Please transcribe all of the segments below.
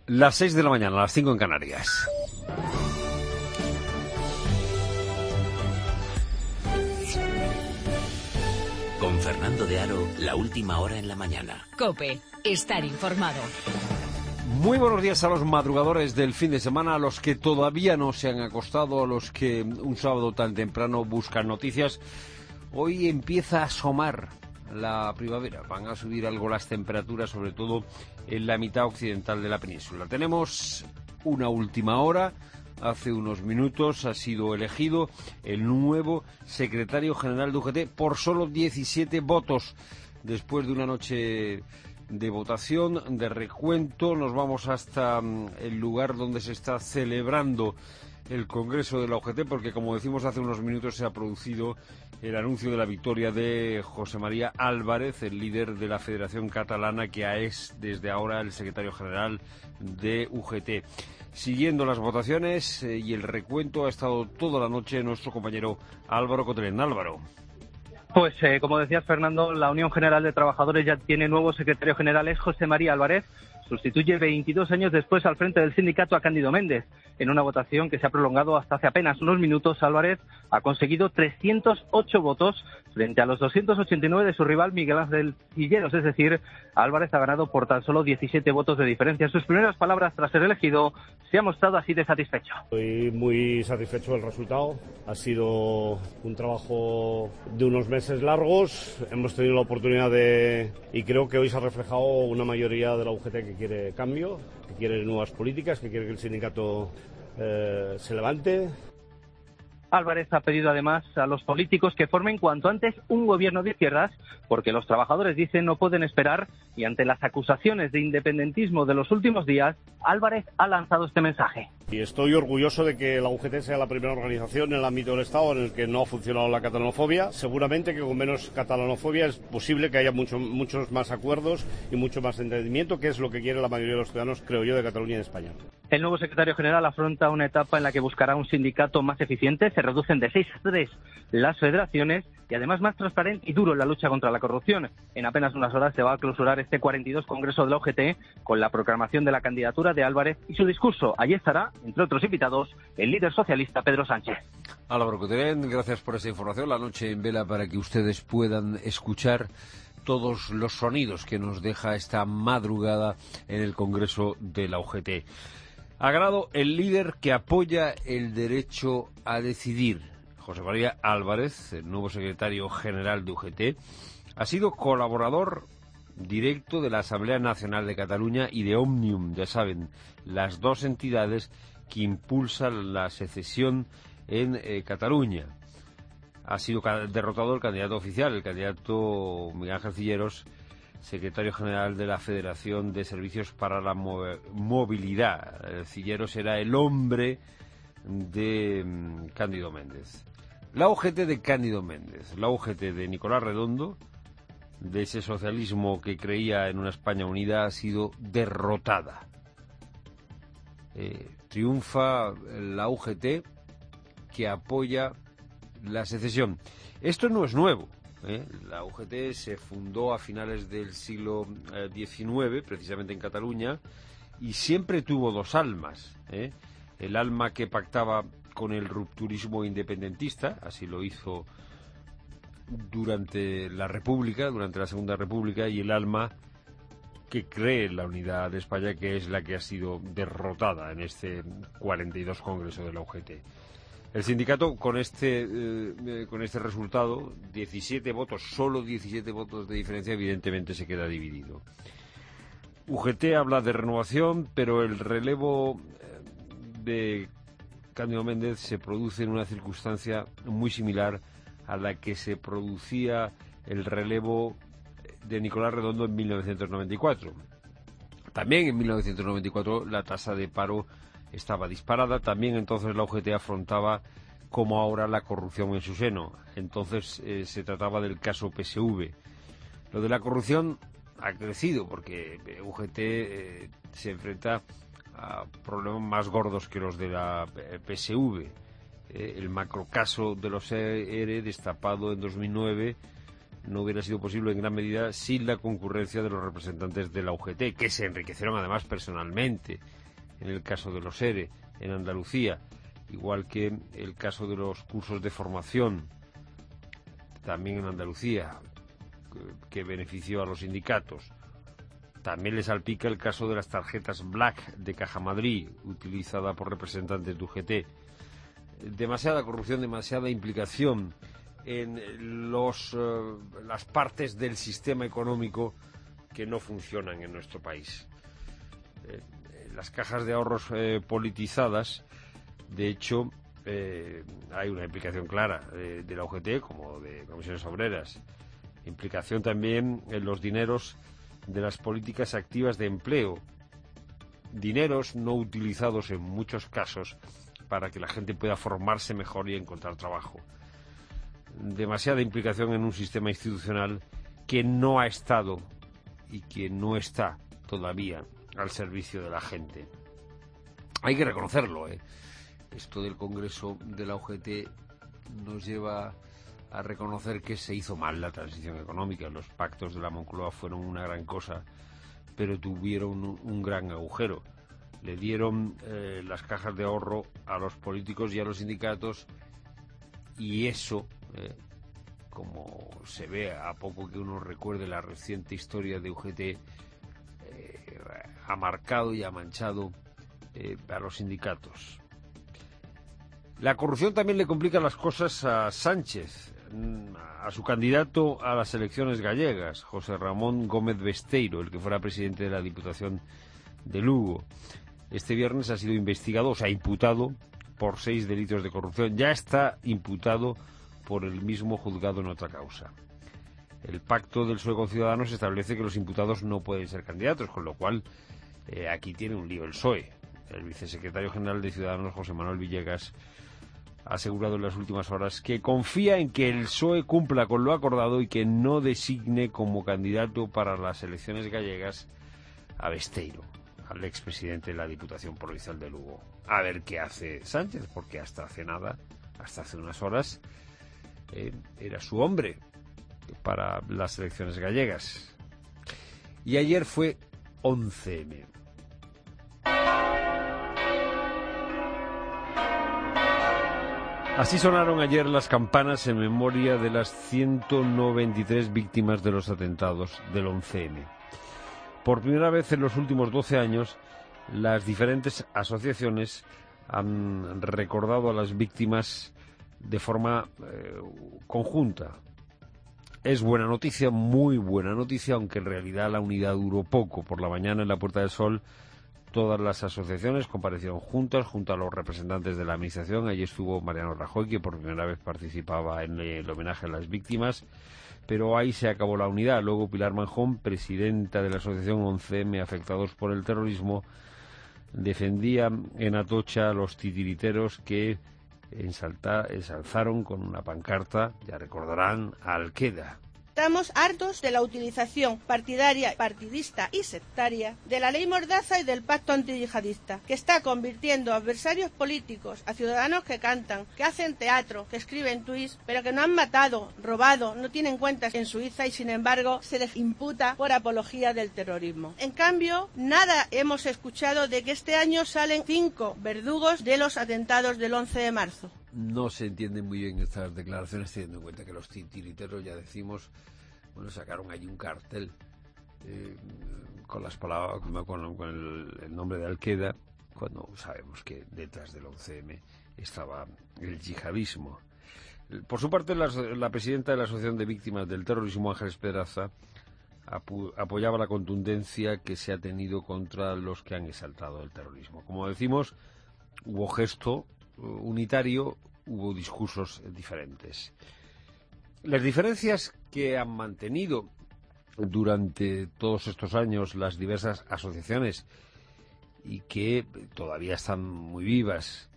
Las 6 de la mañana, las 5 en Canarias. Con Fernando de Aro, la última hora en la mañana. COPE, estar informado. Muy buenos días a los madrugadores del fin de semana, a los que todavía no se han acostado, a los que un sábado tan temprano buscan noticias. Hoy empieza a asomar la primavera, van a subir algo las temperaturas, sobre todo en la mitad occidental de la península. Tenemos una última hora. Hace unos minutos ha sido elegido el nuevo secretario general de UGT por solo 17 votos. Después de una noche de votación, de recuento, nos vamos hasta el lugar donde se está celebrando el Congreso de la UGT, porque como decimos hace unos minutos se ha producido el anuncio de la victoria de José María Álvarez, el líder de la Federación Catalana, que es desde ahora el secretario general de UGT. Siguiendo las votaciones y el recuento ha estado toda la noche nuestro compañero Álvaro Cotelén. Álvaro. Pues como decías, Fernando, la Unión General de Trabajadores ya tiene nuevo secretario general, es José María Álvarez. Sustituye 22 años después al frente del sindicato a Cándido Méndez. En una votación que se ha prolongado hasta hace apenas unos minutos, Álvarez ha conseguido 308 votos frente a los 289 de su rival Miguel Ángel Cilleros. Es decir, Álvarez ha ganado por tan solo 17 votos de diferencia. En sus primeras palabras tras ser elegido, se ha mostrado así de satisfecho. Estoy muy satisfecho del resultado. Ha sido un trabajo de unos meses largos. Hemos tenido la oportunidad y creo que hoy se ha reflejado una mayoría de la UGT que quiere cambio, que quiere nuevas políticas, que quiere que el sindicato se levante. Álvarez ha pedido además a los políticos que formen cuanto antes un gobierno de izquierdas, porque los trabajadores, dicen, no pueden esperar, y ante las acusaciones de independentismo de los últimos días, Álvarez ha lanzado este mensaje. Y estoy orgulloso de que la UGT sea la primera organización en el ámbito del Estado en el que no ha funcionado la catalanofobia. Seguramente que con menos catalanofobia es posible que haya muchos más acuerdos y mucho más entendimiento, que es lo que quiere la mayoría de los ciudadanos, creo yo, de Cataluña y de España. El nuevo secretario general afronta una etapa en la que buscará un sindicato más eficiente. Se reducen de 6 a 3 las federaciones y además más transparente y duro en la lucha contra la corrupción. En apenas unas horas se va a clausurar este 42 Congreso de la UGT con la proclamación de la candidatura de Álvarez y su discurso. Allí estará, entre otros invitados, el líder socialista Pedro Sánchez. Álvaro Cotelén, gracias por esta información. La noche en vela para que ustedes puedan escuchar todos los sonidos que nos deja esta madrugada en el Congreso de la UGT. Ha ganado el líder que apoya el derecho a decidir. José María Álvarez, el nuevo secretario general de UGT, ha sido colaborador directo de la Asamblea Nacional de Cataluña y de Òmnium, ya saben, las dos entidades que impulsan la secesión en Cataluña. Ha sido derrotado el candidato oficial, el candidato Miguel Ángel Cilleros, secretario general de la Federación de Servicios para la Movilidad. Cilleros era el hombre de Cándido Méndez. La UGT de Cándido Méndez, la UGT de Nicolás Redondo, de ese socialismo que creía en una España unida, ha sido derrotada. Triunfa la UGT que apoya la secesión. Esto no es nuevo. La UGT se fundó a finales del siglo XIX, precisamente en Cataluña, y siempre tuvo dos almas. El alma que pactaba con el rupturismo independentista, así lo hizo durante la República, durante la Segunda República, y el alma que cree en la unidad de España, que es la que ha sido derrotada en este 42 Congreso de la UGT. El sindicato, con este resultado, 17 votos, solo 17 votos de diferencia, evidentemente se queda dividido. UGT habla de renovación, pero el relevo de Cándido Méndez se produce en una circunstancia muy similar a la que se producía el relevo de Nicolás Redondo en 1994. También en 1994 la tasa de paro estaba disparada. También entonces la UGT afrontaba, como ahora, la corrupción en su seno. Entonces se trataba del caso PSV. Lo de la corrupción ha crecido porque UGT se enfrenta a problemas más gordos que los de la PSV. El macrocaso de los ERE, destapado en 2009, no hubiera sido posible en gran medida sin la concurrencia de los representantes de la UGT, que se enriquecieron además personalmente en el caso de los ERE en Andalucía, igual que el caso de los cursos de formación también en Andalucía, que benefició a los sindicatos. También le salpica el caso de las tarjetas Black de Caja Madrid, utilizada por representantes de UGT. Demasiada corrupción, demasiada implicación en las partes del sistema económico que no funcionan en nuestro país. Las cajas de ahorros politizadas, de hecho, hay una implicación clara de la UGT como de comisiones obreras. Implicación también en los dineros de las políticas activas de empleo. Dineros no utilizados en muchos casos para que la gente pueda formarse mejor y encontrar trabajo. Demasiada implicación en un sistema institucional que no ha estado y que no está todavía al servicio de la gente. Hay que reconocerlo, Esto del Congreso de la UGT nos lleva a reconocer que se hizo mal la transición económica. Los pactos de la Moncloa fueron una gran cosa, pero tuvieron un gran agujero. Le dieron las cajas de ahorro a los políticos y a los sindicatos, y eso, como se ve a poco que uno recuerde la reciente historia de UGT, ha marcado y ha manchado a los sindicatos. La corrupción también le complica las cosas a Sánchez, a su candidato a las elecciones gallegas, José Ramón Gómez Besteiro, el que fuera presidente de la Diputación de Lugo. Este viernes ha sido investigado, o sea, imputado por 6 delitos de corrupción. Ya está imputado por el mismo juzgado en otra causa. El pacto del PSOE con Ciudadanos establece que los imputados no pueden ser candidatos, con lo cual aquí tiene un lío el PSOE. El vicesecretario general de Ciudadanos, José Manuel Villegas, ha asegurado en las últimas horas que confía en que el PSOE cumpla con lo acordado y que no designe como candidato para las elecciones gallegas a Besteiro, al expresidente de la Diputación Provincial de Lugo. A ver qué hace Sánchez, porque hasta hace nada, hasta hace unas horas, era su hombre para las elecciones gallegas. Y ayer fue 11M. Así sonaron ayer las campanas en memoria de las 193 víctimas de los atentados del 11M. Por primera vez en los últimos 12 años, las diferentes asociaciones han recordado a las víctimas de forma conjunta. Es buena noticia, muy buena noticia, aunque en realidad la unidad duró poco. Por la mañana en la Puerta del Sol todas las asociaciones comparecieron juntas, junto a los representantes de la Administración. Allí estuvo Mariano Rajoy, que por primera vez participaba en el homenaje a las víctimas, pero ahí se acabó la unidad. Luego Pilar Manjón, presidenta de la asociación 11M Afectados por el Terrorismo, defendía en Atocha a los titiriteros que ensalzaron con una pancarta, ya recordarán, a Al-Qaeda. Estamos hartos de la utilización partidaria, partidista y sectaria de la ley Mordaza y del pacto antiyihadista, que está convirtiendo adversarios políticos a ciudadanos que cantan, que hacen teatro, que escriben tuits, pero que no han matado, robado, no tienen cuentas en Suiza y sin embargo se les imputa por apología del terrorismo. En cambio, nada hemos escuchado de que este año salen 5 verdugos de los atentados del 11 de marzo. No se entienden muy bien estas declaraciones, teniendo en cuenta que los titiriteros, ya decimos, sacaron allí un cartel con las palabras, con el nombre de Al-Qaeda, cuando sabemos que detrás del 11M estaba el yihadismo. Por su parte, la presidenta de la Asociación de Víctimas del Terrorismo, Ángeles Pedraza, apoyaba la contundencia que se ha tenido contra los que han exaltado el terrorismo. Como decimos, hubo gesto unitario, hubo discursos diferentes. Las diferencias que han mantenido durante todos estos años las diversas asociaciones y que todavía están muy vivas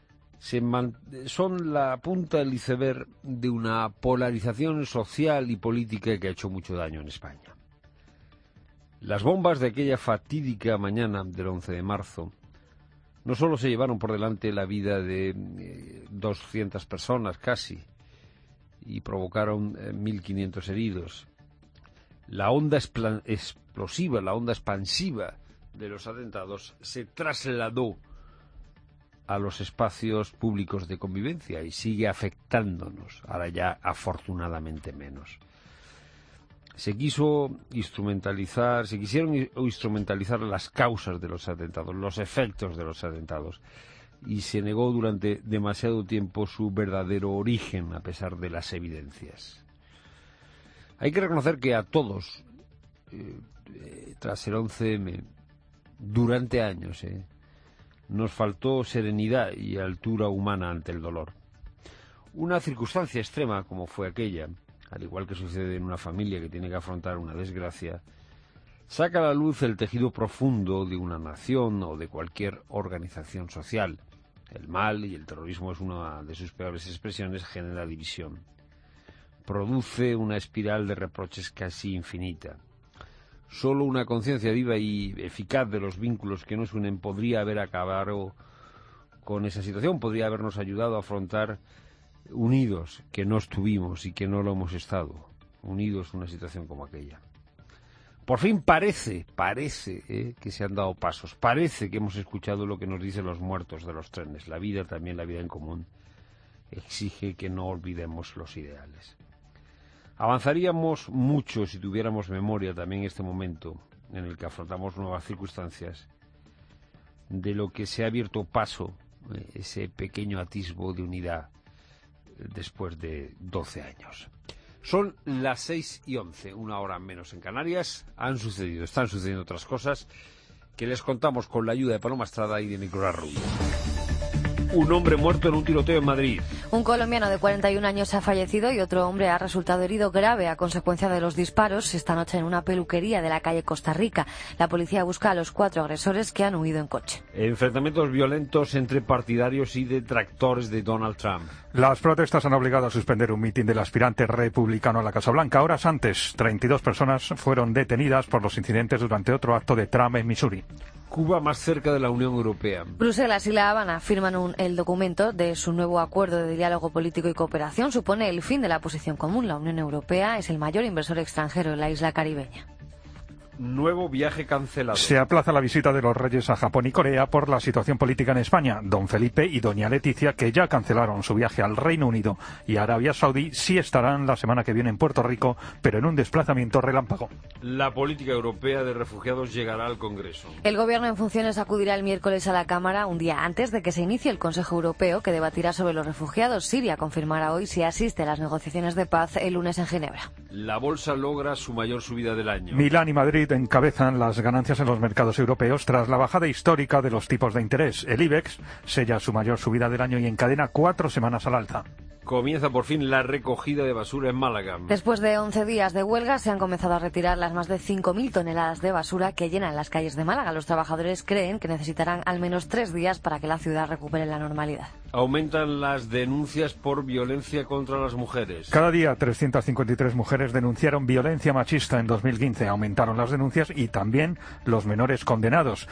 son la punta del iceberg de una polarización social y política que ha hecho mucho daño en España. Las bombas de aquella fatídica mañana del 11 de marzo no solo se llevaron por delante la vida de 200 personas casi, y provocaron 1.500 heridos. La onda explosiva, la onda expansiva de los atentados se trasladó a los espacios públicos de convivencia y sigue afectándonos, ahora ya afortunadamente menos. Se quisieron instrumentalizar las causas de los atentados, los efectos de los atentados, y se negó durante demasiado tiempo su verdadero origen, a pesar de las evidencias. Hay que reconocer que a todos, tras el 11M, durante años, nos faltó serenidad y altura humana ante el dolor. Una circunstancia extrema como fue aquella, al igual que sucede en una familia que tiene que afrontar una desgracia, saca a la luz el tejido profundo de una nación o de cualquier organización social. El mal, y el terrorismo es una de sus peores expresiones, genera división. Produce una espiral de reproches casi infinita. Solo una conciencia viva y eficaz de los vínculos que nos unen podría haber acabado con esa situación, podría habernos ayudado a afrontar unidos, que no estuvimos y que no lo hemos estado, unidos en una situación como aquella. Por fin parece que se han dado pasos, parece que hemos escuchado lo que nos dicen los muertos de los trenes. La vida, también la vida en común, exige que no olvidemos los ideales. Avanzaríamos mucho si tuviéramos memoria también en este momento en el que afrontamos nuevas circunstancias, de lo que se ha abierto paso, ese pequeño atisbo de unidad después de 12 años. Son las 6:11, una hora menos en Canarias. Están sucediendo otras cosas que les contamos con la ayuda de Paloma Estrada y de Nicolás Rubio. Un hombre muerto en un tiroteo en Madrid. Un colombiano de 41 años ha fallecido y otro hombre ha resultado herido grave a consecuencia de los disparos esta noche en una peluquería de la calle Costa Rica. La policía busca a los 4 agresores que han huido en coche. Enfrentamientos violentos entre partidarios y detractores de Donald Trump. Las protestas han obligado a suspender un mitin del aspirante republicano a la Casa Blanca. Horas antes, 32 personas fueron detenidas por los incidentes durante otro acto de Trump en Missouri. Cuba más cerca de la Unión Europea. Bruselas y La Habana firman el documento de su nuevo acuerdo de diálogo político y cooperación. Supone el fin de la posición común. La Unión Europea es el mayor inversor extranjero en la isla caribeña. Nuevo viaje cancelado. Se aplaza la visita de los reyes a Japón y Corea por la situación política en España. Don Felipe y doña Leticia, que ya cancelaron su viaje al Reino Unido y Arabia Saudí, sí estarán la semana que viene en Puerto Rico, pero en un desplazamiento relámpago. La política europea de refugiados llegará al Congreso. El gobierno en funciones acudirá el miércoles a la Cámara, un día antes de que se inicie el Consejo Europeo, que debatirá sobre los refugiados. Siria confirmará hoy si asiste a las negociaciones de paz el lunes en Ginebra. La bolsa logra su mayor subida del año. Milán y Madrid encabezan las ganancias en los mercados europeos tras la bajada histórica de los tipos de interés. El IBEX sella su mayor subida del año y encadena 4 semanas al alza. Comienza por fin la recogida de basura en Málaga. Después de 11 días de huelga, se han comenzado a retirar las más de 5.000 toneladas de basura que llenan las calles de Málaga. Los trabajadores creen que necesitarán al menos 3 días para que la ciudad recupere la normalidad. Aumentan las denuncias por violencia contra las mujeres. Cada día 353 mujeres denunciaron violencia machista en 2015. Aumentaron las denuncias y también los menores condenados.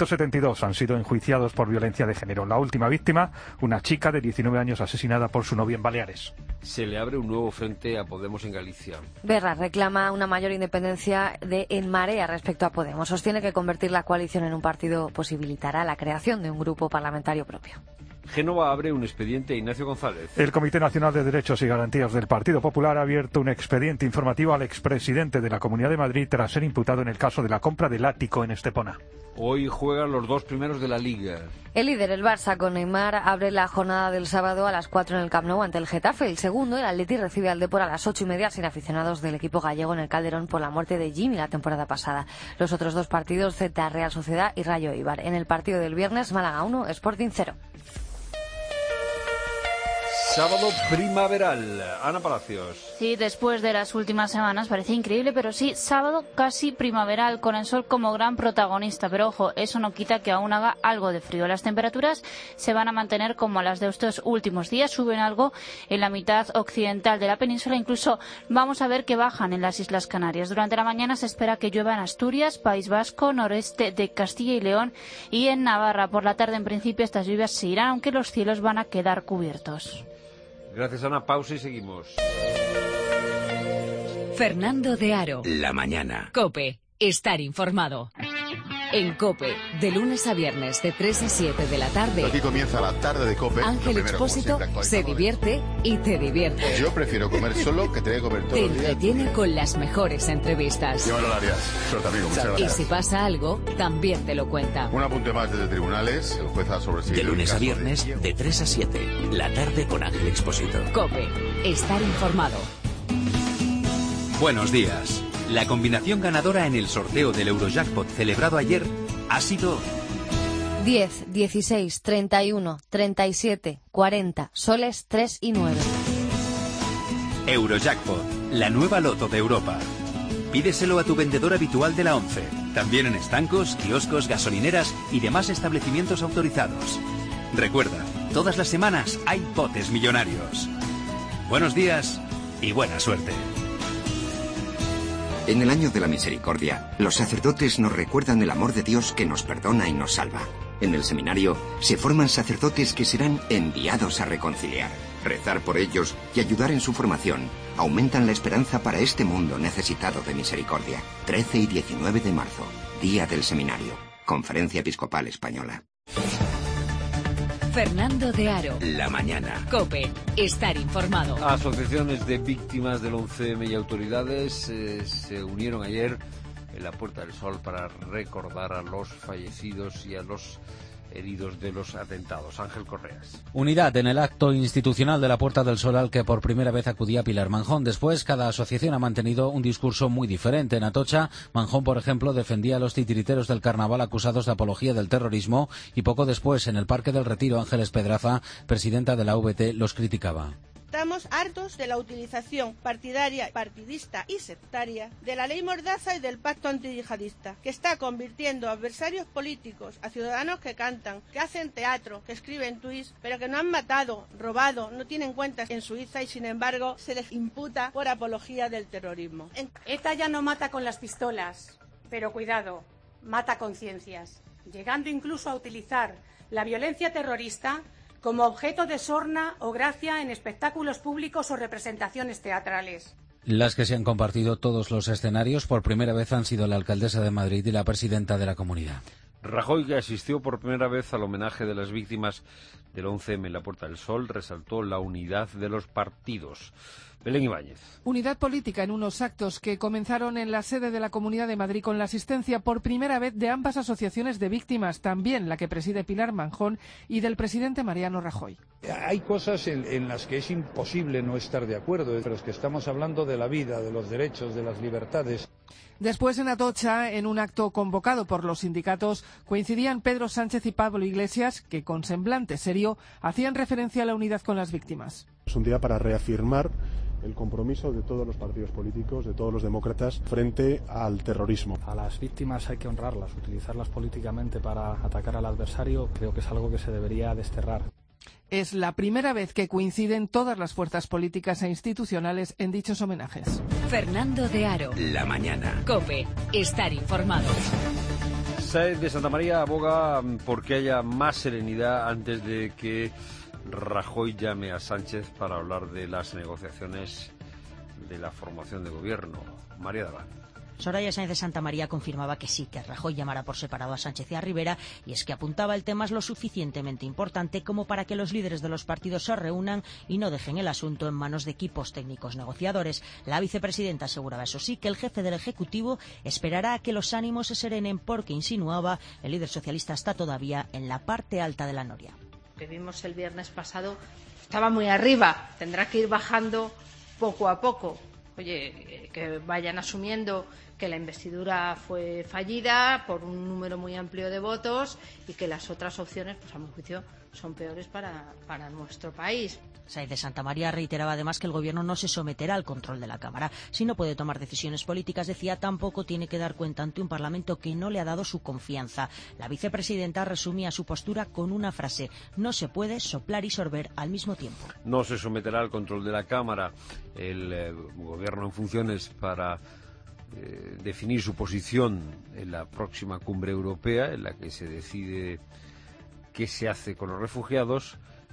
172 han sido enjuiciados por violencia de género. La última víctima, una chica de 19 años asesinada por su novio en Baleares. Se le abre un nuevo frente a Podemos en Galicia. Berra reclama una mayor independencia de En Marea respecto a Podemos. Sostiene que convertir la coalición en un partido posibilitará la creación de un grupo parlamentario propio. Génova abre un expediente a Ignacio González. El Comité Nacional de Derechos y Garantías del Partido Popular ha abierto un expediente informativo al expresidente de la Comunidad de Madrid tras ser imputado en el caso de la compra del ático en Estepona. Hoy juegan los 2 primeros de la Liga. El líder, el Barça, con Neymar, abre la jornada del sábado a las 4 en el Camp Nou ante el Getafe. El segundo, el Atleti, recibe al Depor a las 8:30 sin aficionados del equipo gallego en el Calderón por la muerte de Jimmy la temporada pasada. Los otros 2 partidos, Celta, Real Sociedad y Rayo Eibar. En el partido del viernes, Málaga 1, Sporting 0. Sábado primaveral. Ana Palacios. Sí, después de las últimas semanas parece increíble, pero sí, sábado casi primaveral, con el sol como gran protagonista. Pero ojo, eso no quita que aún haga algo de frío. Las temperaturas se van a mantener como las de estos últimos días. Suben algo en la mitad occidental de la península. Incluso vamos a ver que bajan en las Islas Canarias. Durante la mañana se espera que llueva en Asturias, País Vasco, noreste de Castilla y León y en Navarra. Por la tarde, en principio, estas lluvias se irán, aunque los cielos van a quedar cubiertos. Gracias, Ana. Pausa y seguimos. Fernando de Aro. La mañana. COPE. Estar informado. En COPE, de lunes a viernes de 3 a 7 de la tarde. Aquí comienza la tarde de COPE. Ángel Expósito se divierte y te divierte. Yo prefiero comer solo que tener que comer todos los días. Te entretiene con las mejores entrevistas. Qué valorarías. Suerte, amigo. Muchas gracias. Y si pasa algo, también te lo cuenta. Un apunte más desde tribunales. El juez ha sobreseído. De lunes a viernes, de 3 a 7. La tarde con Ángel Expósito. COPE. Estar informado. Buenos días. La combinación ganadora en el sorteo del Eurojackpot celebrado ayer ha sido 10, 16, 31, 37, 40, soles 3 y 9. Eurojackpot, la nueva loto de Europa. Pídeselo a tu vendedor habitual de la 11, también en estancos, kioscos, gasolineras y demás establecimientos autorizados. Recuerda, todas las semanas hay botes millonarios. Buenos días y buena suerte. En el año de la misericordia, los sacerdotes nos recuerdan el amor de Dios que nos perdona y nos salva. En el seminario se forman sacerdotes que serán enviados a reconciliar. Rezar por ellos y ayudar en su formación aumentan la esperanza para este mundo necesitado de misericordia. 13 y 19 de marzo, Día del Seminario. Conferencia Episcopal Española. Fernando de Aro. La mañana. COPE. Estar informado. Asociaciones de víctimas del 11M y autoridades se unieron ayer en la Puerta del Sol para recordar a los fallecidos y a los heridos de los atentados. Ángel Correas. Unidad en el acto institucional de la Puerta del Sol al que por primera vez acudía Pilar Manjón. Después, cada asociación ha mantenido un discurso muy diferente. En Atocha, Manjón, por ejemplo, defendía a los titiriteros del carnaval acusados de apología del terrorismo y poco después, en el Parque del Retiro, Ángeles Pedraza, presidenta de la VT, los criticaba. Estamos hartos de la utilización partidaria, partidista y sectaria de la ley Mordaza y del pacto antiyihadista, que está convirtiendo adversarios políticos a ciudadanos que cantan, que hacen teatro, que escriben tuits, pero que no han matado, robado, no tienen cuentas en Suiza y sin embargo se les imputa por apología del terrorismo. ETA ya no mata con las pistolas, pero cuidado, mata conciencias, llegando incluso a utilizar la violencia terrorista como objeto de sorna o gracia en espectáculos públicos o representaciones teatrales. Las que se han compartido todos los escenarios por primera vez han sido la alcaldesa de Madrid y la presidenta de la comunidad. Rajoy, que asistió por primera vez al homenaje de las víctimas del 11M en la Puerta del Sol, resaltó la unidad de los partidos. Belén Ibáñez. Unidad política en unos actos que comenzaron en la sede de la Comunidad de Madrid con la asistencia por primera vez de ambas asociaciones de víctimas, también la que preside Pilar Manjón y del presidente Mariano Rajoy. Hay cosas en las que es imposible no estar de acuerdo, pero es que estamos hablando de la vida, de los derechos, de las libertades. Después, en Atocha, en un acto convocado por los sindicatos, coincidían Pedro Sánchez y Pablo Iglesias, que con semblante serio hacían referencia a la unidad con las víctimas. Es un día para reafirmar el compromiso de todos los partidos políticos, de todos los demócratas, frente al terrorismo. A las víctimas hay que honrarlas, utilizarlas políticamente para atacar al adversario, creo que es algo que se debería desterrar. Es la primera vez que coinciden todas las fuerzas políticas e institucionales en dichos homenajes. Fernando de Aro. La mañana. COPE. Estar informado. Sáenz de Santa María aboga porque haya más serenidad antes de que Rajoy llame a Sánchez para hablar de las negociaciones de la formación de gobierno. María Daván. Soraya Sáenz de Santa María confirmaba que sí, que Rajoy llamará por separado a Sánchez y a Rivera, y es que apuntaba el tema es lo suficientemente importante como para que los líderes de los partidos se reúnan y no dejen el asunto en manos de equipos técnicos negociadores. La vicepresidenta aseguraba, eso sí, que el jefe del Ejecutivo esperará a que los ánimos se serenen porque, insinuaba, el líder socialista está todavía en la parte alta de la noria. Que vimos el viernes pasado estaba muy arriba, tendrá que ir bajando poco a poco. Oye, que vayan asumiendo que la investidura fue fallida por un número muy amplio de votos y que las otras opciones, pues a mi juicio, son peores para nuestro país. Sáenz de Santa María reiteraba además que el Gobierno no se someterá al control de la Cámara. Si no puede tomar decisiones políticas, decía, tampoco tiene que dar cuenta ante un Parlamento que no le ha dado su confianza. La vicepresidenta resumía su postura con una frase: no se puede soplar y sorber al mismo tiempo. No se someterá al control de la Cámara. El Gobierno en funciones para definir su posición en la próxima cumbre europea, en la que se decide qué se hace con los refugiados,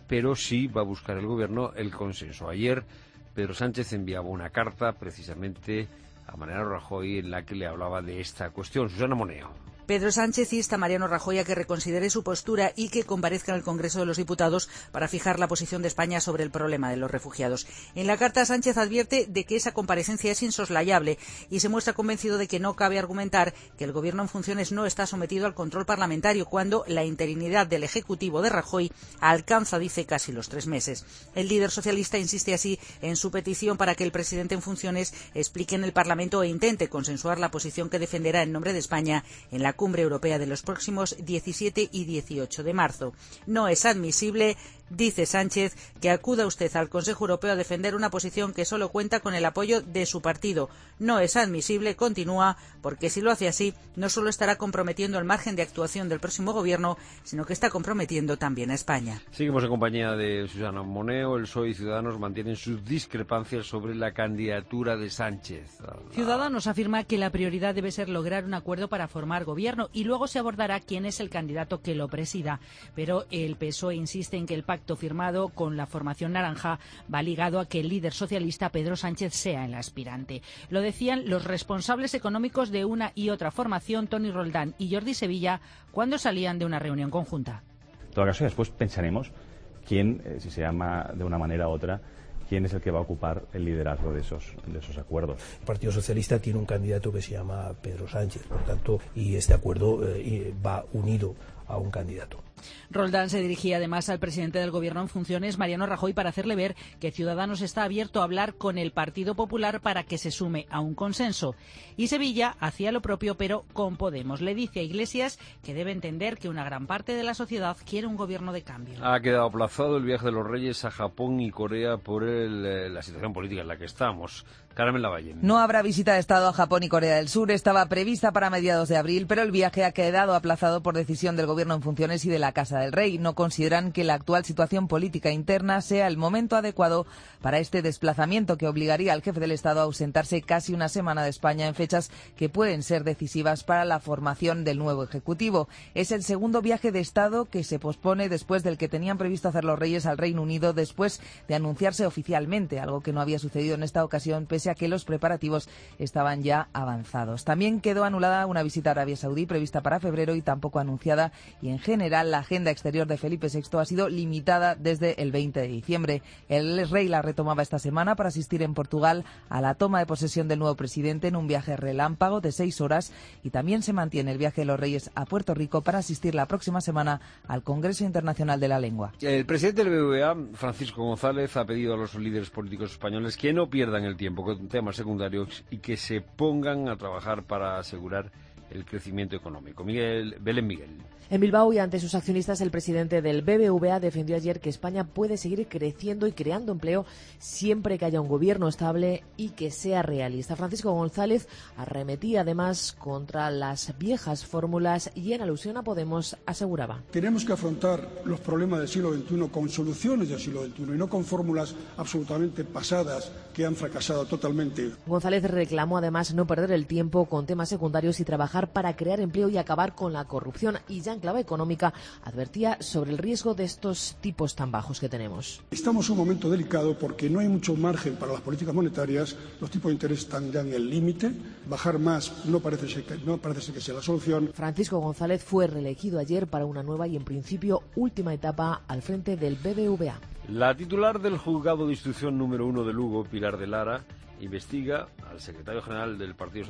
pero sí va a buscar el gobierno el consenso. Ayer Pedro Sánchez enviaba una carta precisamente a Mariano Rajoy en la que le hablaba de esta cuestión. Susana Moneo. Pedro Sánchez insta a Mariano Rajoy a que reconsidere su postura y que comparezca en el Congreso de los Diputados para fijar la posición de España sobre el problema de los refugiados. En la carta, Sánchez advierte de que esa comparecencia es insoslayable y se muestra convencido de que no cabe argumentar que el Gobierno en funciones no está sometido al control parlamentario cuando la interinidad del Ejecutivo de Rajoy alcanza, dice, casi los 3 meses. El líder socialista insiste así en su petición para que el presidente en funciones explique en el Parlamento e intente consensuar la posición que defenderá en nombre de España en la Cumbre Europea de los próximos 17 y 18 de marzo. No es admisible, dice Sánchez, que acuda usted al Consejo Europeo a defender una posición que solo cuenta con el apoyo de su partido. No es admisible, continúa, porque si lo hace así, no solo estará comprometiendo el margen de actuación del próximo gobierno, sino que está comprometiendo también a España. Seguimos en compañía de Susana Moneo. El PSOE y Ciudadanos mantienen sus discrepancias sobre la candidatura de Sánchez. Ciudadanos afirma que la prioridad debe ser lograr un acuerdo para formar gobierno y luego se abordará quién es el candidato que lo presida. Pero el PSOE insiste en que el pacto firmado con la formación naranja va ligado a que el líder socialista Pedro Sánchez sea el aspirante. Lo decían los responsables económicos de una y otra formación, Toni Roldán y Jordi Sevilla, cuando salían de una reunión conjunta. En todo caso, después pensaremos quién, si se llama de una manera u otra, quién es el que va a ocupar el liderazgo de esos acuerdos. El Partido Socialista tiene un candidato que se llama Pedro Sánchez, por tanto, y este acuerdo va unido a un candidato. Roldán se dirigía además al presidente del Gobierno en funciones, Mariano Rajoy, para hacerle ver que Ciudadanos está abierto a hablar con el Partido Popular para que se sume a un consenso. Y Sevilla hacía lo propio, pero con Podemos. Le dice a Iglesias que debe entender que una gran parte de la sociedad quiere un gobierno de cambio. Ha quedado aplazado el viaje de los Reyes a Japón y Corea por la situación política en la que estamos. Carmen Lavalle. No habrá visita de Estado a Japón y Corea del Sur. Estaba prevista para mediados de abril, pero el viaje ha quedado aplazado por decisión del Gobierno en funciones y de la Casa del Rey. No consideran que la actual situación política interna sea el momento adecuado para este desplazamiento que obligaría al jefe del Estado a ausentarse casi una semana de España en fechas que pueden ser decisivas para la formación del nuevo Ejecutivo. Es el segundo viaje de Estado que se pospone después del que tenían previsto hacer los Reyes al Reino Unido después de anunciarse oficialmente, algo que no había sucedido en esta ocasión pese a que los preparativos estaban ya avanzados. También quedó anulada una visita a Arabia Saudí prevista para febrero y tampoco anunciada, y en general la agenda exterior de Felipe VI ha sido limitada desde el 20 de diciembre. El rey la retomaba esta semana para asistir en Portugal a la toma de posesión del nuevo presidente en un viaje relámpago de 6 horas, y también se mantiene el viaje de los Reyes a Puerto Rico para asistir la próxima semana al Congreso Internacional de la Lengua. El presidente del BBVA, Francisco González, ha pedido a los líderes políticos españoles que no pierdan el tiempo con temas secundarios y que se pongan a trabajar para asegurar el crecimiento económico. Belén Miguel. En Bilbao y ante sus accionistas, el presidente del BBVA defendió ayer que España puede seguir creciendo y creando empleo siempre que haya un gobierno estable y que sea realista. Francisco González arremetía además contra las viejas fórmulas y en alusión a Podemos aseguraba: tenemos que afrontar los problemas del siglo XXI con soluciones del siglo XXI y no con fórmulas absolutamente pasadas que han fracasado totalmente. González reclamó además no perder el tiempo con temas secundarios y trabajar para crear empleo y acabar con la corrupción. Y ya en clave económica advertía sobre el riesgo de estos tipos tan bajos que tenemos. Estamos en un momento delicado porque no hay mucho margen para las políticas monetarias, los tipos de interés están ya en el límite, bajar más no parece ser que sea la solución. Francisco González fue reelegido ayer para una nueva y en principio última etapa al frente del BBVA. La titular del Juzgado de Instrucción número 1 de Lugo, Pilar de Lara, investiga al secretario general del Partido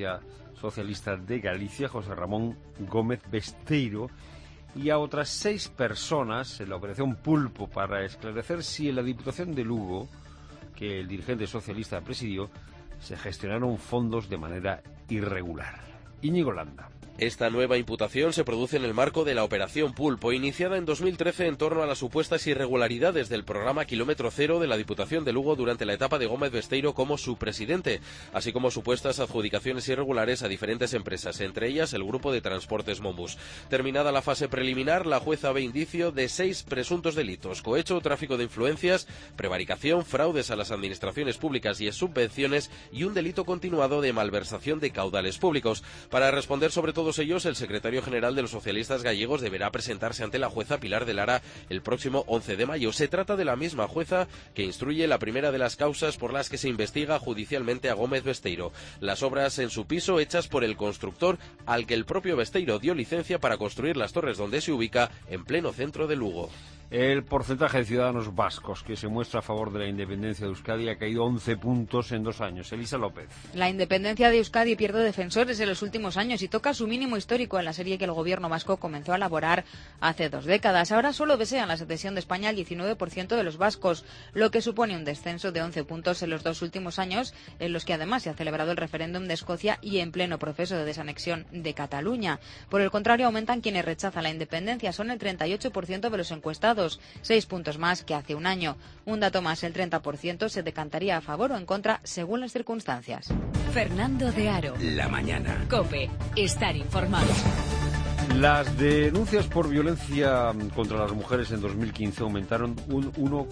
Socialista de Galicia, José Ramón Gómez Besteiro, y a otras 6 personas en la operación Pulpo para esclarecer si en la Diputación de Lugo, que el dirigente socialista presidió, se gestionaron fondos de manera irregular. Íñigo Landa. Esta nueva imputación se produce en el marco de la Operación Pulpo, iniciada en 2013 en torno a las supuestas irregularidades del programa Kilómetro Cero de la Diputación de Lugo durante la etapa de Gómez Besteiro como su presidente, así como supuestas adjudicaciones irregulares a diferentes empresas, entre ellas el Grupo de Transportes Mombus. Terminada la fase preliminar, la jueza ve indicio de 6 presuntos delitos: cohecho, tráfico de influencias, prevaricación, fraudes a las administraciones públicas y subvenciones, y un delito continuado de malversación de caudales públicos. Para responder sobre todo todos ellos, el secretario general de los socialistas gallegos deberá presentarse ante la jueza Pilar de Lara el próximo 11 de mayo. Se trata de la misma jueza que instruye la primera de las causas por las que se investiga judicialmente a Gómez Besteiro. Las obras en su piso hechas por el constructor al que el propio Besteiro dio licencia para construir las torres donde se ubica, en pleno centro de Lugo. El porcentaje de ciudadanos vascos que se muestra a favor de la independencia de Euskadi ha caído 11 puntos en 2 años. Elisa López. La independencia de Euskadi pierde defensores en los últimos años y toca su mínimo histórico en la serie que el gobierno vasco comenzó a elaborar hace 2 décadas. Ahora solo desean la secesión de España el 19% de los vascos, lo que supone un descenso de 11 puntos en los 2 últimos años, en los que además se ha celebrado el referéndum de Escocia y en pleno proceso de desanexión de Cataluña. Por el contrario, aumentan quienes rechazan la independencia, son el 38% de los encuestados, 6 puntos más que hace un año. Un dato más, el 30% se decantaría a favor o en contra según las circunstancias. Fernando de Aro. La mañana. COPE. Estar informado. Las denuncias por violencia contra las mujeres en 2015 aumentaron un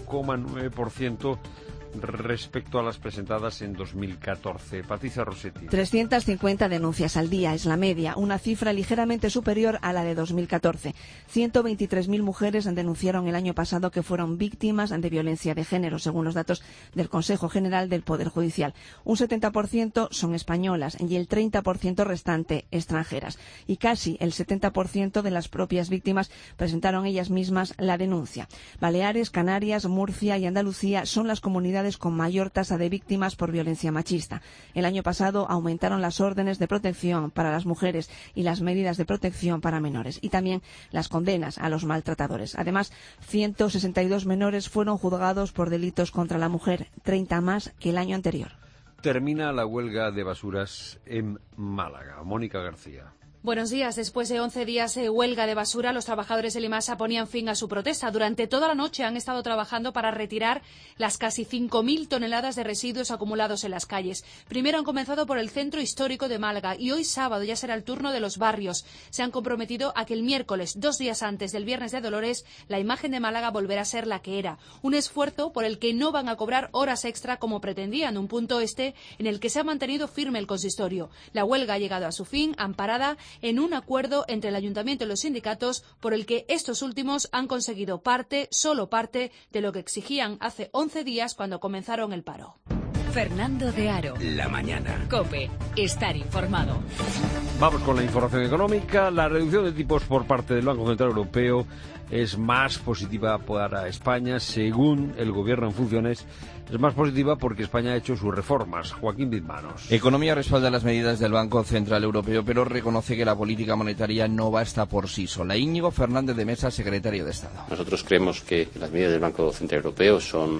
1,9% respecto a las presentadas en 2014. Patricia Rossetti. 350 denuncias al día es la media, una cifra ligeramente superior a la de 2014. 123.000 mujeres denunciaron el año pasado que fueron víctimas de violencia de género, según los datos del Consejo General del Poder Judicial. Un 70% son españolas y el 30% restante extranjeras. Y casi el 70% de las propias víctimas presentaron ellas mismas la denuncia. Baleares, Canarias, Murcia y Andalucía son las comunidades con mayor tasa de víctimas por violencia machista. El año pasado aumentaron las órdenes de protección para las mujeres y las medidas de protección para menores, y también las condenas a los maltratadores. Además, 162 menores fueron juzgados por delitos contra la mujer, 30 más que el año anterior. Termina la huelga de basuras en Málaga. Mónica García. Buenos días. Después de 11 días de huelga de basura, los trabajadores de Limasa ponían fin a su protesta. Durante toda la noche han estado trabajando para retirar las casi 5.000 toneladas de residuos acumulados en las calles. Primero han comenzado por el centro histórico de Málaga y hoy sábado ya será el turno de los barrios. Se han comprometido a que el miércoles, 2 días antes del Viernes de Dolores, la imagen de Málaga volverá a ser la que era. Un esfuerzo por el que no van a cobrar horas extra como pretendían, un punto en el que se ha mantenido firme el consistorio. La huelga ha llegado a su fin, amparada en un acuerdo entre el Ayuntamiento y los sindicatos por el que estos últimos han conseguido solo parte de lo que exigían hace 11 días cuando comenzaron el paro. Fernando de Aro. La mañana. COPE. Estar informado. Vamos con la información económica. La reducción de tipos por parte del Banco Central Europeo es más positiva para España, según el Gobierno en funciones. Es más positiva porque España ha hecho sus reformas. Joaquín Bizmanos. Economía respalda las medidas del Banco Central Europeo, pero reconoce que la política monetaria no basta por sí sola. Íñigo Fernández de Mesa, secretario de Estado. Nosotros creemos que las medidas del Banco Central Europeo son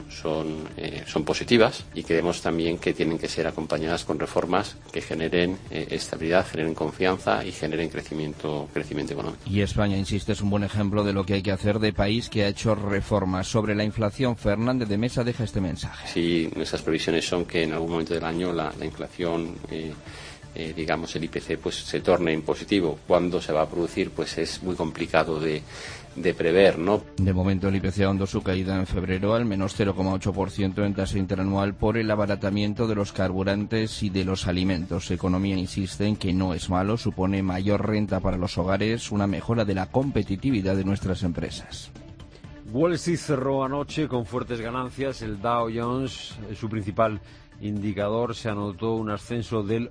positivas y creemos también que tienen que ser acompañadas con reformas que generen estabilidad, generen confianza y generen crecimiento económico. Y España, insiste, es un buen ejemplo de lo que hay que hacer de país que ha hecho reformas. Sobre la inflación, Fernández de Mesa deja este mensaje. Si nuestras previsiones son que en algún momento del año la inflación, digamos el IPC, pues se torne en positivo. ¿Cuándo se va a producir? Pues es muy complicado de prever, ¿no? De momento el IPC ahondó su caída en febrero al menos 0,8% en tasa interanual por el abaratamiento de los carburantes y de los alimentos. Economía insiste en que no es malo, supone mayor renta para los hogares, una mejora de la competitividad de nuestras empresas. Wall Street cerró anoche con fuertes ganancias. El Dow Jones, su principal indicador, se anotó un ascenso del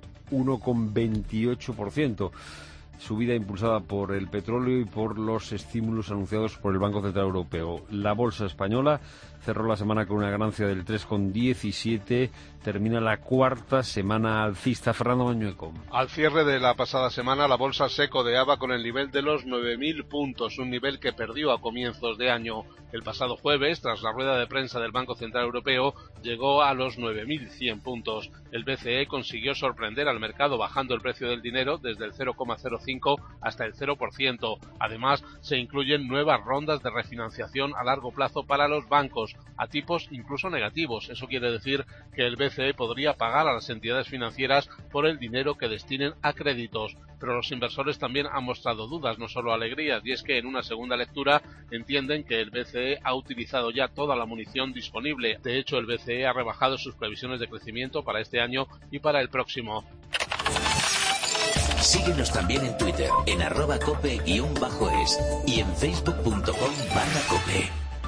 1,28%. Subida impulsada por el petróleo y por los estímulos anunciados por el Banco Central Europeo. La bolsa española cerró la semana con una ganancia del 3,17%. Termina la cuarta semana alcista. Fernando Mañueco. Al cierre de la pasada semana, la bolsa se codeaba con el nivel de los 9.000 puntos, un nivel que perdió a comienzos de año. El pasado jueves, tras la rueda de prensa del Banco Central Europeo, llegó a los 9.100 puntos. El BCE consiguió sorprender al mercado bajando el precio del dinero desde el 0,05 hasta el 0%. Además, se incluyen nuevas rondas de refinanciación a largo plazo para los bancos, a tipos incluso negativos. Eso quiere decir que el BCE podría pagar a las entidades financieras por el dinero que destinen a créditos. Pero los inversores también han mostrado dudas, no solo alegrías, y es que en una segunda lectura entienden que el BCE ha utilizado ya toda la munición disponible. De hecho, el BCE ha rebajado sus previsiones de crecimiento para este año y para el próximo. Síguenos también en Twitter, en @cope_es y en facebook.com/cope.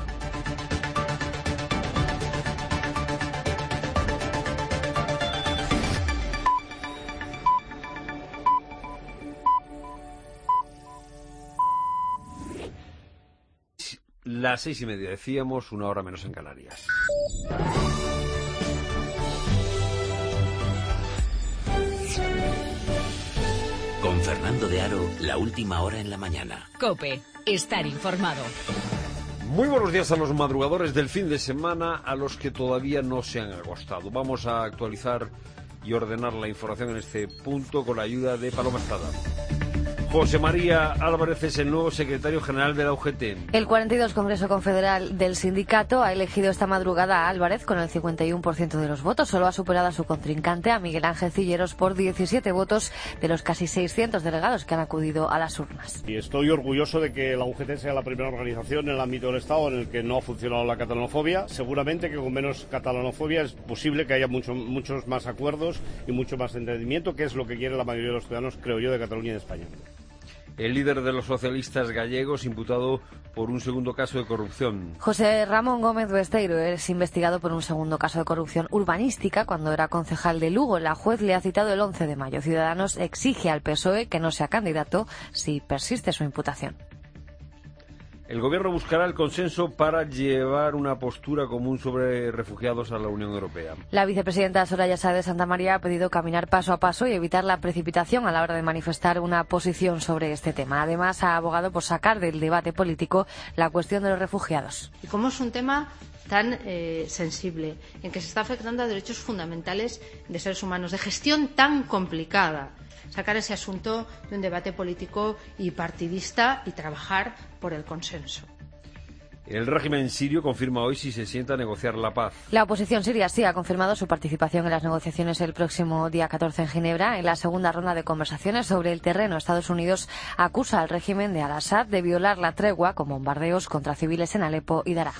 Las 6:30, decíamos, 1 hora menos en Canarias. Con Fernando de Aro, la última hora en la mañana. COPE, estar informado. Muy buenos días a los madrugadores del fin de semana, a los que todavía no se han acostado. Vamos a actualizar y ordenar la información en este punto con la ayuda de Paloma Estrada. José María Álvarez es el nuevo secretario general de la UGT. El 42 Congreso Confederal del Sindicato ha elegido esta madrugada a Álvarez con el 51% de los votos. Solo ha superado a su contrincante, a Miguel Ángel Cilleros, por 17 votos de los casi 600 delegados que han acudido a las urnas. Y estoy orgulloso de que la UGT sea la primera organización en el ámbito del Estado en el que no ha funcionado la catalanofobia. Seguramente que con menos catalanofobia es posible que haya muchos más acuerdos y mucho más entendimiento, que es lo que quiere la mayoría de los ciudadanos, creo yo, de Cataluña y de España. El líder de los socialistas gallegos, imputado por un segundo caso de corrupción. José Ramón Gómez Besteiro es investigado por un segundo caso de corrupción urbanística cuando era concejal de Lugo. La juez le ha citado el 11 de mayo. Ciudadanos exige al PSOE que no sea candidato si persiste su imputación. El Gobierno buscará el consenso para llevar una postura común sobre refugiados a la Unión Europea. La vicepresidenta Soraya Sáez de Santamaría ha pedido caminar paso a paso y evitar la precipitación a la hora de manifestar una posición sobre este tema. Además, ha abogado por sacar del debate político la cuestión de los refugiados. Y como es un tema tan sensible, en que se está afectando a derechos fundamentales de seres humanos, de gestión tan complicada, sacar ese asunto de un debate político y partidista y trabajar por el consenso. El régimen sirio confirma hoy si se sienta a negociar la paz. La oposición siria sí ha confirmado su participación en las negociaciones el próximo día 14 en Ginebra. En la segunda ronda de conversaciones sobre el terreno, Estados Unidos acusa al régimen de Al-Assad de violar la tregua con bombardeos contra civiles en Alepo y Daraa.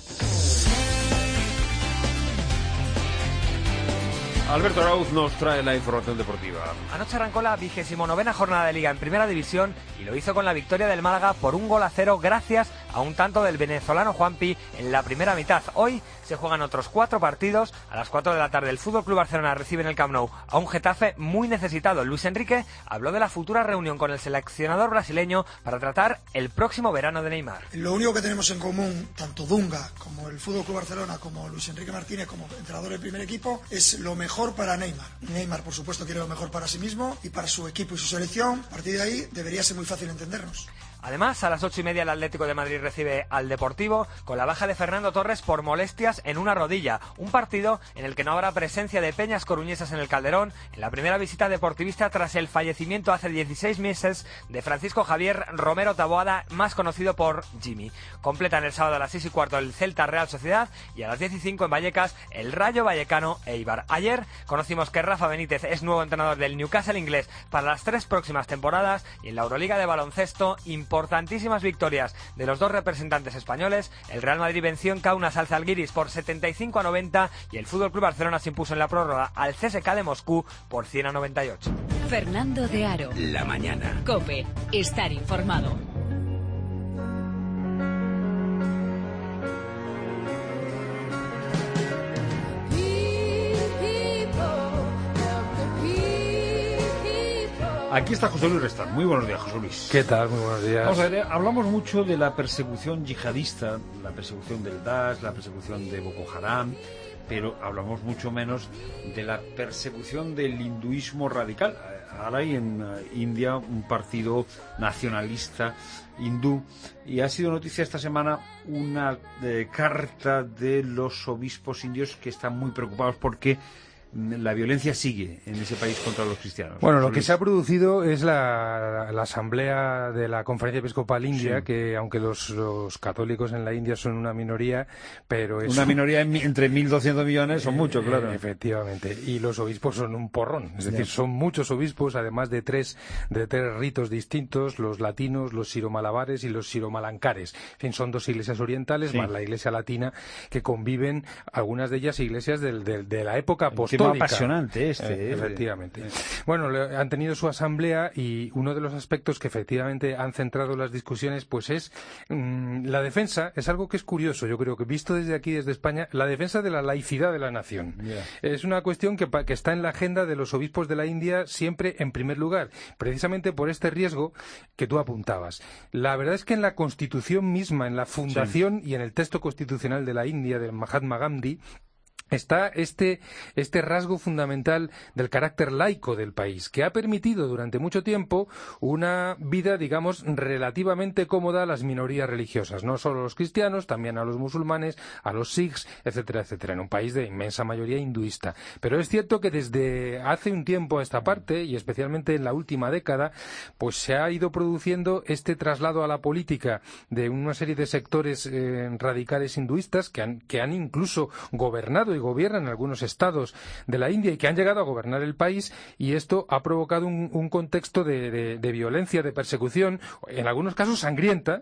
Alberto Arauz nos trae la información deportiva. Anoche arrancó la 29ª jornada de Liga en Primera División y lo hizo con la victoria del Málaga por 1-0 gracias a un tanto del venezolano Juanpi en la primera mitad. Hoy se juegan otros 4 partidos. A las 4 de la tarde el FC Barcelona recibe en el Camp Nou a un Getafe muy necesitado. Luis Enrique habló de la futura reunión con el seleccionador brasileño para tratar el próximo verano de Neymar. Lo único que tenemos en común, tanto Dunga como el FC Barcelona, como Luis Enrique Martínez como entrenador del primer equipo, es lo mejor para Neymar. Neymar, por supuesto, quiere lo mejor para sí mismo y para su equipo y su selección. A partir de ahí debería ser muy fácil entendernos. Además, a las 8:30 el Atlético de Madrid recibe al Deportivo con la baja de Fernando Torres por molestias en una rodilla. Un partido en el que no habrá presencia de peñas coruñesas en el Calderón en la primera visita deportivista tras el fallecimiento hace 16 meses de Francisco Javier Romero Taboada, más conocido por Jimmy. Completan el sábado a las 6:15 el Celta Real Sociedad y a las 10:05 en Vallecas el Rayo Vallecano Eibar. Ayer conocimos que Rafa Benítez es nuevo entrenador del Newcastle inglés para las 3 próximas temporadas y en la Euroliga de baloncesto importantísimas victorias de los 2 representantes españoles. El Real Madrid venció en Kaunas al Zalgiris por 75-90 y el FC Barcelona se impuso en la prórroga al CSKA de Moscú por 100-98. Fernando de Aro. La mañana. COPE. Estar informado. Aquí está José Luis Restán. Muy buenos días, José Luis. ¿Qué tal? Muy buenos días. Vamos a ver, hablamos mucho de la persecución yihadista, la persecución del Daesh, la persecución de Boko Haram, pero hablamos mucho menos de la persecución del hinduismo radical. Ahora hay en India un partido nacionalista hindú y ha sido noticia esta semana una carta de los obispos indios que están muy preocupados porque la violencia sigue en ese país contra los cristianos. Bueno, lo que se ha producido es la asamblea de la Conferencia Episcopal India, sí, que aunque los católicos en la India son una minoría, pero es... Una minoría entre 1.200 millones son muchos, claro. Efectivamente, y los obispos son un porrón, es decir, son muchos obispos, además de tres ritos distintos, los latinos, los siromalabares y los siromalancares. En fin, son 2 iglesias orientales, sí, más la iglesia latina, que conviven, algunas de ellas iglesias de la época apostólica. histórica. Apasionante efectivamente. Bueno, han tenido su asamblea y uno de los aspectos que efectivamente han centrado las discusiones pues es la defensa. Es algo que es curioso, yo creo que visto desde aquí, desde España, la defensa de la laicidad de la nación. Es una cuestión que está en la agenda de los obispos de la India siempre en primer lugar, precisamente por este riesgo que tú apuntabas. La verdad es que en la Constitución misma, en la fundación y en el texto constitucional de la India, del Mahatma Gandhi, está este rasgo fundamental del carácter laico del país, que ha permitido durante mucho tiempo una vida, digamos, relativamente cómoda a las minorías religiosas, no solo a los cristianos, también a los musulmanes, a los sikhs, etcétera, etcétera, en un país de inmensa mayoría hinduista. Pero es cierto que desde hace un tiempo a esta parte, y especialmente en la última década, pues se ha ido produciendo este traslado a la política de una serie de sectores radicales hinduistas que han incluso gobernado y gobiernan en algunos estados de la India y que han llegado a gobernar el país, y esto ha provocado un contexto de violencia, de persecución, en algunos casos sangrienta.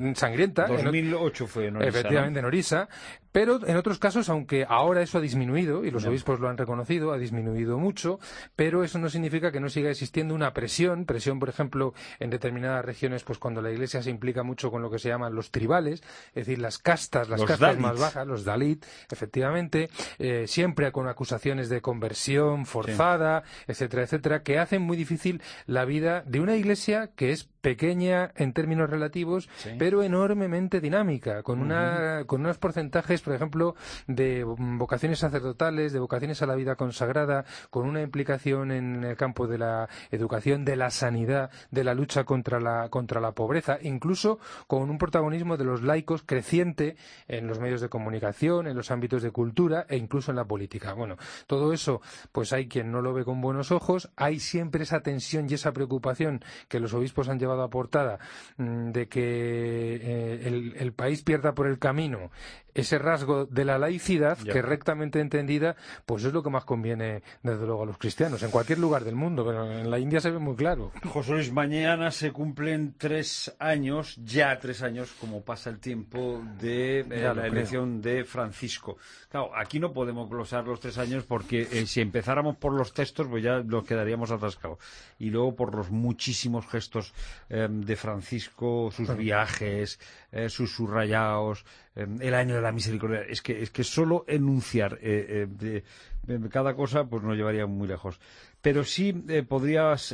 2008 fue en Orissa, efectivamente, ¿no? En Orissa, pero en otros casos, aunque ahora eso ha disminuido, y los obispos lo han reconocido, ha disminuido mucho, pero eso no significa que no siga existiendo una presión, por ejemplo, en determinadas regiones, pues cuando la Iglesia se implica mucho con lo que se llaman los tribales, es decir, las castas más bajas, los Dalit, efectivamente, siempre con acusaciones de conversión forzada, etcétera, etcétera, que hacen muy difícil la vida de una Iglesia que es pequeña en términos relativos, pero enormemente dinámica, con unos porcentajes, por ejemplo, de vocaciones sacerdotales, de vocaciones a la vida consagrada, con una implicación en el campo de la educación, de la sanidad, de la lucha contra la pobreza, incluso con un protagonismo de los laicos creciente en los medios de comunicación, en los ámbitos de cultura e incluso en la política. Bueno, todo eso, pues hay quien no lo ve con buenos ojos, hay siempre esa tensión y esa preocupación que los obispos han llevado a portada de que el país pierda por el camino ese rasgo de la laicidad, que rectamente entendida, pues es lo que más conviene, desde luego, a los cristianos, en cualquier lugar del mundo, pero en la India se ve muy claro. José Luis, mañana se cumplen 3 años, como pasa el tiempo, de la elección de Francisco. Claro, aquí no podemos glosar los 3 años porque si empezáramos por los textos, pues ya nos quedaríamos atascados. Y luego por los muchísimos gestos de Francisco, sus viajes, sus subrayados, el año de la misericordia. Es que solo enunciar de cada cosa pues nos llevaría muy lejos. Pero sí podrías,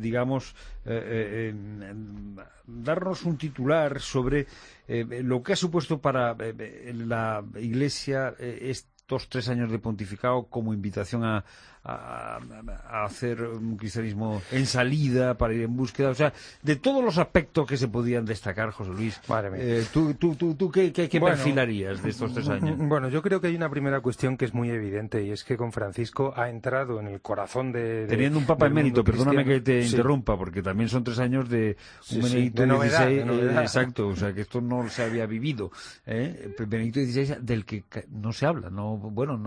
darnos un titular sobre lo que ha supuesto para la Iglesia estos 3 años de pontificado como invitación a hacer un cristianismo en salida, para ir en búsqueda, o sea, de todos los aspectos que se podían destacar, José Luis. ¿Tú qué perfilarías de estos 3 años? Bueno, yo creo que hay una primera cuestión que es muy evidente, y es que con Francisco ha entrado en el corazón teniendo un papa emérito, perdóname que te interrumpa, porque también son 3 años de un Benedicto de novedad, XVI, exacto, o sea, que esto no se había vivido, Benedicto XVI, del que no se habla, no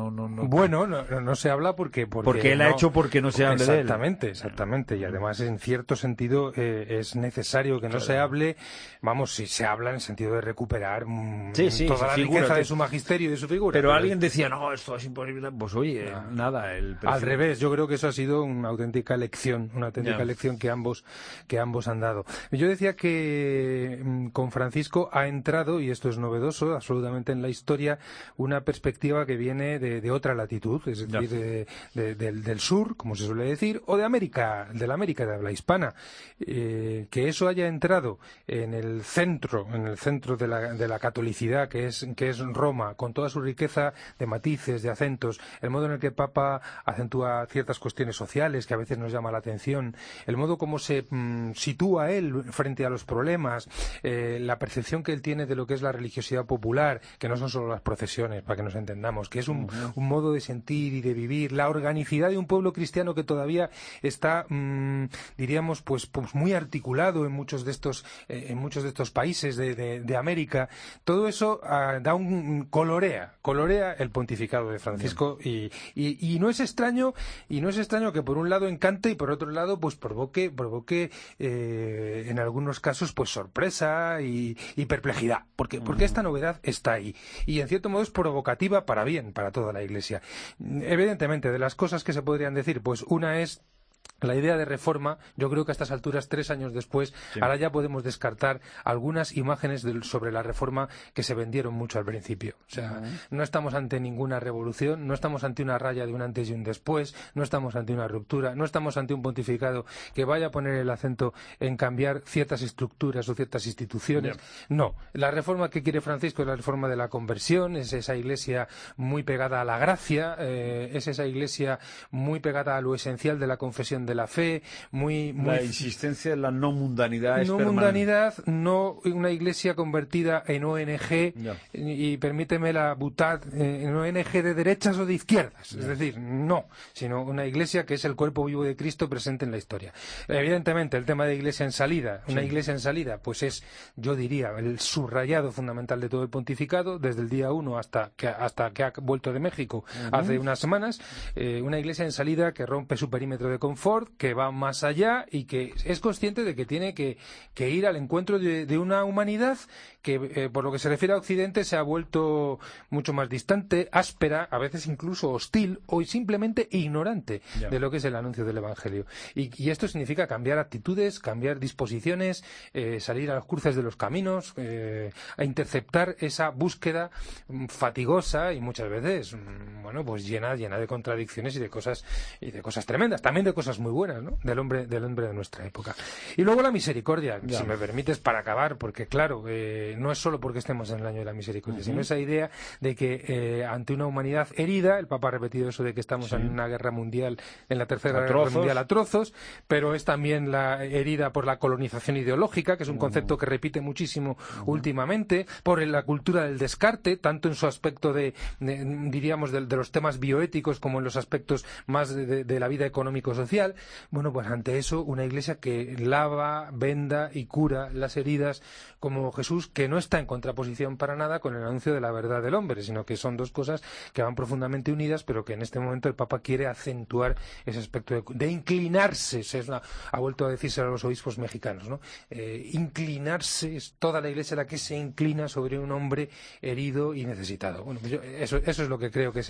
se habla porque él ha hecho porque no se hable de él. Exactamente, y además en cierto sentido es necesario que no se hable, si se habla en el sentido de recuperar toda la riqueza de su magisterio y de su figura. Pero alguien decía, no, esto es imposible, pues oye, nada. Al revés, yo creo que eso ha sido una auténtica lección, que ambos han dado. Yo decía que con Francisco ha entrado, y esto es novedoso absolutamente en la historia, una perspectiva que viene de otra latitud, es decir, del sur, como se suele decir, o de la América de habla hispana, que eso haya entrado en el centro de la catolicidad, que es Roma, con toda su riqueza de matices, de acentos, el modo en el que el Papa acentúa ciertas cuestiones sociales que a veces nos llama la atención, el modo como se sitúa él frente a los problemas, la percepción que él tiene de lo que es la religiosidad popular, que no son solo las procesiones, para que nos entendamos, que es un modo de sentir y de vivir, la organicidad de un pueblo cristiano que todavía está, diríamos, pues muy articulado en muchos de estos países de América. Todo eso colorea el pontificado de Francisco, y no es extraño que por un lado encante y por otro lado pues provoque en algunos casos pues sorpresa, duda y perplejidad, porque esta novedad está ahí y en cierto modo es provocativa para bien, para toda la Iglesia. Evidentemente, de las cosas que se podrían decir, pues una es la idea de reforma. Yo creo que a estas alturas, 3 años después, ahora ya podemos descartar algunas imágenes sobre la reforma que se vendieron mucho al principio. O sea, no estamos ante ninguna revolución, no estamos ante una raya de un antes y un después, no estamos ante una ruptura, no estamos ante un pontificado que vaya a poner el acento en cambiar ciertas estructuras o ciertas instituciones. No, la reforma que quiere Francisco es la reforma de la conversión, es esa Iglesia muy pegada a la gracia, es esa Iglesia muy pegada a lo esencial de la confesión de la fe, la insistencia en la no mundanidad. No mundanidad, no una Iglesia convertida en ONG, y permíteme la butad, en ONG de derechas o de izquierdas, es decir, no, sino una Iglesia que es el cuerpo vivo de Cristo presente en la historia. Evidentemente, el tema de Iglesia en salida, una Iglesia en salida, pues es, yo diría, el subrayado fundamental de todo el pontificado, desde el día 1 hasta que ha vuelto de México hace unas semanas, una Iglesia en salida que rompe su perímetro de confort, que va más allá y que es consciente de que tiene que ir al encuentro de una humanidad que, por lo que se refiere a Occidente, se ha vuelto mucho más distante, áspera, a veces incluso hostil o simplemente ignorante de lo que es el anuncio del Evangelio. Y esto significa cambiar actitudes, cambiar disposiciones, salir a los cruces de los caminos, a interceptar esa búsqueda fatigosa y muchas veces, pues llena de contradicciones y de cosas tremendas, también de cosas muy buenas, ¿no? del hombre de nuestra época. Y luego la misericordia, si me permites, para acabar, porque claro, no es solo porque estemos en el año de la misericordia, sino esa idea de que ante una humanidad herida, el Papa ha repetido eso de que estamos en una guerra mundial, en la tercera guerra mundial a trozos, pero es también la herida por la colonización ideológica, que es un concepto que repite muchísimo últimamente, por la cultura del descarte, tanto en su aspecto diríamos, de los temas bioéticos como en los aspectos más de la vida económico-social. Bueno, pues ante eso, una Iglesia que lava, venda y cura las heridas como Jesús, que no está en contraposición para nada con el anuncio de la verdad del hombre, sino que son dos cosas que van profundamente unidas, pero que en este momento el Papa quiere acentuar ese aspecto de inclinarse. Ha vuelto a decirse a los obispos mexicanos, ¿no? Inclinarse, es toda la Iglesia la que se inclina sobre un hombre herido y necesitado. Bueno, pues eso es lo que creo que es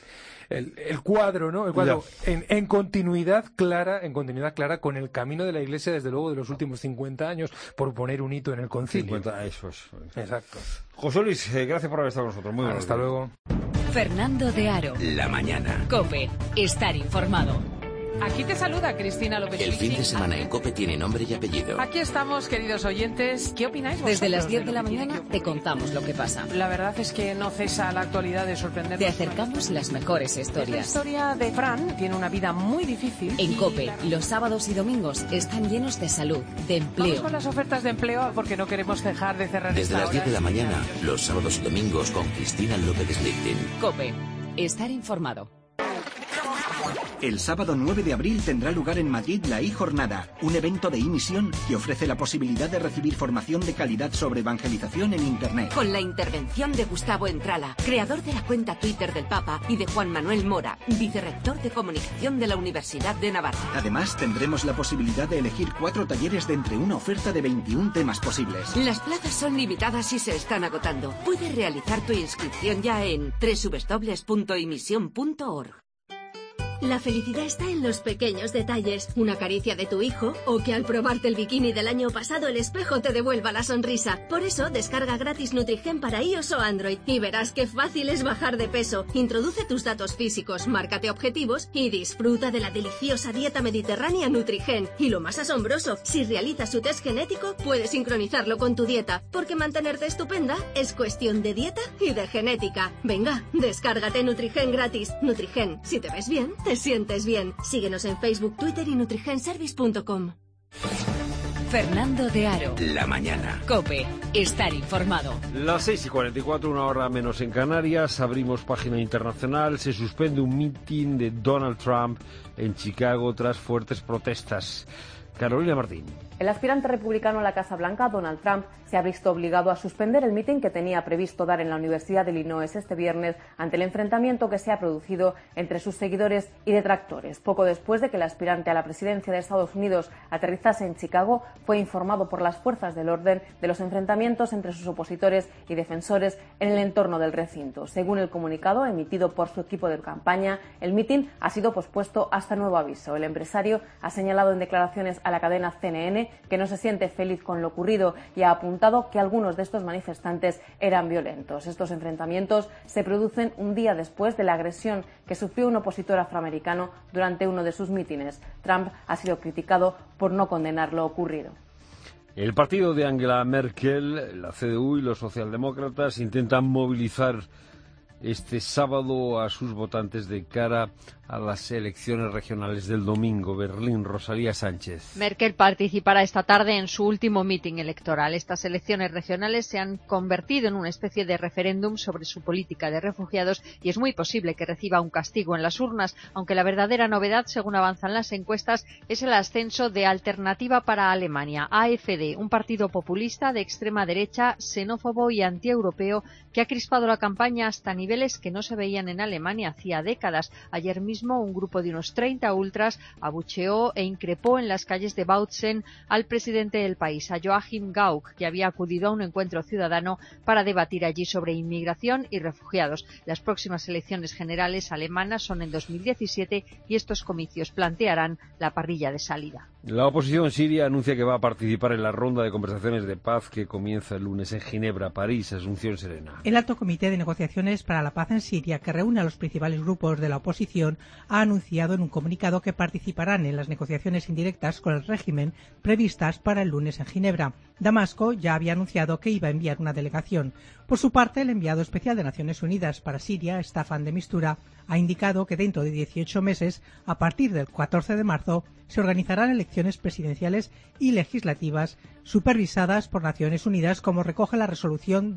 el cuadro, ¿no? El cuadro en continuidad clara con el camino de la Iglesia, desde luego, de los últimos 50 años, por poner un hito en el concilio. 50, eso es. Exacto. José Luis, gracias por haber estado con nosotros. Muy bien. Hasta luego. Fernando de Aro. La mañana. COPE. Estar informado. Aquí te saluda Cristina López. El fin de semana en COPE tiene nombre y apellido. Aquí estamos, queridos oyentes. ¿Qué opináis vosotros? Desde las 10 de la mañana te contamos lo que pasa. La verdad es que no cesa la actualidad de sorprendernos. Te acercamos las mejores historias. La historia de Fran tiene una vida muy difícil. En COPE, los sábados y domingos están llenos de salud, de empleo. Vamos con las ofertas de empleo porque no queremos dejar de cerrar. Desde las 10 de la mañana, los sábados y domingos con Cristina López Slichting. COPE. Estar informado. El sábado 9 de abril tendrá lugar en Madrid la iJornada, un evento de e-misión que ofrece la posibilidad de recibir formación de calidad sobre evangelización en Internet. Con la intervención de Gustavo Entrala, creador de la cuenta Twitter del Papa, y de Juan Manuel Mora, vicerrector de comunicación de la Universidad de Navarra. Además, tendremos la posibilidad de elegir 4 talleres de entre una oferta de 21 temas posibles. Las plazas son limitadas y se están agotando. Puedes realizar tu inscripción ya en www.imision.org. La felicidad está en los pequeños detalles. Una caricia de tu hijo o que al probarte el bikini del año pasado el espejo te devuelva la sonrisa. Por eso descarga gratis Nutrigen para iOS o Android y verás qué fácil es bajar de peso. Introduce tus datos físicos, márcate objetivos y disfruta de la deliciosa dieta mediterránea Nutrigen. Y lo más asombroso, si realizas su test genético, puedes sincronizarlo con tu dieta, porque mantenerte estupenda es cuestión de dieta y de genética. Venga, descárgate Nutrigen gratis. Nutrigen, si te ves bien, te sientes bien. Síguenos en Facebook, Twitter y nutrigenservice.com. Fernando de Aro. La mañana. COPE. Estar informado. Las 6:44, una hora menos en Canarias. Abrimos página internacional. Se suspende un mitin de Donald Trump en Chicago tras fuertes protestas. Carolina Martín. El aspirante republicano a la Casa Blanca, Donald Trump, se ha visto obligado a suspender el mitin que tenía previsto dar en la Universidad de Illinois este viernes ante el enfrentamiento que se ha producido entre sus seguidores y detractores. Poco después de que el aspirante a la presidencia de Estados Unidos aterrizase en Chicago, fue informado por las fuerzas del orden de los enfrentamientos entre sus opositores y defensores en el entorno del recinto. Según el comunicado emitido por su equipo de campaña, el mitin ha sido pospuesto hasta nuevo aviso. El empresario ha señalado en declaraciones a la cadena CNN que no se siente feliz con lo ocurrido y ha apuntado que algunos de estos manifestantes eran violentos. Estos enfrentamientos se producen un día después de la agresión que sufrió un opositor afroamericano durante uno de sus mítines. Trump ha sido criticado por no condenar lo ocurrido. El partido de Angela Merkel, la CDU y los socialdemócratas intentan movilizar este sábado a sus votantes de cara a las elecciones regionales del domingo. Berlín, Rosalía Sánchez. Merkel participará esta tarde en su último mitin electoral. Estas elecciones regionales se han convertido en una especie de referéndum sobre su política de refugiados y es muy posible que reciba un castigo en las urnas, aunque la verdadera novedad, según avanzan las encuestas, es el ascenso de Alternativa para Alemania, AfD, un partido populista de extrema derecha, xenófobo y antieuropeo que ha crispado la campaña hasta niveles que no se veían en Alemania hacía décadas. Ayer mismo un grupo de unos 30 ultras abucheó e increpó en las calles de Bautzen al presidente del país, a Joachim Gauck, que había acudido a un encuentro ciudadano para debatir allí sobre inmigración y refugiados. Las próximas elecciones generales alemanas son en 2017 y estos comicios plantearán la parrilla de salida. La oposición siria anuncia que va a participar en la ronda de conversaciones de paz que comienza el lunes en Ginebra, París. Asunción Serena. El Alto Comité de Negociaciones para la Paz en Siria, que reúne a los principales grupos de la oposición, ha anunciado en un comunicado que participarán en las negociaciones indirectas con el régimen previstas para el lunes en Ginebra. Damasco ya había anunciado que iba a enviar una delegación. Por su parte, el enviado especial de Naciones Unidas para Siria, Staffan de Mistura, ha indicado que dentro de 18 meses, a partir del 14 de marzo, se organizarán elecciones presidenciales y legislativas supervisadas por Naciones Unidas, como recoge la resolución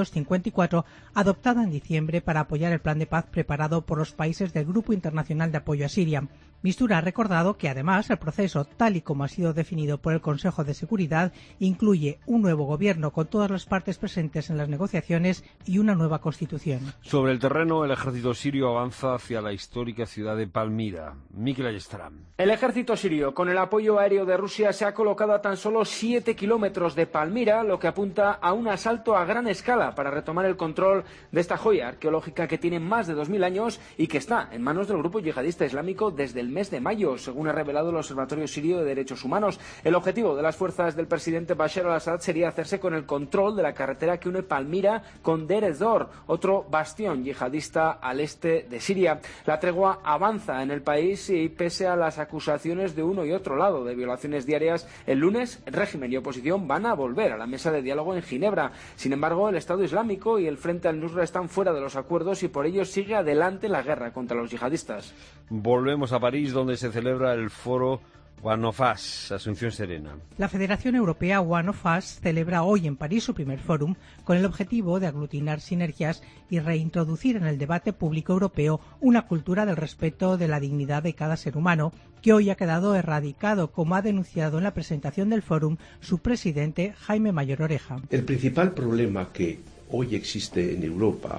2254 adoptada en diciembre para apoyar el plan de paz preparado por los países del Grupo Internacional de Apoyo a Siria. Mistura ha recordado que, además, el proceso, tal y como ha sido definido por el Consejo de Seguridad, incluye un nuevo gobierno con todas las partes presentes en las negociaciones y una nueva constitución. Sobre el terreno, el ejército sirio avanza hacia la histórica ciudad de Palmira. Mikel Ayestram. El ejército sirio, con el apoyo aéreo de Rusia, se ha colocado a tan solo 7 kilómetros de Palmira, lo que apunta a un asalto a gran escala para retomar el control de esta joya arqueológica que tiene más de 2000 años y que está en manos del grupo yihadista islámico desde el mes de mayo, según ha revelado el Observatorio Sirio de Derechos Humanos. El objetivo de las fuerzas del presidente Bashar al-Assad sería hacerse con el control de la carretera que une Palmira con Deir ez-Zor, otro bastión yihadista al este de Siria. La tregua avanza en el país y, pese a las acusaciones de uno y otro lado de violaciones diarias, el lunes régimen y oposición van a volver a la mesa de diálogo en Ginebra. Sin embargo, el Estado Islámico y el Frente al-Nusra están fuera de los acuerdos y por ello sigue adelante la guerra contra los yihadistas. Volvemos a París, donde se celebra el foro One of Us. Asunción Serena. La Federación Europea One of Us celebra hoy en París su primer fórum con el objetivo de aglutinar sinergias y reintroducir en el debate público europeo una cultura del respeto de la dignidad de cada ser humano que hoy ha quedado erradicado, como ha denunciado en la presentación del fórum su presidente Jaime Mayor Oreja. El principal problema que hoy existe en Europa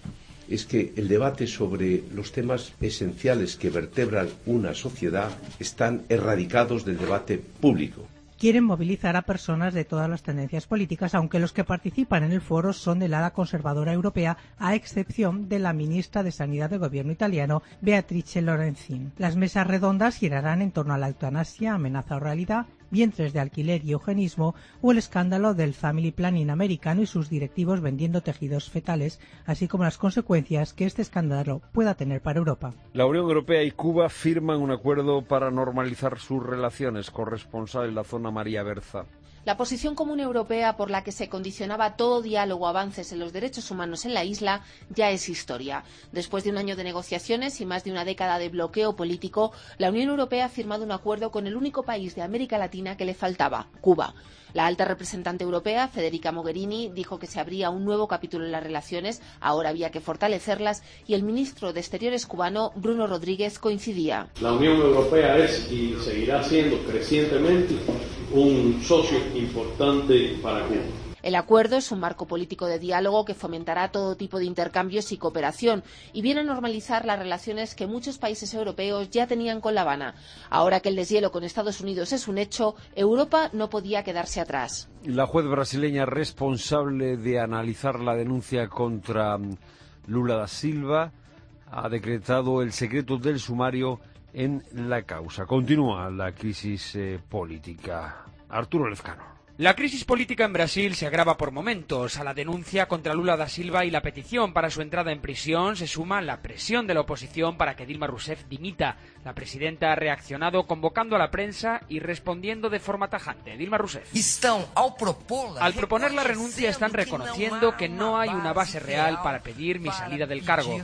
es que el debate sobre los temas esenciales que vertebran una sociedad están erradicados del debate público. Quieren movilizar a personas de todas las tendencias políticas, aunque los que participan en el foro son del ala conservadora europea, a excepción de la ministra de Sanidad del gobierno italiano, Beatrice Lorenzin. Las mesas redondas girarán en torno a la eutanasia, amenaza o realidad, vientres de alquiler y eugenismo, o el escándalo del family planning americano y sus directivos vendiendo tejidos fetales, así como las consecuencias que este escándalo pueda tener para Europa. La Unión Europea y Cuba firman un acuerdo para normalizar sus relaciones. Corresponsal en la zona, María Berza. La posición común europea por la que se condicionaba todo diálogo o avances en los derechos humanos en la isla ya es historia. Después de un año de negociaciones y más de una década de bloqueo político, la Unión Europea ha firmado un acuerdo con el único país de América Latina que le faltaba, Cuba. La alta representante europea, Federica Mogherini, dijo que se abría un nuevo capítulo en las relaciones, ahora había que fortalecerlas, y el ministro de Exteriores cubano, Bruno Rodríguez, coincidía. La Unión Europea es y seguirá siendo crecientemente un socio importante para Cuba. El acuerdo es un marco político de diálogo que fomentará todo tipo de intercambios y cooperación y viene a normalizar las relaciones que muchos países europeos ya tenían con La Habana. Ahora que el deshielo con Estados Unidos es un hecho, Europa no podía quedarse atrás. La juez brasileña responsable de analizar la denuncia contra Lula da Silva ha decretado el secreto del sumario en la causa. Continúa la crisis política. Arturo Lezcano. La crisis política en Brasil se agrava por momentos. A la denuncia contra Lula da Silva y la petición para su entrada en prisión se suma la presión de la oposición para que Dilma Rousseff dimita. La presidenta ha reaccionado convocando a la prensa y respondiendo de forma tajante. Dilma Rousseff. Al proponer la renuncia están reconociendo que no hay una base real para pedir mi salida del cargo.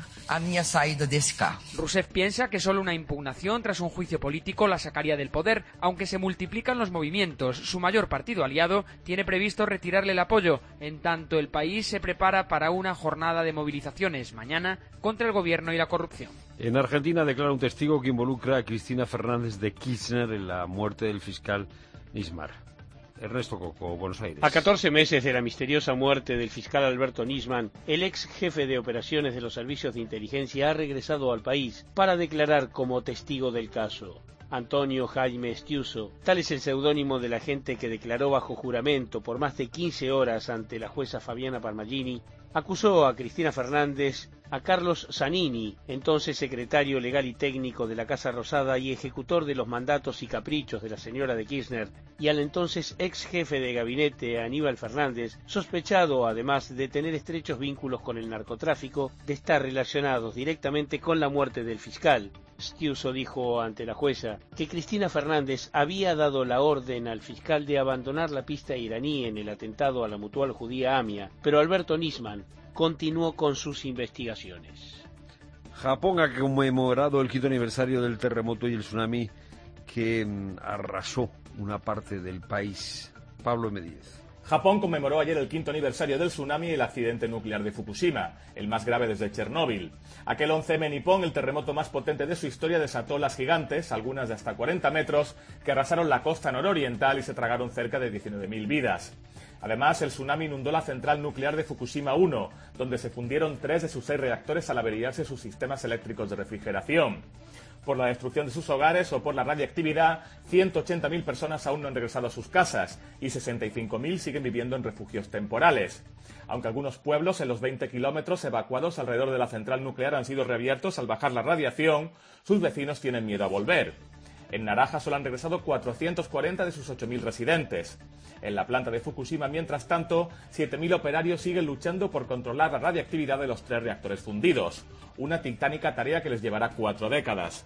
Rousseff piensa que solo una impugnación tras un juicio político la sacaría del poder, aunque se multiplican los movimientos. Su mayor partido aliado tiene previsto retirarle el apoyo, en tanto el país se prepara para una jornada de movilizaciones mañana contra el gobierno y la corrupción. En Argentina declara un testigo que involucra a Cristina Fernández de Kirchner en la muerte del fiscal Nisman. Ernesto Coco, Buenos Aires. A 14 meses de la misteriosa muerte del fiscal Alberto Nisman, el ex jefe de operaciones de los servicios de inteligencia ha regresado al país para declarar como testigo del caso. Antonio Jaime Estiuso, tal es el seudónimo del agente que declaró bajo juramento por más de 15 horas ante la jueza Fabiana Parmagini, acusó a Cristina Fernández, a Carlos Zanini, entonces secretario legal y técnico de la Casa Rosada y ejecutor de los mandatos y caprichos de la señora de Kirchner, y al entonces ex jefe de gabinete Aníbal Fernández, sospechado además de tener estrechos vínculos con el narcotráfico, de estar relacionados directamente con la muerte del fiscal. Stiuso dijo ante la jueza que Cristina Fernández había dado la orden al fiscal de abandonar la pista iraní en el atentado a la mutual judía AMIA, pero Alberto Nisman continuó con sus investigaciones. Japón ha conmemorado el 5º aniversario del terremoto y el tsunami que arrasó una parte del país. Pablo Medíez. Japón conmemoró ayer el 5º aniversario del tsunami y el accidente nuclear de Fukushima, el más grave desde Chernóbil. Aquel 11M nipón, el terremoto más potente de su historia, desató olas gigantes, algunas de hasta 40 metros, que arrasaron la costa nororiental y se tragaron cerca de 19.000 vidas. Además, el tsunami inundó la central nuclear de Fukushima 1, donde se fundieron 3 de sus 6 reactores al averiarse sus sistemas eléctricos de refrigeración. Por la destrucción de sus hogares o por la radiactividad, 180.000 personas aún no han regresado a sus casas y 65.000 siguen viviendo en refugios temporales. Aunque algunos pueblos en los 20 kilómetros evacuados alrededor de la central nuclear han sido reabiertos al bajar la radiación, sus vecinos tienen miedo a volver. En Naraha solo han regresado 440 de sus 8.000 residentes. En la planta de Fukushima, mientras tanto, 7.000 operarios siguen luchando por controlar la radiactividad de los 3 reactores fundidos. Una titánica tarea que les llevará 4 décadas.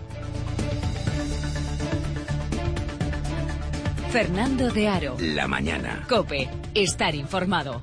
Fernando de Aro. La mañana. COPE. Estar informado.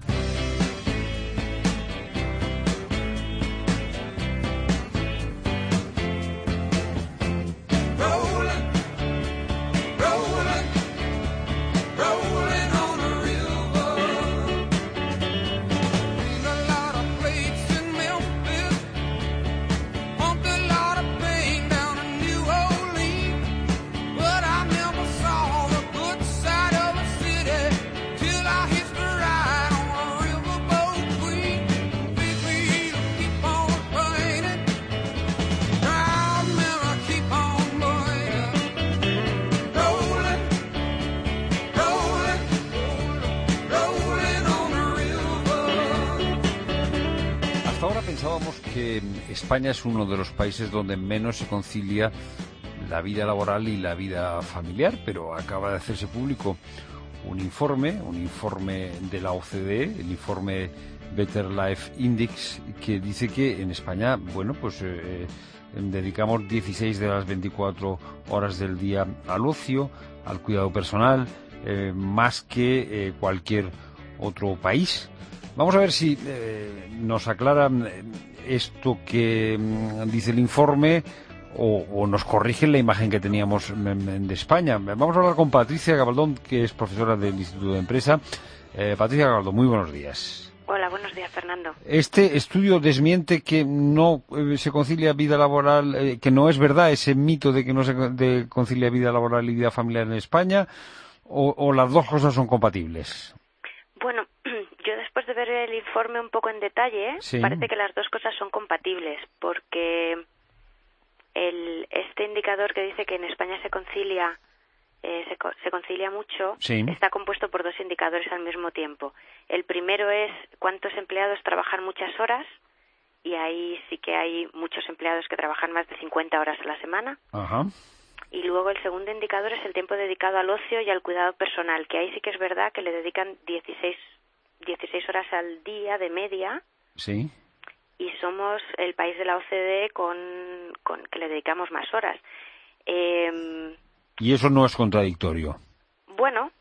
España es uno de los países donde menos se concilia la vida laboral y la vida familiar, pero acaba de hacerse público un informe de la OCDE, el informe Better Life Index, que dice que en España, dedicamos 16 de las 24 horas del día al ocio, al cuidado personal, más que cualquier otro país. Vamos a ver si nos aclaran esto que dice el informe o nos corrigen la imagen que teníamos de España. Vamos a hablar con Patricia Gabaldón, que es profesora del Instituto de Empresa. Patricia Gabaldón, muy buenos días. Hola, buenos días, Fernando. Este estudio desmiente que no se concilia vida laboral, que no es verdad ese mito de que no se concilia vida laboral y vida familiar en España, o las dos cosas son compatibles. Bueno, yo después de ver el informe un poco en detalle, sí, parece que las dos cosas son compatibles, porque este indicador que dice que en España se concilia mucho, sí, está compuesto por dos indicadores al mismo tiempo. El primero es cuántos empleados trabajan muchas horas, y ahí sí que hay muchos empleados que trabajan más de 50 horas a la semana. Ajá. Y luego el segundo indicador es el tiempo dedicado al ocio y al cuidado personal, que ahí sí que es verdad que le dedican 16 horas al día de media. Sí. Y somos el país de la OCDE con que le dedicamos más horas. Y eso no es contradictorio. Bueno,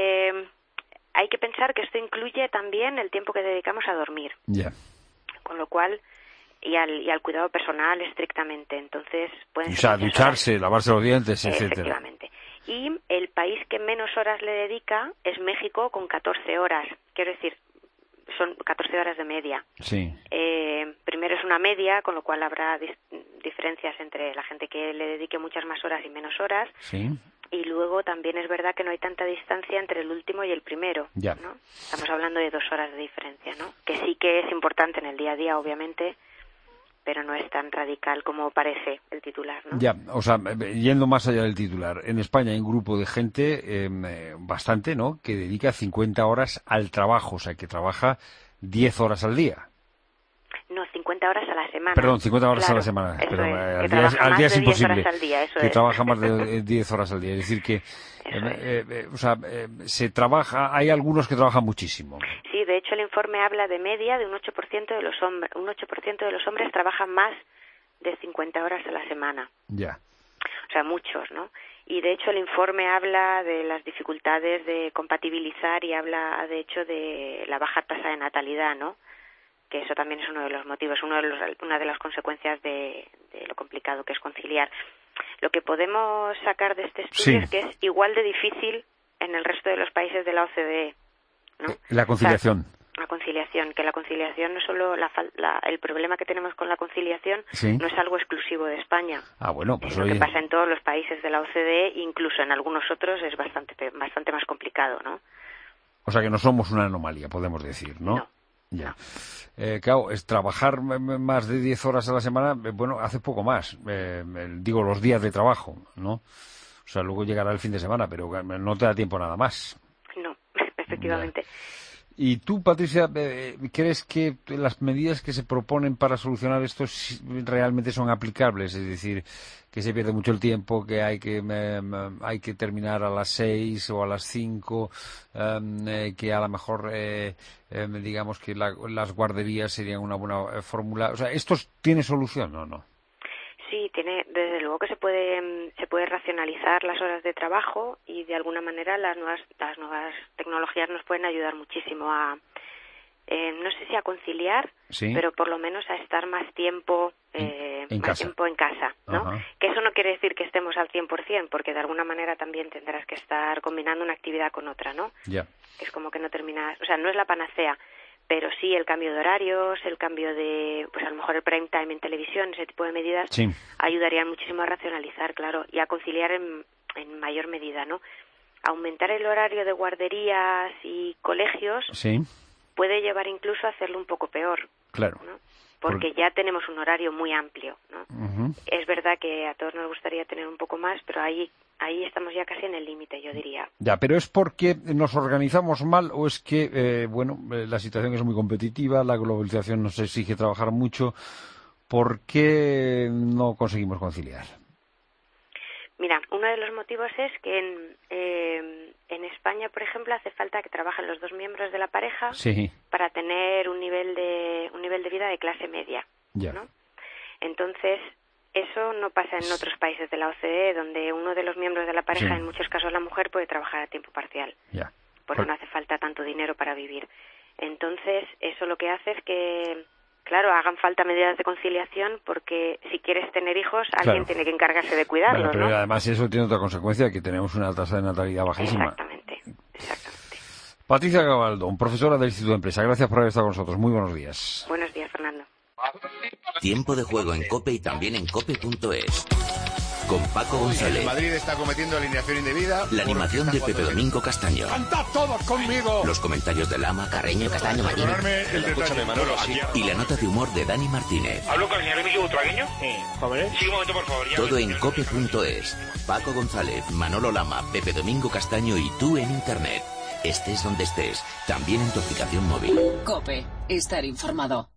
hay que pensar que esto incluye también el tiempo que dedicamos a dormir. Ya. Con lo cual, y al cuidado personal estrictamente. Entonces, pueden ser, o sea, ducharse, horas, lavarse los dientes, etcétera. Efectivamente. Y el país que menos horas le dedica es México, con 14 horas. Quiero decir, son 14 horas de media. Sí. Primero es una media, con lo cual habrá diferencias entre la gente que le dedique muchas más horas y menos horas. Sí. Y luego también es verdad que no hay tanta distancia entre el último y el primero, ya, ¿no? Estamos hablando de 2 horas de diferencia, ¿no? Que sí que es importante en el día a día, obviamente, pero no es tan radical como parece el titular, ¿no? Ya, o sea, yendo más allá del titular, en España hay un grupo de gente, bastante, ¿no?, que dedica 50 horas al trabajo, o sea, que trabaja 10 horas al día. No, 50 horas a la semana. Perdón, 50 horas claro, a la semana. Pero es, al día es imposible. 10 horas al día, eso que es. trabaja más de 10 horas al día. Es decir, que o sea, se trabaja, hay algunos que trabajan muchísimo. Sí, de hecho el informe habla de media de un 8% de los hombres. Un 8% de los hombres trabajan más de 50 horas a la semana. Ya. O sea, muchos, ¿no? Y de hecho el informe habla de las dificultades de compatibilizar y habla, de hecho, de la baja tasa de natalidad, ¿no? Que eso también es uno de los motivos, una de las consecuencias de lo complicado que es conciliar. Lo que podemos sacar de este estudio, sí, es que es igual de difícil en el resto de los países de la OCDE, ¿no? La conciliación. O sea, la conciliación, que la conciliación no es solo el problema que tenemos con la conciliación, sí, no es algo exclusivo de España. Ah, bueno, pues lo que pasa en todos los países de la OCDE, incluso en algunos otros es bastante más complicado, ¿no? O sea que no somos una anomalía, podemos decir, ¿no? No. Ya. Claro, es trabajar más de 10 horas a la semana, bueno, hace poco más, digo, los días de trabajo, ¿no? O sea, luego llegará el fin de semana, pero no te da tiempo nada más. No, efectivamente. Ya. ¿Y tú, Patricia, crees que las medidas que se proponen para solucionar esto realmente son aplicables? Es decir, que se pierde mucho el tiempo, que hay que terminar a las 6 o a las 5, que a lo mejor, digamos que las guarderías serían una buena fórmula. O sea, ¿esto tiene solución o no? Sí, desde luego que se puede racionalizar las horas de trabajo, y de alguna manera las nuevas tecnologías nos pueden ayudar muchísimo a, no sé si a conciliar, sí, pero por lo menos a estar más tiempo en casa, ¿no? Ajá. Que eso no quiere decir que estemos al 100%, porque de alguna manera también tendrás que estar combinando una actividad con otra, ¿no? Ya. Es como que no terminas, o sea, no es la panacea, pero sí el cambio de horarios, el cambio de, pues a lo mejor el prime time en televisión, ese tipo de medidas, sí, ayudarían muchísimo a racionalizar, claro, y a conciliar en mayor medida, ¿no? Aumentar el horario de guarderías y colegios, sí, puede llevar incluso a hacerlo un poco peor, claro, ¿no? Porque ya tenemos un horario muy amplio, ¿no? Uh-huh. Es verdad que a todos nos gustaría tener un poco más, pero ahí estamos ya casi en el límite, yo diría. Ya, pero ¿es porque nos organizamos mal o es que, la situación es muy competitiva, la globalización nos exige trabajar mucho? ¿Por qué no conseguimos conciliar? Mira, uno de los motivos es que en España, por ejemplo, hace falta que trabajen los dos miembros de la pareja, sí, para tener un nivel de vida de clase media, ya, ¿no? Entonces, Eso no pasa en otros países de la OCDE, donde uno de los miembros de la pareja, en muchos casos la mujer, puede trabajar a tiempo parcial. Porque no hace falta tanto dinero para vivir. Entonces, eso lo que hace es que, claro, hagan falta medidas de conciliación, porque si quieres tener hijos, alguien tiene que encargarse de cuidarlos, pero ¿no? además eso tiene otra consecuencia, que tenemos una tasa de natalidad bajísima. Exactamente. Patricia Gabaldón, profesora del Instituto de Empresa, gracias por haber estado con nosotros. Muy buenos días. Buenos días, Fernando. Tiempo de juego en COPE y también en COPE.es. Con Paco González. El Madrid está cometiendo alineación indebida. La animación de Pepe Domingo Castaño. ¡Cantad todos conmigo! Los comentarios de Lama, Carreño, Castaño, Martínez. Escúchame, Manolo, Y la nota de humor de Dani Martínez. ¿Hablo con el señor Emilio Butragueño? Sí. ¿Jóvenes? Sí, un momento, por favor. Todo en COPE.es. Paco González, Manolo Lama, Pepe Domingo Castaño y tú en Internet. Estés donde estés, también en tu aplicación móvil. COPE. Estar informado.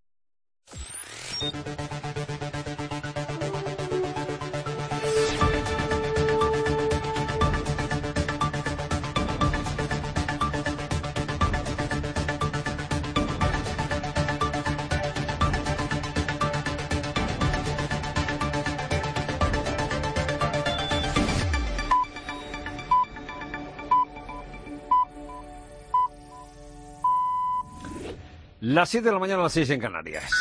Las 7 de la mañana, las 6 en Canarias.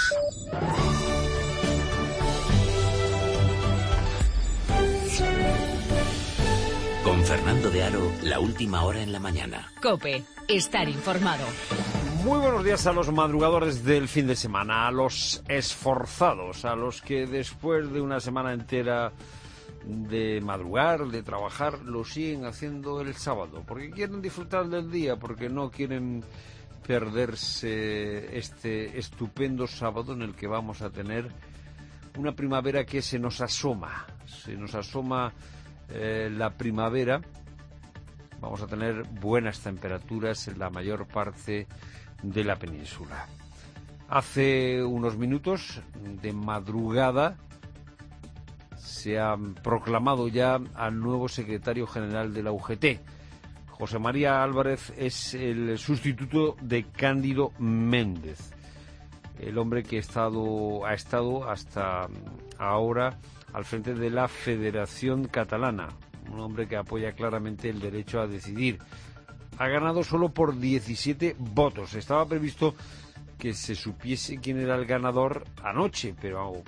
Con Fernando de Aro, la última hora en la mañana. COPE. Estar informado. Muy buenos días a los madrugadores del fin de semana, a los esforzados, a los que después de una semana entera de madrugar, de trabajar, lo siguen haciendo el sábado, porque quieren disfrutar del día, porque no quieren perderse este estupendo sábado en el que vamos a tener una primavera que se nos asoma la primavera. Vamos a tener buenas temperaturas en la mayor parte de la península. Hace unos minutos de madrugada se ha proclamado ya al nuevo secretario general de la UGT. José María Álvarez es el sustituto de Cándido Méndez, el hombre que ha estado hasta ahora al frente de la Federación Catalana, un hombre que apoya claramente el derecho a decidir. Ha ganado solo por 17 votos. Estaba previsto que se supiese quién era el ganador anoche, pero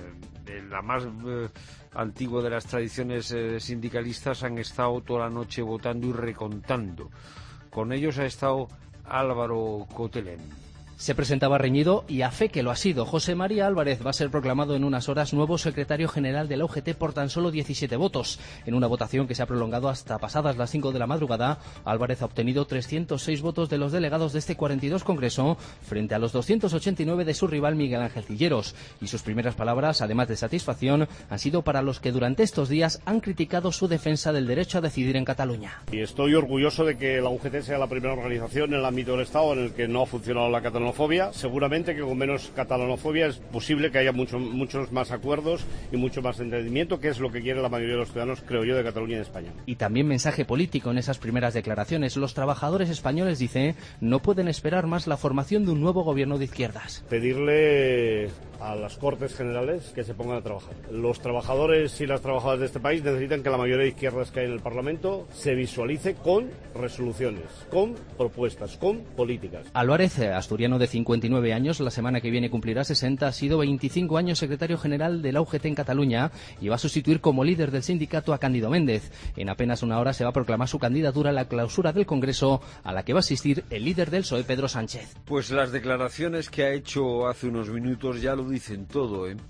la más antigua de las tradiciones sindicalistas han estado toda la noche votando y recontando. Con ellos ha estado Álvaro Cotelén. Se presentaba reñido y a fe que lo ha sido. José María Álvarez va a ser proclamado en unas horas nuevo secretario general de la UGT por tan solo 17 votos. En una votación que se ha prolongado hasta pasadas las 5 de la madrugada, Álvarez ha obtenido 306 votos de los delegados de este 42 Congreso frente a los 289 de su rival Miguel Ángel Cilleros. Y sus primeras palabras, además de satisfacción, han sido para los que durante estos días han criticado su defensa del derecho a decidir en Cataluña. Y estoy orgulloso de que la UGT sea la primera organización en el ámbito del Estado en el que no ha funcionado la catalanofobia. Seguramente que con menos catalanofobia es posible que haya muchos más acuerdos y mucho más entendimiento, que es lo que quiere la mayoría de los ciudadanos, creo yo, de Cataluña y de España. Y también mensaje político en esas primeras declaraciones. Los trabajadores españoles, dice, no pueden esperar más la formación de un nuevo gobierno de izquierdas. Pedirle a las Cortes Generales que se pongan a trabajar. Los trabajadores y las trabajadoras de este país necesitan que la mayoría de izquierdas que hay en el Parlamento se visualice con resoluciones, con propuestas, con políticas. Álvarez, asturiano de 59 años, la semana que viene cumplirá 60, ha sido 25 años secretario general de la UGT en Cataluña y va a sustituir como líder del sindicato a Cándido Méndez. En apenas una hora se va a proclamar su candidatura a la clausura del Congreso, a la que va a asistir el líder del PSOE, Pedro Sánchez. Pues las declaraciones que ha hecho hace unos minutos ya lo dicen todo, ¿eh?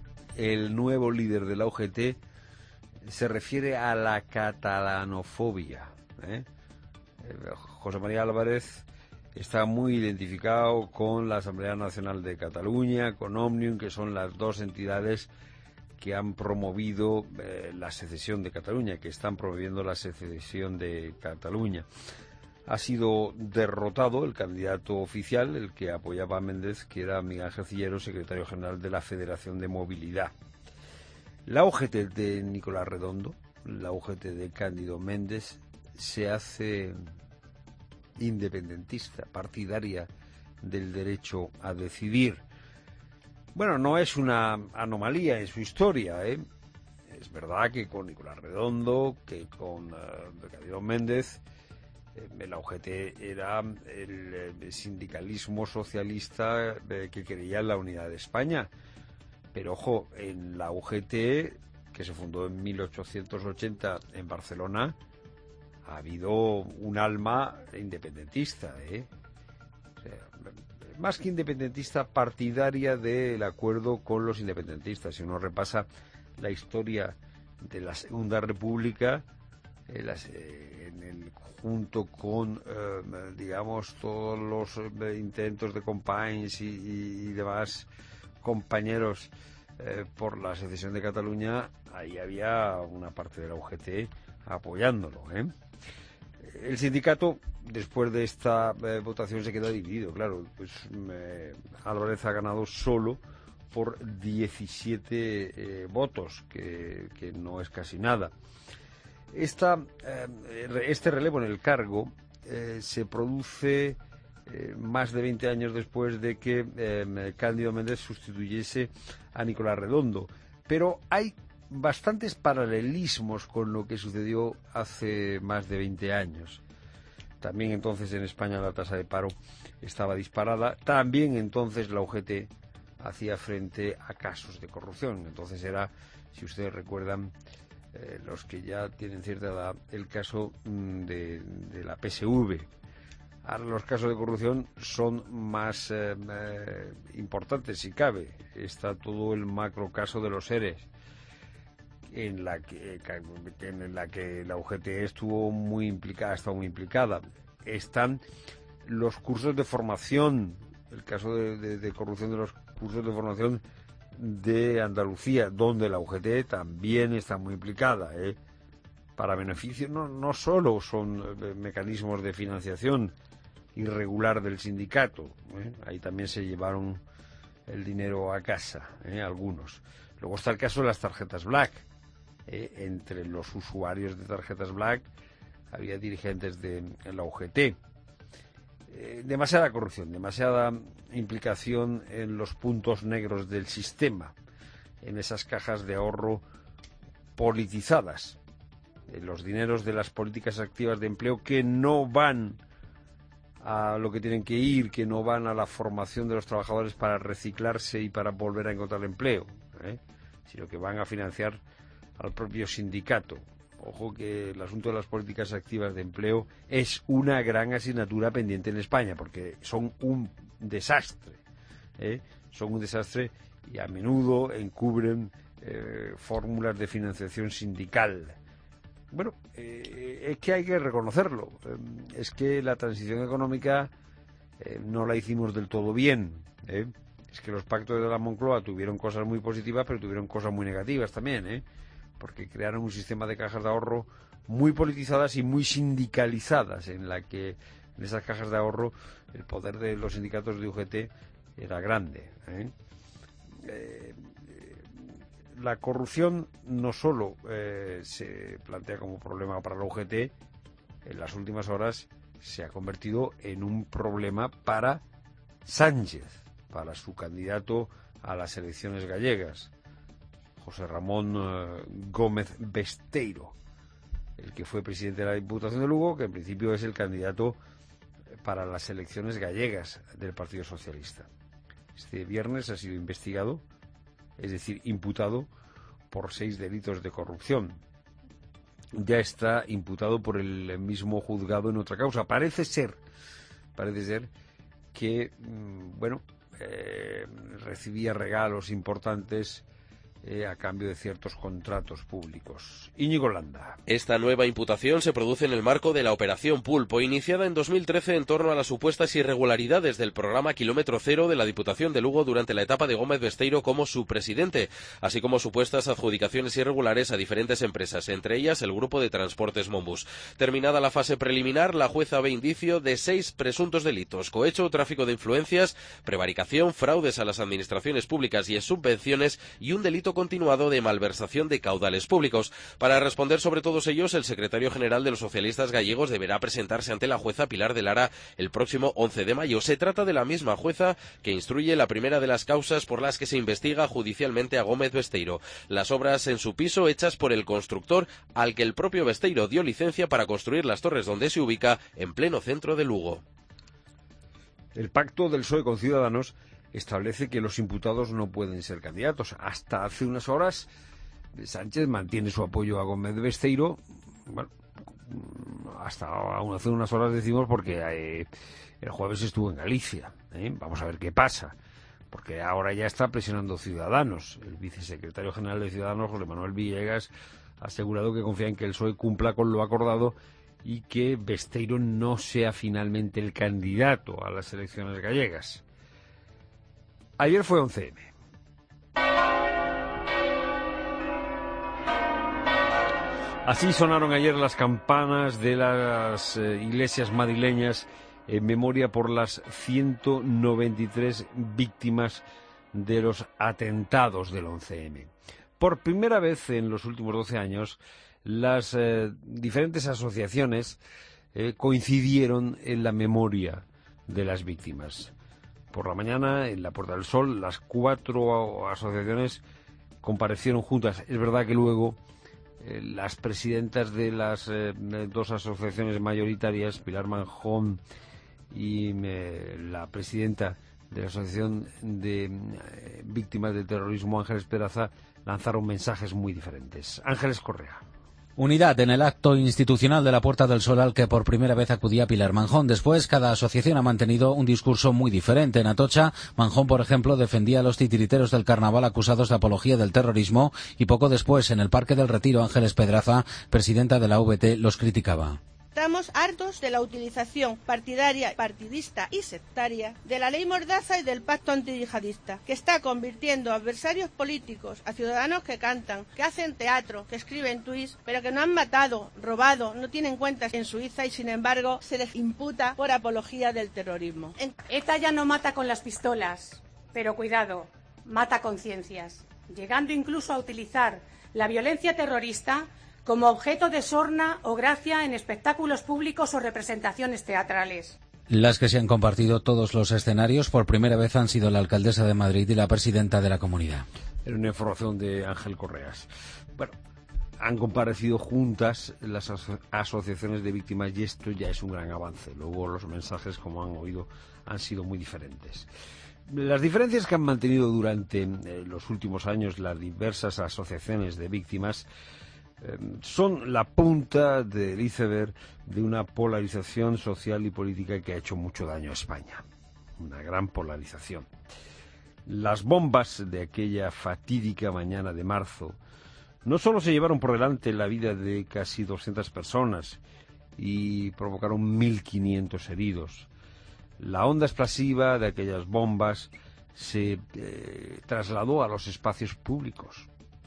El nuevo líder de la UGT se refiere a la catalanofobia, ¿eh? José María Álvarez está muy identificado con la Asamblea Nacional de Cataluña, con Òmnium, que son las dos entidades que han promovido la secesión de Cataluña, que están promoviendo la secesión de Cataluña. Ha sido derrotado el candidato oficial, el que apoyaba a Méndez, que era Miguel Ángel Cilleros, secretario general de la Federación de Movilidad. La UGT de Nicolás Redondo, la UGT de Cándido Méndez, se hace independentista, partidaria del derecho a decidir. Bueno, no es una anomalía en su historia, ¿eh? Es verdad que con Nicolás Redondo, que con Cándido Méndez, la UGT era el sindicalismo socialista que creía en la unidad de España. Pero ojo, en la UGT, que se fundó en 1880 en Barcelona, ha habido un alma independentista, ¿eh? O sea, más que independentista, partidaria del acuerdo con los independentistas. Si uno repasa la historia de la Segunda República, junto con, digamos, todos los intentos de Companys y demás compañeros por la secesión de Cataluña, ahí había una parte de la UGT apoyándolo, ¿eh? El sindicato, después de esta votación, se queda dividido, claro. Pues Álvarez ha ganado solo por 17 votos, que no es casi nada. Este relevo en el cargo se produce más de 20 años después de que Cándido Méndez sustituyese a Nicolás Redondo. Pero hay bastantes paralelismos con lo que sucedió hace más de 20 años. También entonces en España la tasa de paro estaba disparada. También entonces la UGT hacía frente a casos de corrupción. Entonces era, si ustedes recuerdan, los que ya tienen cierta edad, el caso de la PSV. Ahora los casos de corrupción son más importantes, si cabe. Está todo el macro caso de los ERES, en la que la UGT estuvo muy implicada, ha estado muy implicada. Están los cursos de formación, el caso de corrupción de los cursos de formación de Andalucía, donde la UGT también está muy implicada, para beneficio. No solo son mecanismos de financiación irregular del sindicato, ahí también se llevaron el dinero a casa, algunos. Luego está el caso de las tarjetas Black. Entre los usuarios de tarjetas Black había dirigentes de la UGT. Demasiada corrupción, demasiada implicación en los puntos negros del sistema, en esas cajas de ahorro politizadas, en los dineros de las políticas activas de empleo que no van a lo que tienen que ir, que no van a la formación de los trabajadores para reciclarse y para volver a encontrar empleo, sino que van a financiar al propio sindicato. Ojo que el asunto de las políticas activas de empleo es una gran asignatura pendiente en España, porque son un desastre, son un desastre y a menudo encubren fórmulas de financiación sindical. Bueno, es que hay que reconocerlo, es que la transición económica no la hicimos del todo bien, Es que los pactos de la Moncloa tuvieron cosas muy positivas, pero tuvieron cosas muy negativas también, porque crearon un sistema de cajas de ahorro muy politizadas y muy sindicalizadas, en la que en esas cajas de ahorro el poder de los sindicatos de UGT era grande. La corrupción no solo se plantea como problema para la UGT, en las últimas horas se ha convertido en un problema para Sánchez, para su candidato a las elecciones gallegas, José Ramón Gómez Besteiro, el que fue presidente de la Diputación de Lugo, que en principio es el candidato para las elecciones gallegas del Partido Socialista. Este viernes ha sido investigado, es decir, imputado por 6 delitos de corrupción. Ya está imputado por el mismo juzgado en otra causa. Parece ser que, recibía regalos importantes a cambio de ciertos contratos públicos. Íñigo Landa. Esta nueva imputación se produce en el marco de la Operación Pulpo, iniciada en 2013 en torno a las supuestas irregularidades del programa Kilómetro Cero de la Diputación de Lugo durante la etapa de Gómez Besteiro como su presidente, así como supuestas adjudicaciones irregulares a diferentes empresas, entre ellas el Grupo de Transportes Monbus. Terminada la fase preliminar, la jueza ve indicio de 6 presuntos delitos: cohecho, tráfico de influencias, prevaricación, fraudes a las administraciones públicas y en subvenciones, y un delito delito continuado de malversación de caudales públicos. Para responder sobre todos ellos, el secretario general de los socialistas gallegos deberá presentarse ante la jueza Pilar de Lara el próximo 11 de mayo. Se trata de la misma jueza que instruye la primera de las causas por las que se investiga judicialmente a Gómez Besteiro. Las obras en su piso hechas por el constructor al que el propio Besteiro dio licencia para construir las torres donde se ubica en pleno centro de Lugo. El pacto del PSOE con Ciudadanos establece que los imputados no pueden ser candidatos. Hasta hace unas horas Sánchez mantiene su apoyo a Gómez Besteiro. Bueno, hasta hace unas horas decimos porque el jueves estuvo en Galicia. Vamos a ver qué pasa, porque ahora ya está presionando Ciudadanos. El vicesecretario general de Ciudadanos, José Manuel Villegas, ha asegurado que confía en que el PSOE cumpla con lo acordado y que Besteiro no sea finalmente el candidato a las elecciones gallegas. Ayer fue 11M. Así sonaron ayer las campanas de las iglesias madrileñas en memoria por las 193 víctimas de los atentados del 11M. Por primera vez en los últimos 12 años, las diferentes asociaciones coincidieron en la memoria de las víctimas. Por la mañana, en la Puerta del Sol, las 4 asociaciones comparecieron juntas. Es verdad que luego las presidentas de las 2 asociaciones mayoritarias, Pilar Manjón y la presidenta de la Asociación de Víctimas de Terrorismo, Ángeles Pedraza, lanzaron mensajes muy diferentes. Ángeles Correa. Unidad en el acto institucional de la Puerta del Sol al que por primera vez acudía Pilar Manjón. Después, cada asociación ha mantenido un discurso muy diferente. En Atocha, Manjón, por ejemplo, defendía a los titiriteros del carnaval acusados de apología del terrorismo y poco después, en el Parque del Retiro, Ángeles Pedraza, presidenta de la VT, los criticaba. Estamos hartos de la utilización partidaria, partidista y sectaria de la ley Mordaza y del pacto antiyihadista, que está convirtiendo a adversarios políticos, a ciudadanos que cantan, que hacen teatro, que escriben tuits, pero que no han matado, robado, no tienen cuentas en Suiza y sin embargo se les imputa por apología del terrorismo. ETA ya no mata con las pistolas, pero cuidado, mata conciencias, llegando incluso a utilizar la violencia terrorista como objeto de sorna o gracia en espectáculos públicos o representaciones teatrales. Las que se han compartido todos los escenarios por primera vez han sido la alcaldesa de Madrid y la presidenta de la comunidad. Era una información de Ángel Correas. Bueno, han comparecido juntas las asociaciones de víctimas y esto ya es un gran avance. Luego los mensajes, como han oído, han sido muy diferentes. Las diferencias que han mantenido durante los últimos años las diversas asociaciones de víctimas son la punta del iceberg de una polarización social y política que ha hecho mucho daño a España. Una gran polarización. Las bombas de aquella fatídica mañana de marzo no solo se llevaron por delante la vida de casi 200 personas y provocaron 1.500 heridos. La onda explosiva de aquellas bombas se trasladó a los espacios públicos.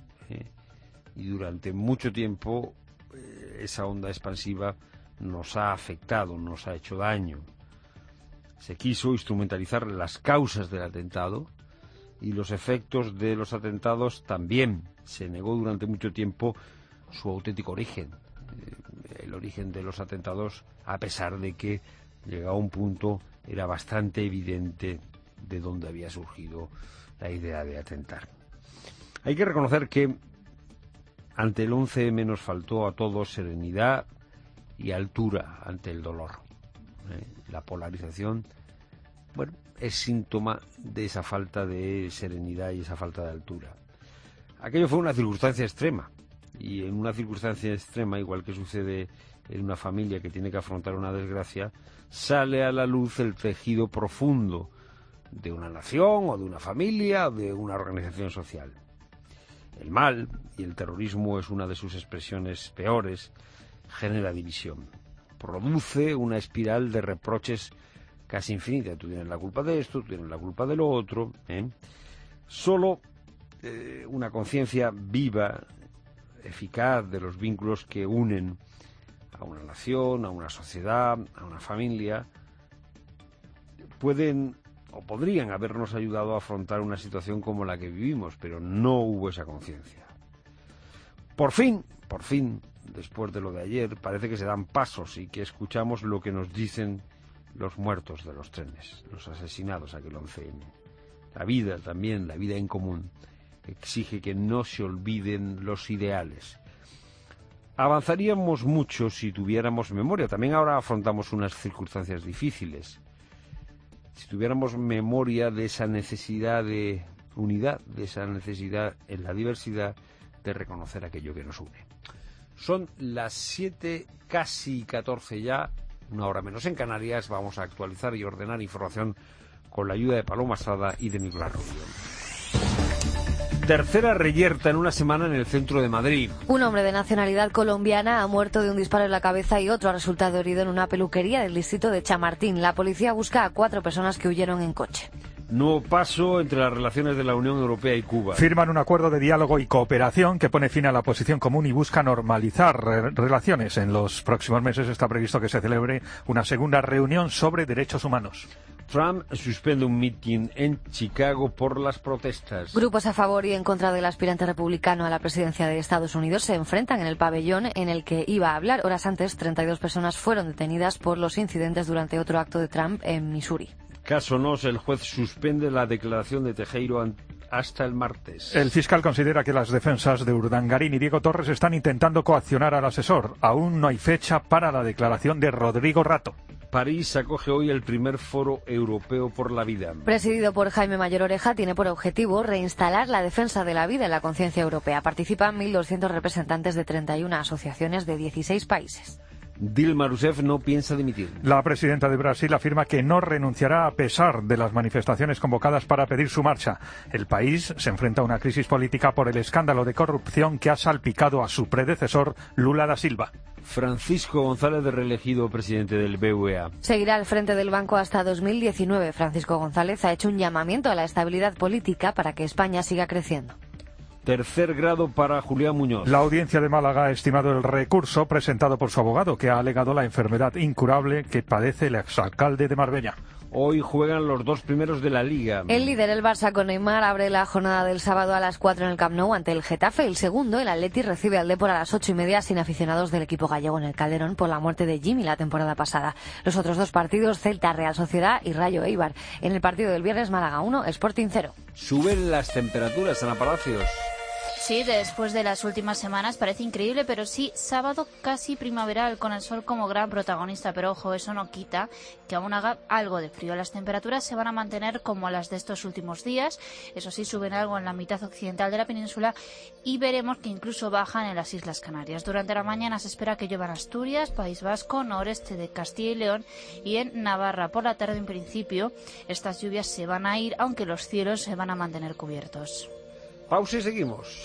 Y durante mucho tiempo esa onda expansiva nos ha afectado, nos ha hecho daño. Se quiso instrumentalizar las causas del atentado y los efectos de los atentados también. Se negó durante mucho tiempo su auténtico origen, el origen de los atentados, a pesar de que, llegado a un punto, era bastante evidente de dónde había surgido la idea de atentar. Hay que reconocer que ante el 11M nos faltó a todos serenidad y altura ante el dolor. La polarización, bueno, es síntoma de esa falta de serenidad y esa falta de altura. Aquello fue una circunstancia extrema, y en una circunstancia extrema, igual que sucede en una familia que tiene que afrontar una desgracia, sale a la luz el tejido profundo de una nación o de una familia o de una organización social. El mal, y el terrorismo es una de sus expresiones peores, genera división. Produce una espiral de reproches casi infinita. Tú tienes la culpa de esto, tú tienes la culpa de lo otro. Solo una conciencia viva, eficaz de los vínculos que unen a una nación, a una sociedad, a una familia, pueden o podrían habernos ayudado a afrontar una situación como la que vivimos, pero no hubo esa conciencia. Por fin, después de lo de ayer, parece que se dan pasos y que escuchamos lo que nos dicen los muertos de los trenes, los asesinados aquel 11M. La vida también, la vida en común, exige que no se olviden los ideales. Avanzaríamos mucho si tuviéramos memoria. También ahora afrontamos unas circunstancias difíciles. Si tuviéramos memoria de esa necesidad de unidad, de esa necesidad en la diversidad, de reconocer aquello que nos une. Son las 7, casi 14 ya, una hora menos en Canarias. Vamos a actualizar y ordenar información con la ayuda de Paloma Sada y de Nicolás Rubio. Tercera reyerta en una semana en el centro de Madrid. Un hombre de nacionalidad colombiana ha muerto de un disparo en la cabeza y otro ha resultado herido en una peluquería del distrito de Chamartín. La policía busca a 4 personas que huyeron en coche. Nuevo paso entre las relaciones de la Unión Europea y Cuba. Firman un acuerdo de diálogo y cooperación que pone fin a la posición común y busca normalizar relaciones. En los próximos meses está previsto que se celebre una segunda reunión sobre derechos humanos. Trump suspende un mitin en Chicago por las protestas. Grupos a favor y en contra del aspirante republicano a la presidencia de Estados Unidos se enfrentan en el pabellón en el que iba a hablar. Horas antes, 32 personas fueron detenidas por los incidentes durante otro acto de Trump en Missouri. Caso Nos, el juez suspende la declaración de Tejero hasta el martes. El fiscal considera que las defensas de Urdangarín y Diego Torres están intentando coaccionar al asesor. Aún no hay fecha para la declaración de Rodrigo Rato. París acoge hoy el primer Foro Europeo por la Vida. Presidido por Jaime Mayor Oreja, tiene por objetivo reinstalar la defensa de la vida en la conciencia europea. Participan 1.200 representantes de 31 asociaciones de 16 países. Dilma Rousseff no piensa dimitir. La presidenta de Brasil afirma que no renunciará a pesar de las manifestaciones convocadas para pedir su marcha. El país se enfrenta a una crisis política por el escándalo de corrupción que ha salpicado a su predecesor, Lula da Silva. Francisco González, de reelegido presidente del BVA. Seguirá al frente del banco hasta 2019. Francisco González ha hecho un llamamiento a la estabilidad política para que España siga creciendo. Tercer grado para Julián Muñoz. La audiencia de Málaga ha estimado el recurso presentado por su abogado, que ha alegado la enfermedad incurable que padece el exalcalde de Marbella. Hoy juegan los 2 primeros de la Liga. El líder, el Barça, con Neymar, abre la jornada del sábado a las 4 en el Camp Nou ante el Getafe. El segundo, el Atleti, recibe al Depor a las 8:30 sin aficionados del equipo gallego en el Calderón por la muerte de Jimmy la temporada pasada. Los otros 2 partidos, Celta, Real Sociedad y Rayo Eibar. En el partido del viernes, Málaga 1, Sporting 0. Suben las temperaturas, Ana Palacios. Sí, después de las últimas semanas parece increíble, pero sí, sábado casi primaveral con el sol como gran protagonista, pero ojo, eso no quita que aún haga algo de frío. Las temperaturas se van a mantener como las de estos últimos días, eso sí, suben algo en la mitad occidental de la península y veremos que incluso bajan en las Islas Canarias. Durante la mañana se espera que llueva en Asturias, País Vasco, noreste de Castilla y León y en Navarra. Por la tarde, en principio, estas lluvias se van a ir, aunque los cielos se van a mantener cubiertos. Pausa y seguimos.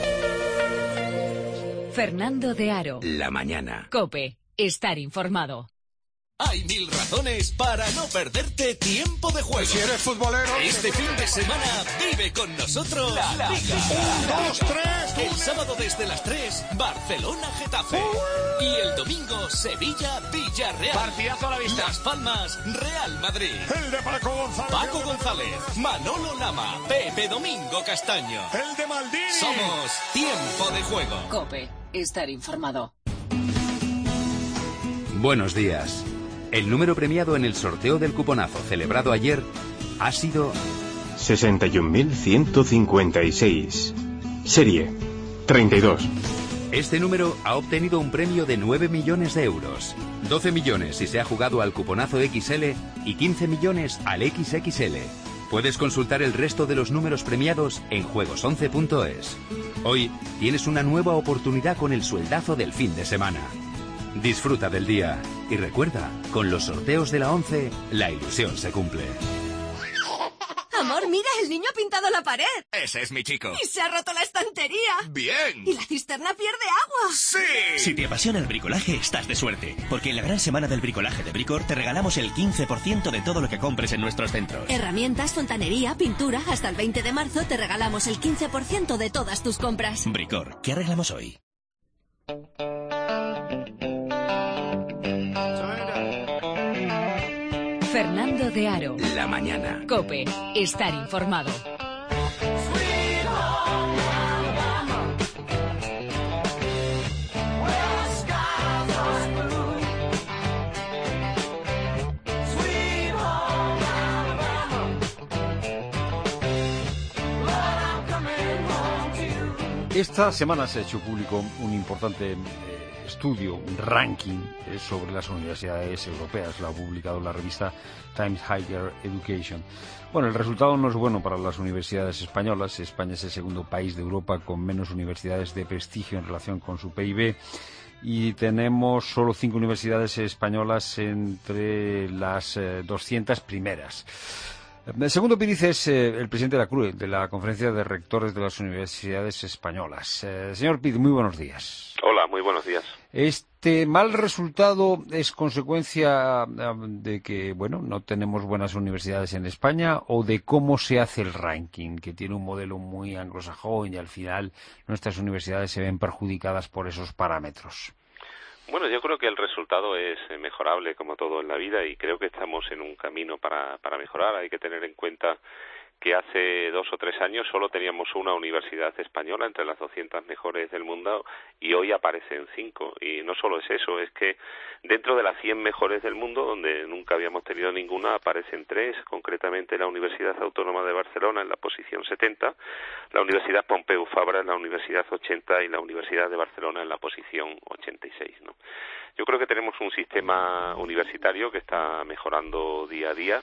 Fernando de Aro. La mañana. COPE. Estar informado. Hay 1000 razones para no perderte tiempo de juego. Si eres futbolero. Este fin de semana vive con nosotros la Liga. 1, 2, 3. El sábado desde las 3, Barcelona-Getafe. Y el domingo, Sevilla-Villarreal. Partidazo a la vista. Las Palmas, Real Madrid. El de Paco González. Paco González, Manolo Lama, Pepe Domingo Castaño. El de Maldini. Somos Tiempo de Juego. COPE. Estar informado. Buenos días. El número premiado en el sorteo del cuponazo celebrado ayer ha sido 61.156. Serie 32. Este número ha obtenido un premio de 9 millones de euros. 12 millones si se ha jugado al cuponazo XL y 15 millones al XXL. Puedes consultar el resto de los números premiados en juegos11.es. Hoy tienes una nueva oportunidad con el sueldazo del fin de semana. Disfruta del día y recuerda, con los sorteos de la 11, la ilusión se cumple. Amor, mira, el niño ha pintado la pared. Ese es mi chico. Y se ha roto la estantería. ¡Bien! Y la cisterna pierde agua. ¡Sí! Si te apasiona el bricolaje, estás de suerte. Porque en la gran semana del bricolaje de Bricor te regalamos el 15% de todo lo que compres en nuestros centros. Herramientas, fontanería, pintura. Hasta el 20 de marzo te regalamos el 15% de todas tus compras. Bricor, ¿qué arreglamos hoy? Fernando de Aro. La mañana. COPE. Estar informado. Esta semana se ha hecho público un importante estudio, un ranking sobre las universidades europeas. Lo ha publicado la revista Times Higher Education. Bueno, el resultado no es bueno para las universidades españolas. España es el segundo país de Europa con menos universidades de prestigio en relación con su PIB. Y tenemos solo 5 universidades españolas entre las 200 primeras. El segundo Piriz es el presidente de la CRUE, de la Conferencia de Rectores de las Universidades Españolas. Señor Piriz, muy buenos días. Hola, muy buenos días. ¿Este mal resultado es consecuencia de que, bueno, no tenemos buenas universidades en España o de cómo se hace el ranking, que tiene un modelo muy anglosajón y al final nuestras universidades se ven perjudicadas por esos parámetros? Bueno, yo creo que el resultado es mejorable como todo en la vida y creo que estamos en un camino para mejorar. Hay que tener en cuenta que hace 2 o 3 años solo teníamos una universidad española entre las 200 mejores del mundo y hoy aparecen 5. Y no solo es eso, es que dentro de las 100 mejores del mundo, donde nunca habíamos tenido ninguna, aparecen 3, concretamente la Universidad Autónoma de Barcelona en la posición 70, la Universidad Pompeu Fabra en la Universidad 80 y la Universidad de Barcelona en la posición 86, ¿no? Yo creo que tenemos un sistema universitario que está mejorando día a día.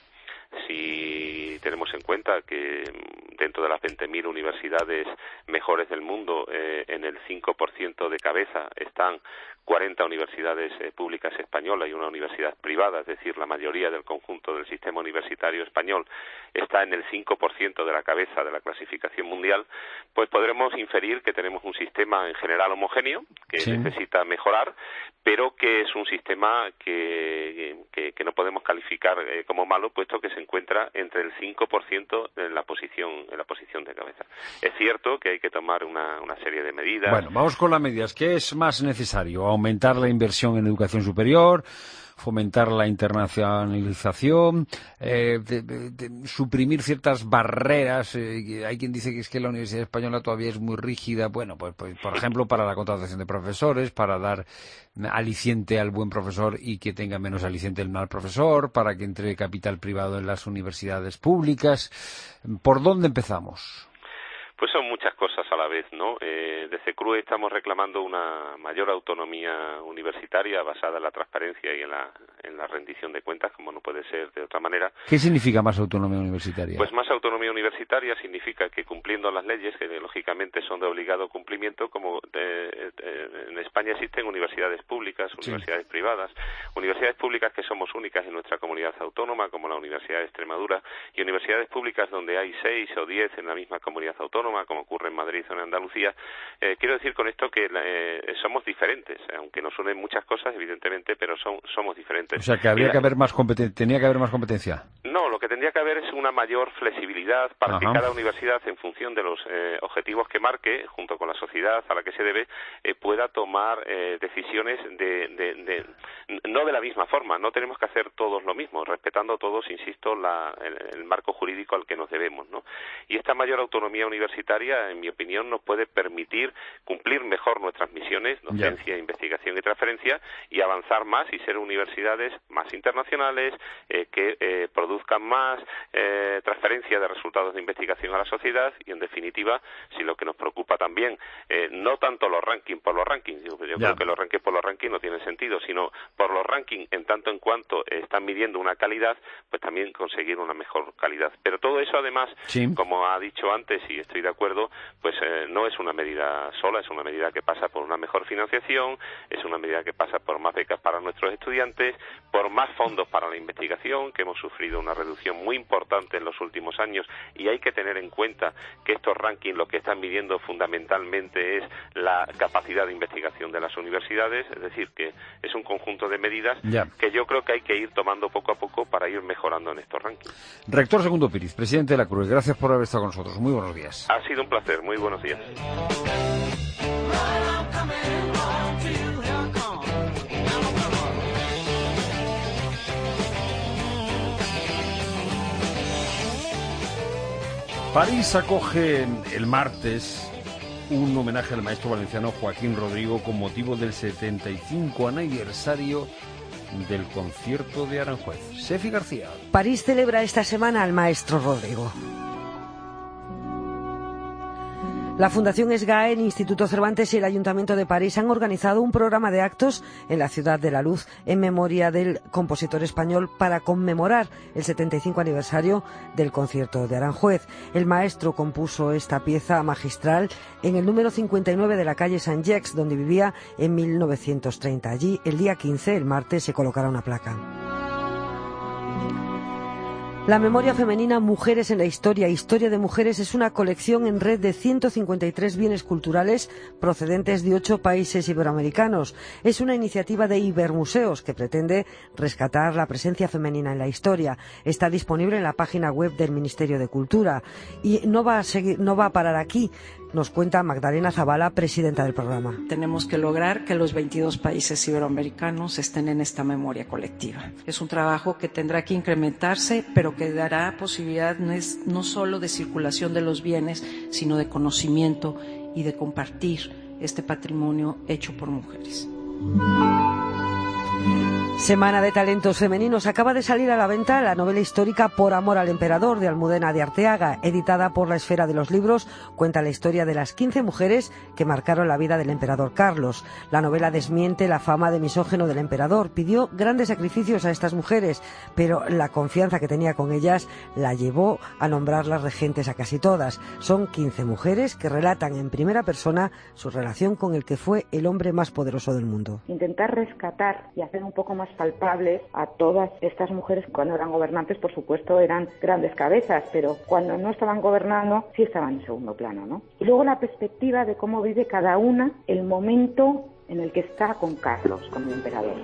Si tenemos en cuenta que dentro de las 20.000 universidades mejores del mundo, en el 5% de cabeza están 40 universidades públicas españolas y una universidad privada, es decir, la mayoría del conjunto del sistema universitario español está en el 5% de la cabeza de la clasificación mundial, pues podremos inferir que tenemos un sistema en general homogéneo, que sí necesita mejorar, pero que es un sistema que no podemos calificar como malo, puesto que se encuentra entre el 5% en la posición de cabeza. Es cierto que hay que tomar una serie de medidas. Bueno, vamos con las medidas. ¿Qué es más necesario? ¿Aumentar la inversión en educación superior? ¿Fomentar la internacionalización? ¿Suprimir ciertas barreras? Hay quien dice que es que la Universidad Española todavía es muy rígida. Bueno, pues por ejemplo, para la contratación de profesores, para dar aliciente al buen profesor y que tenga menos aliciente el mal profesor, para que entre capital privado en las universidades públicas. ¿Por dónde empezamos? Pues son muchas cosas a la vez, ¿no? Desde CRUE estamos reclamando una mayor autonomía universitaria basada en la transparencia y en la rendición de cuentas, como no puede ser de otra manera. ¿Qué significa más autonomía universitaria? Pues más autonomía universitaria significa que cumpliendo las leyes, que lógicamente son de obligado cumplimiento, como en España existen universidades públicas, universidades privadas, universidades públicas que somos únicas en nuestra comunidad autónoma, como la Universidad de Extremadura, y universidades públicas donde hay 6 o 10 en la misma comunidad autónoma, como ocurre en Madrid o en Andalucía. Quiero decir con esto que somos diferentes, aunque nos unen muchas cosas, evidentemente, pero somos diferentes. O sea, que habría que haber más tenía que haber más competencia. No, lo que tendría que haber es una mayor flexibilidad para que cada universidad, en función de los objetivos que marque, junto con la sociedad a la que se debe, pueda tomar decisiones no de la misma forma. No tenemos que hacer todos lo mismo, respetando todos, insisto, el marco jurídico al que nos debemos, ¿no? Y esta mayor autonomía universitaria, en mi opinión, nos puede permitir cumplir mejor nuestras misiones, docencia, investigación y transferencia, y avanzar más y ser universidades más internacionales, que produzcan más transferencia de resultados de investigación a la sociedad y, en definitiva, si lo que nos preocupa también, no tanto los rankings por los rankings, yo creo que los rankings por los rankings no tienen sentido, sino por los rankings en tanto en cuanto están midiendo una calidad, pues también conseguir una mejor calidad. Pero todo eso, además, como ha dicho antes, y estoy de acuerdo, pues no es una medida sola, es una medida que pasa por una mejor financiación, es una medida que pasa por más becas para nuestros estudiantes, por más fondos para la investigación, que hemos sufrido una reducción muy importante en los últimos años, y hay que tener en cuenta que estos rankings lo que están midiendo fundamentalmente es la capacidad de investigación de las universidades, es decir, que es un conjunto de medidas que yo creo que hay que ir tomando poco a poco para ir mejorando en estos rankings. Rector Segundo Piriz, presidente de la CRUE, gracias por haber estado con nosotros. Muy buenos días. Ha sido un placer, muy buenos días. París acoge el martes un homenaje al maestro valenciano Joaquín Rodrigo con motivo del 75 aniversario del concierto de Aranjuez. Sefi García. París celebra esta semana al maestro Rodrigo. La Fundación SGAE, el Instituto Cervantes y el Ayuntamiento de París han organizado un programa de actos en la Ciudad de la Luz en memoria del compositor español para conmemorar el 75 aniversario del concierto de Aranjuez. El maestro compuso esta pieza magistral en el número 59 de la calle Saint-Jacques, donde vivía en 1930. Allí, el día 15, el martes, se colocará una placa. La memoria femenina Mujeres en la Historia, Historia de Mujeres, es una colección en red de 153 bienes culturales procedentes de 8 países iberoamericanos. Es una iniciativa de Ibermuseos que pretende rescatar la presencia femenina en la historia. Está disponible en la página web del Ministerio de Cultura. Y no va a parar aquí. Nos cuenta Magdalena Zavala, presidenta del programa. Tenemos que lograr que los 22 países iberoamericanos estén en esta memoria colectiva. Es un trabajo que tendrá que incrementarse, pero que dará posibilidad no solo de circulación de los bienes, sino de conocimiento y de compartir este patrimonio hecho por mujeres. Semana de talentos femeninos. Acaba de salir a la venta la novela histórica Por amor al emperador, de Almudena de Arteaga, editada por la Esfera de los Libros. Cuenta la historia de las 15 mujeres que marcaron la vida del emperador Carlos. La novela desmiente la fama de misógino del emperador. Pidió grandes sacrificios a estas mujeres, pero la confianza que tenía con ellas la llevó a nombrarlas regentes a casi todas. Son 15 mujeres que relatan en primera persona su relación con el que fue el hombre más poderoso del mundo. Intentar rescatar y hacer un poco más palpables a todas estas mujeres. Cuando eran gobernantes, por supuesto, eran grandes cabezas, pero cuando no estaban gobernando, sí estaban en segundo plano, ¿no? Y luego la perspectiva de cómo vive cada una el momento en el que está con Carlos, con el emperador.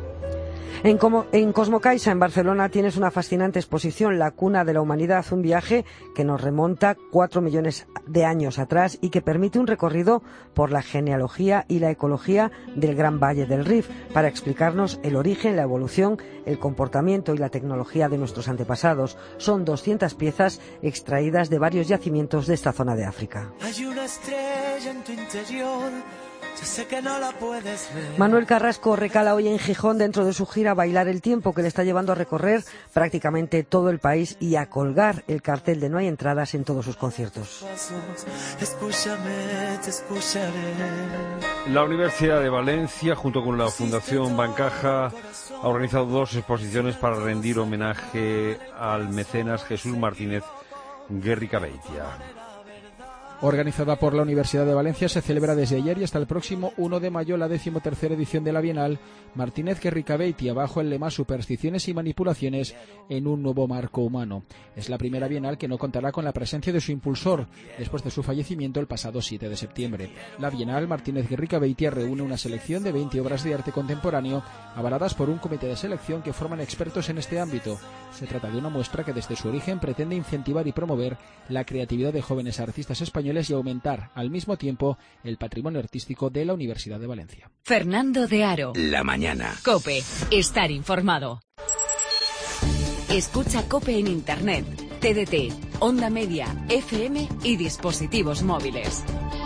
En Cosmocaixa, en Barcelona, tienes una fascinante exposición, La cuna de la humanidad, un viaje que nos remonta 4 millones de años atrás y que permite un recorrido por la genealogía y la ecología del Gran Valle del Rif para explicarnos el origen, la evolución, el comportamiento y la tecnología de nuestros antepasados. Son 200 piezas extraídas de varios yacimientos de esta zona de África. Hay una estrella en tu interior. Yo sé que no la puedes ver. Manuel Carrasco recala hoy en Gijón dentro de su gira Bailar el Tiempo, que le está llevando a recorrer prácticamente todo el país y a colgar el cartel de No hay entradas en todos sus conciertos. Escúchame, te escucharé. La Universidad de Valencia, junto con la Fundación Bancaja, ha organizado 2 exposiciones para rendir homenaje al mecenas Jesús Martínez Guerricabeitia. Organizada por la Universidad de Valencia, se celebra desde ayer y hasta el próximo 1 de mayo la 13ª edición de la Bienal Martínez Guerricabeitia, bajo el lema Supersticiones y manipulaciones en un nuevo marco humano. Es la primera Bienal que no contará con la presencia de su impulsor, después de su fallecimiento el pasado 7 de septiembre. La Bienal Martínez Guerricabeitia reúne una selección de 20 obras de arte contemporáneo, avaladas por un comité de selección que forman expertos en este ámbito. Se trata de una muestra que desde su origen pretende incentivar y promover la creatividad de jóvenes artistas españoles y aumentar al mismo tiempo el patrimonio artístico de la Universidad de Valencia. Fernando de Aro. La mañana. COPE. Estar informado. Escucha COPE en Internet, TDT, Onda Media, FM y dispositivos móviles.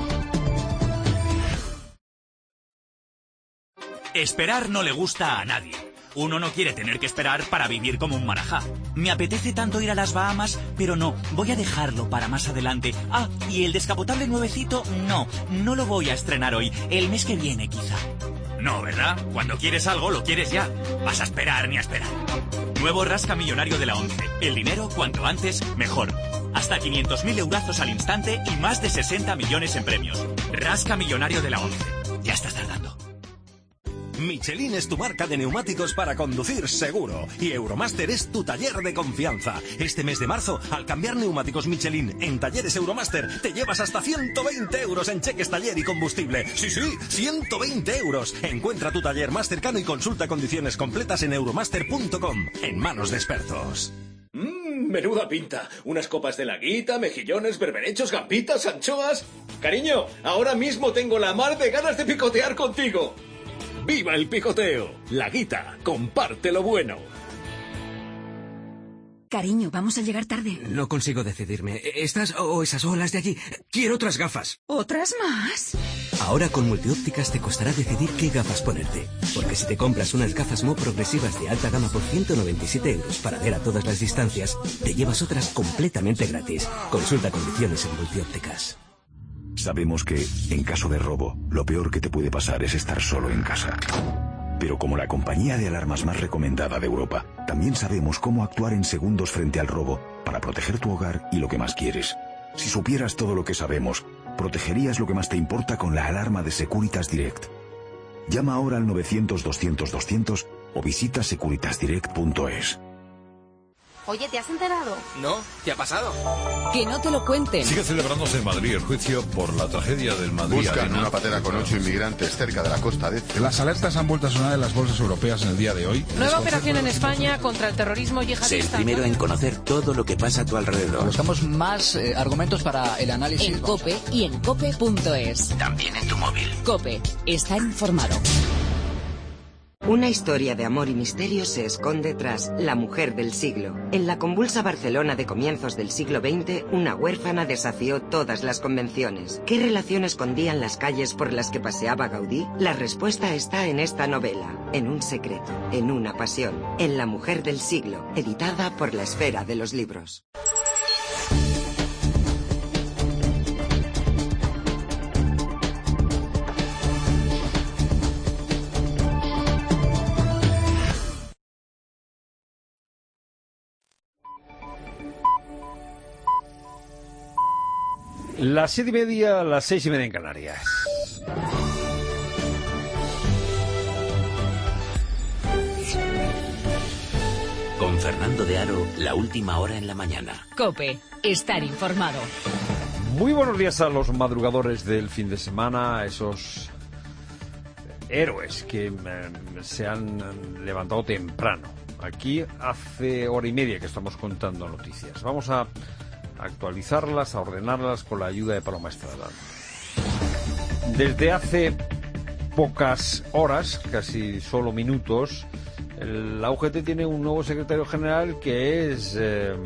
Esperar no le gusta a nadie. Uno no quiere tener que esperar para vivir como un marajá. Me apetece tanto ir a las Bahamas, pero no, voy a dejarlo para más adelante. Ah, y el descapotable nuevecito, no lo voy a estrenar hoy, el mes que viene quizá. No, ¿verdad? Cuando quieres algo, lo quieres ya. ¿Vas a esperar ni a esperar? Nuevo Rasca Millonario de la ONCE. El dinero, cuanto antes, mejor. Hasta 500.000 eurazos al instante y más de 60 millones en premios. Rasca Millonario de la ONCE. Ya estás tardando. Michelin es tu marca de neumáticos para conducir seguro y Euromaster es tu taller de confianza. Este mes de marzo, al cambiar neumáticos Michelin en talleres Euromaster, te llevas hasta 120 euros en cheques taller y combustible. Sí, 120 euros. Encuentra tu taller más cercano y consulta condiciones completas en euromaster.com. En manos de expertos. Menuda pinta. Unas copas de laguita, mejillones, berberechos, gambitas, anchoas. Cariño, ahora mismo tengo la mar de ganas de picotear contigo. ¡Viva el picoteo! La Guita, comparte lo bueno. Cariño, vamos a llegar tarde. No consigo decidirme. ¿Estas o esas olas de allí? Quiero otras gafas. ¿Otras más? Ahora con Multiópticas te costará decidir qué gafas ponerte. Porque si te compras unas gafas Mo progresivas de alta gama por 197 euros para ver a todas las distancias, te llevas otras completamente gratis. Consulta condiciones en Multiópticas. Sabemos que, en caso de robo, lo peor que te puede pasar es estar solo en casa. Pero como la compañía de alarmas más recomendada de Europa, también sabemos cómo actuar en segundos frente al robo para proteger tu hogar y lo que más quieres. Si supieras todo lo que sabemos, protegerías lo que más te importa con la alarma de Securitas Direct. Llama ahora al 900-200-200 o visita securitasdirect.es. Oye, ¿te has enterado? No, ¿qué ha pasado? Que no te lo cuenten. Sigue celebrándose en Madrid el juicio por la tragedia del Madrid. Buscan una patera con 8 inmigrantes cerca de la costa de Ceuta. Las alertas han vuelto a sonar en las bolsas europeas en el día de hoy. Nueva operación en España contra el terrorismo yihadista. Sé el primero en conocer todo lo que pasa a tu alrededor. Buscamos más argumentos para el análisis. En COPE y en COPE.es. También en tu móvil. COPE. Está informado. Una historia de amor y misterio se esconde tras La mujer del siglo. En la convulsa Barcelona de comienzos del siglo XX, una huérfana desafió todas las convenciones. ¿Qué relación escondían las calles por las que paseaba Gaudí? La respuesta está en esta novela, en un secreto, en una pasión, en La mujer del siglo, editada por La Esfera de los Libros. Las 7:30, las 6:30 en Canarias. Con Fernando de Aro, la última hora en la mañana. COPE. Estar informado. Muy buenos días a los madrugadores del fin de semana, a esos héroes que se han levantado temprano. Aquí hace hora y media que estamos contando noticias. Vamos a actualizarlas, a ordenarlas con la ayuda de Paloma Estrada. Desde hace pocas horas, casi solo minutos, la UGT tiene un nuevo secretario general que es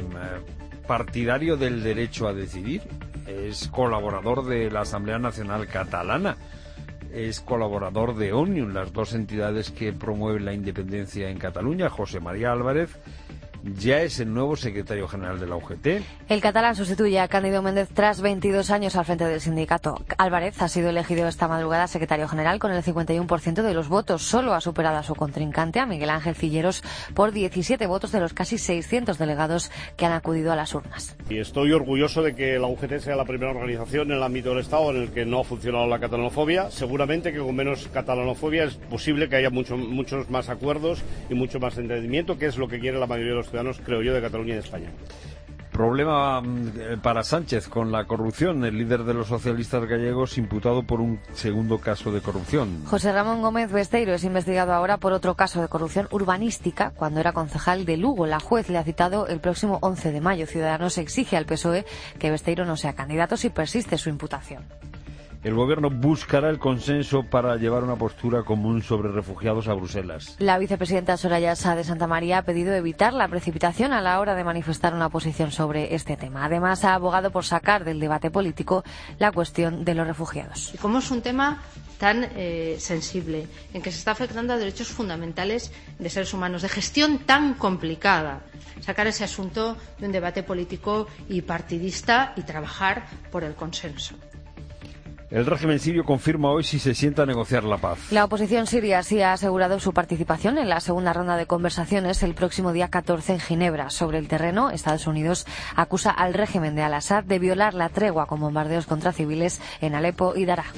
partidario del derecho a decidir, es colaborador de la Asamblea Nacional Catalana, es colaborador de Òmnium, las dos entidades que promueven la independencia en Cataluña. José María Álvarez ya es el nuevo secretario general de la UGT. El catalán sustituye a Cándido Méndez tras 22 años al frente del sindicato. Álvarez ha sido elegido esta madrugada secretario general con el 51% de los votos. Solo ha superado a su contrincante, a Miguel Ángel Cilleros, por 17 votos de los casi 600 delegados que han acudido a las urnas. Y estoy orgulloso de que la UGT sea la primera organización en el ámbito del Estado en el que no ha funcionado la catalanofobia. Seguramente que con menos catalanofobia es posible que haya muchos más acuerdos y mucho más entendimiento, que es lo que quiere la mayoría de los ciudadanos, creo yo, de Cataluña y de España. Problema para Sánchez con la corrupción. El líder de los socialistas gallegos imputado por un segundo caso de corrupción. José Ramón Gómez Besteiro es investigado ahora por otro caso de corrupción urbanística cuando era concejal de Lugo. La juez le ha citado el próximo 11 de mayo. Ciudadanos exige al PSOE que Besteiro no sea candidato si persiste su imputación. El gobierno buscará el consenso para llevar una postura común sobre refugiados a Bruselas. La vicepresidenta Soraya Sá de Santa María ha pedido evitar la precipitación a la hora de manifestar una posición sobre este tema. Además, ha abogado por sacar del debate político la cuestión de los refugiados. Y como es un tema tan sensible, en que se está afectando a derechos fundamentales de seres humanos, de gestión tan complicada, sacar ese asunto de un debate político y partidista y trabajar por el consenso. El régimen sirio confirma hoy si se sienta a negociar la paz. La oposición siria sí ha asegurado su participación en la segunda ronda de conversaciones el próximo día 14 en Ginebra. Sobre el terreno, Estados Unidos acusa al régimen de Al-Assad de violar la tregua con bombardeos contra civiles en Alepo y Daraa.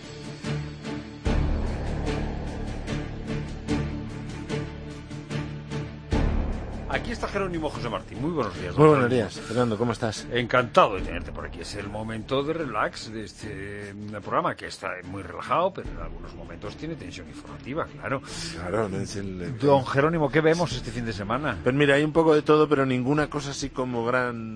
Aquí está Jerónimo José Martín. Muy buenos días. Muy buenos días, Fernando. ¿Cómo estás? Encantado de tenerte por aquí. Es el momento de relax de este programa, que está muy relajado, pero en algunos momentos tiene tensión informativa, claro. Claro, no es Don Jerónimo, ¿qué vemos este fin de semana? Pues mira, hay un poco de todo, pero ninguna cosa así como gran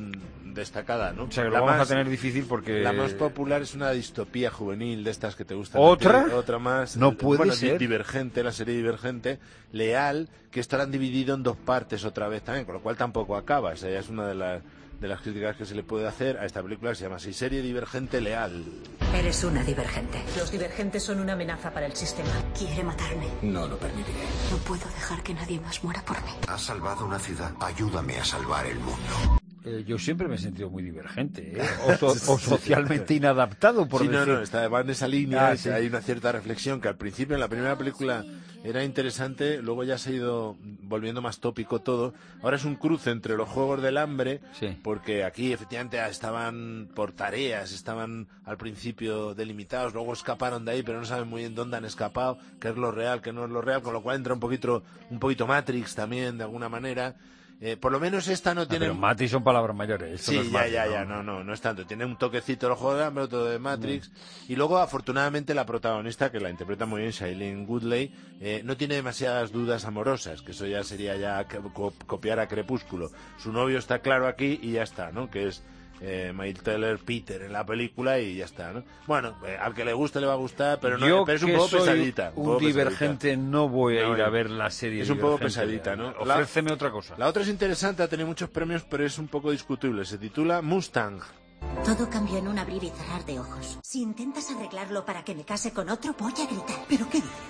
destacada, ¿no? O sea, que lo vamos a tener difícil porque... La más popular es una distopía juvenil de estas que te gustan. ¿Otra? Otra más. No puede ser. Divergente, la serie Divergente. Leal, que esto lo han dividido en 2 partes otra vez también, con lo cual tampoco acaba. O sea, ya es una de las críticas que se le puede hacer a esta película, que se llama así, Serie Divergente Leal. Eres una divergente. Los divergentes son una amenaza para el sistema. Quiere matarme. No lo permitiré. No puedo dejar que nadie más muera por mí. Has salvado una ciudad. Ayúdame a salvar el mundo. Yo siempre me he sentido muy divergente, o socialmente inadaptado, por decir. No, va en esa línea, hay una cierta reflexión que al principio en la primera película era interesante, luego ya se ha ido volviendo más tópico todo. Ahora es un cruce entre los Juegos del Hambre, porque aquí efectivamente estaban por tareas, estaban al principio delimitados, luego escaparon de ahí, pero no saben muy bien dónde han escapado, qué es lo real, qué no es lo real, con lo cual entra un poquito Matrix también, de alguna manera. Por lo menos esta no tiene... Pero Matrix son palabras mayores. Sí, no es Matrix, no es tanto. Tiene un toquecito de los Juegos del Hambre, otro de Matrix. Y luego, afortunadamente, la protagonista, que la interpreta muy bien, Shailene Woodley, no tiene demasiadas dudas amorosas, que eso ya sería copiar a Crepúsculo. Su novio está claro aquí y ya está, ¿no? Que es Miles Teller, Peter en la película y ya está, ¿no? Bueno, al que le guste le va a gustar, pero es un poco pesadita. Un divergente no voy a ir a ver la serie. Es un poco pesadita, ¿no? Ofréceme otra cosa. La otra es interesante, ha tenido muchos premios, pero es un poco discutible. Se titula Mustang. Todo cambió en un abrir y cerrar de ojos. Si intentas arreglarlo para que me case con otro, voy a gritar. ¿Pero qué dices?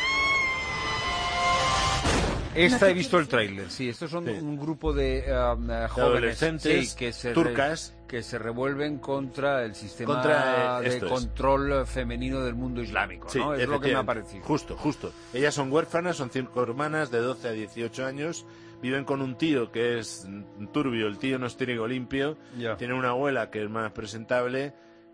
He visto el tráiler, sí. Estos son un grupo de jóvenes adolescentes turcas que se revuelven contra el sistema de control femenino del mundo islámico, ¿no? Es lo que me ha parecido. Justo. Ellas son huérfanas, son 5 hermanas de 12 a 18 años. Viven con un tío que es turbio, el tío no es trigo limpio. Tiene una abuela que es más presentable.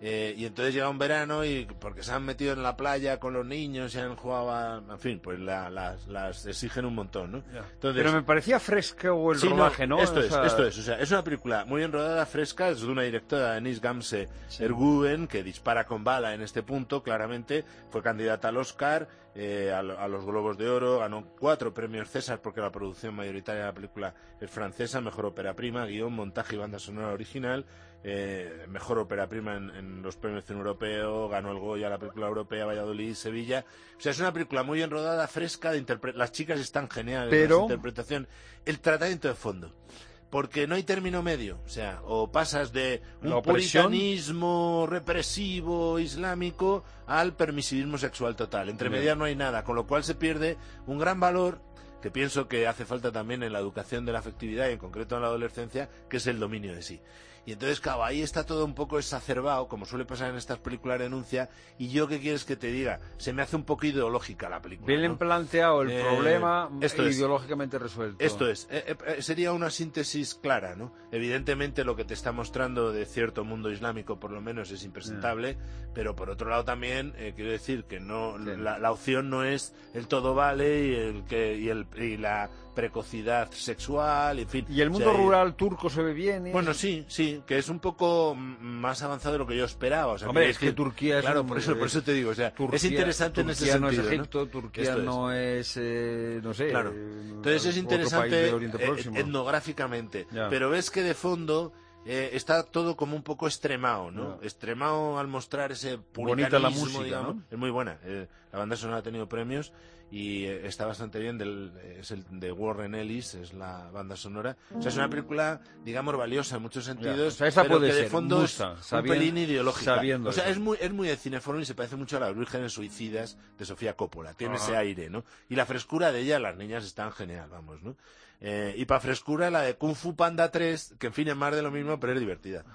Y entonces llega un verano y porque se han metido en la playa con los niños y han jugado, en fin, pues las exigen un montón, ¿no? Entonces, pero me parecía fresco el rodaje, ¿no? Esto es, o sea, es una película muy bien rodada, fresca, es de una directora, Denise Gamse Ergüen, que dispara con bala en este punto, claramente, fue candidata al Oscar, a los Globos de Oro, ganó 4 premios César porque la producción mayoritaria de la película es francesa, mejor ópera prima, guión, montaje y banda sonora original. Mejor ópera prima en los premios Cine Europeo, ganó el Goya, la película europea, Valladolid, Sevilla. O sea, es una película muy bien rodada, fresca, las chicas están geniales, la interpretación, el tratamiento de fondo. Porque no hay término medio, o sea, o pasas de un puritanismo represivo islámico al permisivismo sexual total. Entre medias no hay nada, con lo cual se pierde un gran valor que pienso que hace falta también en la educación de la afectividad y en concreto en la adolescencia, que es el dominio de sí. Y entonces, claro, ahí está todo un poco exacerbado, como suele pasar en estas películas de denuncia, y yo, ¿qué quieres que te diga? Se me hace un poco ideológica la película. Bien planteado el problema ideológicamente resuelto. Esto es. Sería una síntesis clara, ¿no? Evidentemente lo que te está mostrando de cierto mundo islámico, por lo menos, es impresentable, pero por otro lado también, quiero decir que no la opción no es el todo vale y la precocidad sexual, en fin. ¿Y el mundo rural turco se ve bien? Bueno, sí, que es un poco más avanzado de lo que yo esperaba. O sea, hombre, es que Turquía es... Claro, por eso te digo, o sea, Turquía, es interesante en ese sentido. Turquía no es Egipto, Turquía no es, no sé... Claro, entonces es interesante etnográficamente, pero ves que de fondo... está todo como un poco extremado, ¿no? Extremado al mostrar ese puritanismo, bonita la música, digamos, ¿no? Es muy buena. La banda sonora ha tenido premios y está bastante bien. Es el de Warren Ellis, es la banda sonora. O sea, es una película, digamos, valiosa en muchos sentidos, o sea, pero que de fondo es un pelín ideológica. O sea, es muy de cinéfono y se parece mucho a Las Vírgenes Suicidas de Sofía Coppola. Tiene ese aire, ¿no? Y la frescura de ella, las niñas están genial, vamos, ¿no? Y para frescura la de Kung Fu Panda 3, que en fin es más de lo mismo, pero es divertida.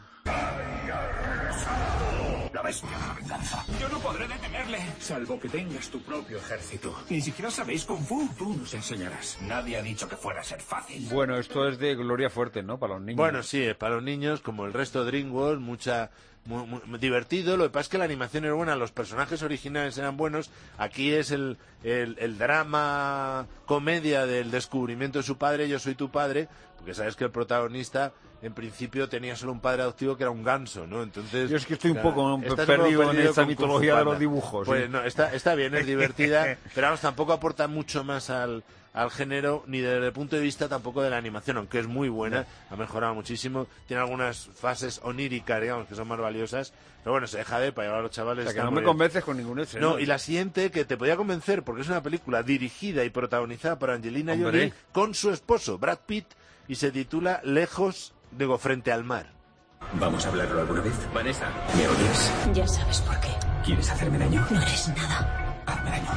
La bestia de venganza. Yo no podré detenerle, salvo que tengas tu propio ejército. Ni siquiera sabéis Kung Fu. Tú nos enseñarás. Nadie ha dicho que fuera a ser fácil. Bueno, esto es de Gloria Fuerte, ¿no? Para los niños. Bueno, sí, es para los niños, como el resto de DreamWorks, muy divertido. Lo que pasa es que la animación era buena, los personajes originales eran buenos. Aquí es el drama comedia del descubrimiento de su padre, Yo soy tu padre, porque sabes que el protagonista en principio tenía solo un padre adoptivo que era un ganso, ¿no? Entonces, yo es que estoy un poco perdido en esa mitología de los dibujos. Pues ¿sí? No, está bien, es divertida, pero vamos, tampoco aporta mucho más al género, ni desde el punto de vista tampoco de la animación, aunque es muy buena, ha mejorado muchísimo, tiene algunas fases oníricas, digamos, que son más valiosas, pero bueno, se deja ver para llevar a los chavales. O sea, que no me convences con ningún hecho. No, y la siguiente, que te podía convencer, porque es una película dirigida y protagonizada por Angelina Jolie con su esposo, Brad Pitt, y se titula Lejos, digo, frente al mar. ¿Vamos a hablarlo alguna vez? Vanessa, ¿me oyes? Ya sabes por qué. ¿Quieres hacerme daño? No eres nada. Hazme daño.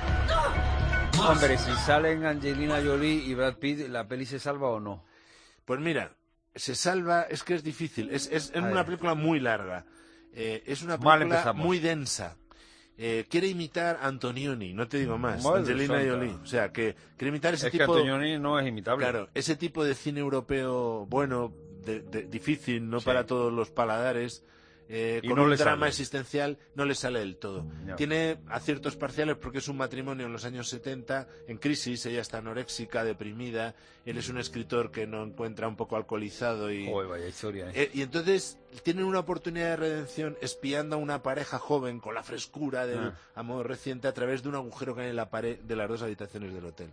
Hombre, si salen Angelina Jolie y Brad Pitt, ¿la peli se salva o no? Pues mira, se salva, es que es difícil. Es una película muy larga. Es una película muy densa. Quiere imitar a Antonioni, no te digo más, Angelina Jolie. O sea, que quiere imitar ese tipo... Es que Antonioni no es imitable. Claro, ese tipo de cine europeo, bueno, difícil, no para todos los paladares... con un drama existencial no le sale del todo. No. Tiene aciertos parciales porque es un matrimonio en los años 70 en crisis, ella está anoréxica, deprimida, él es un escritor que no encuentra un poco alcoholizado y... Joder, vaya historia, y entonces tienen una oportunidad de redención espiando a una pareja joven con la frescura del amor reciente a través de un agujero que hay en la pared de las 2 habitaciones del hotel.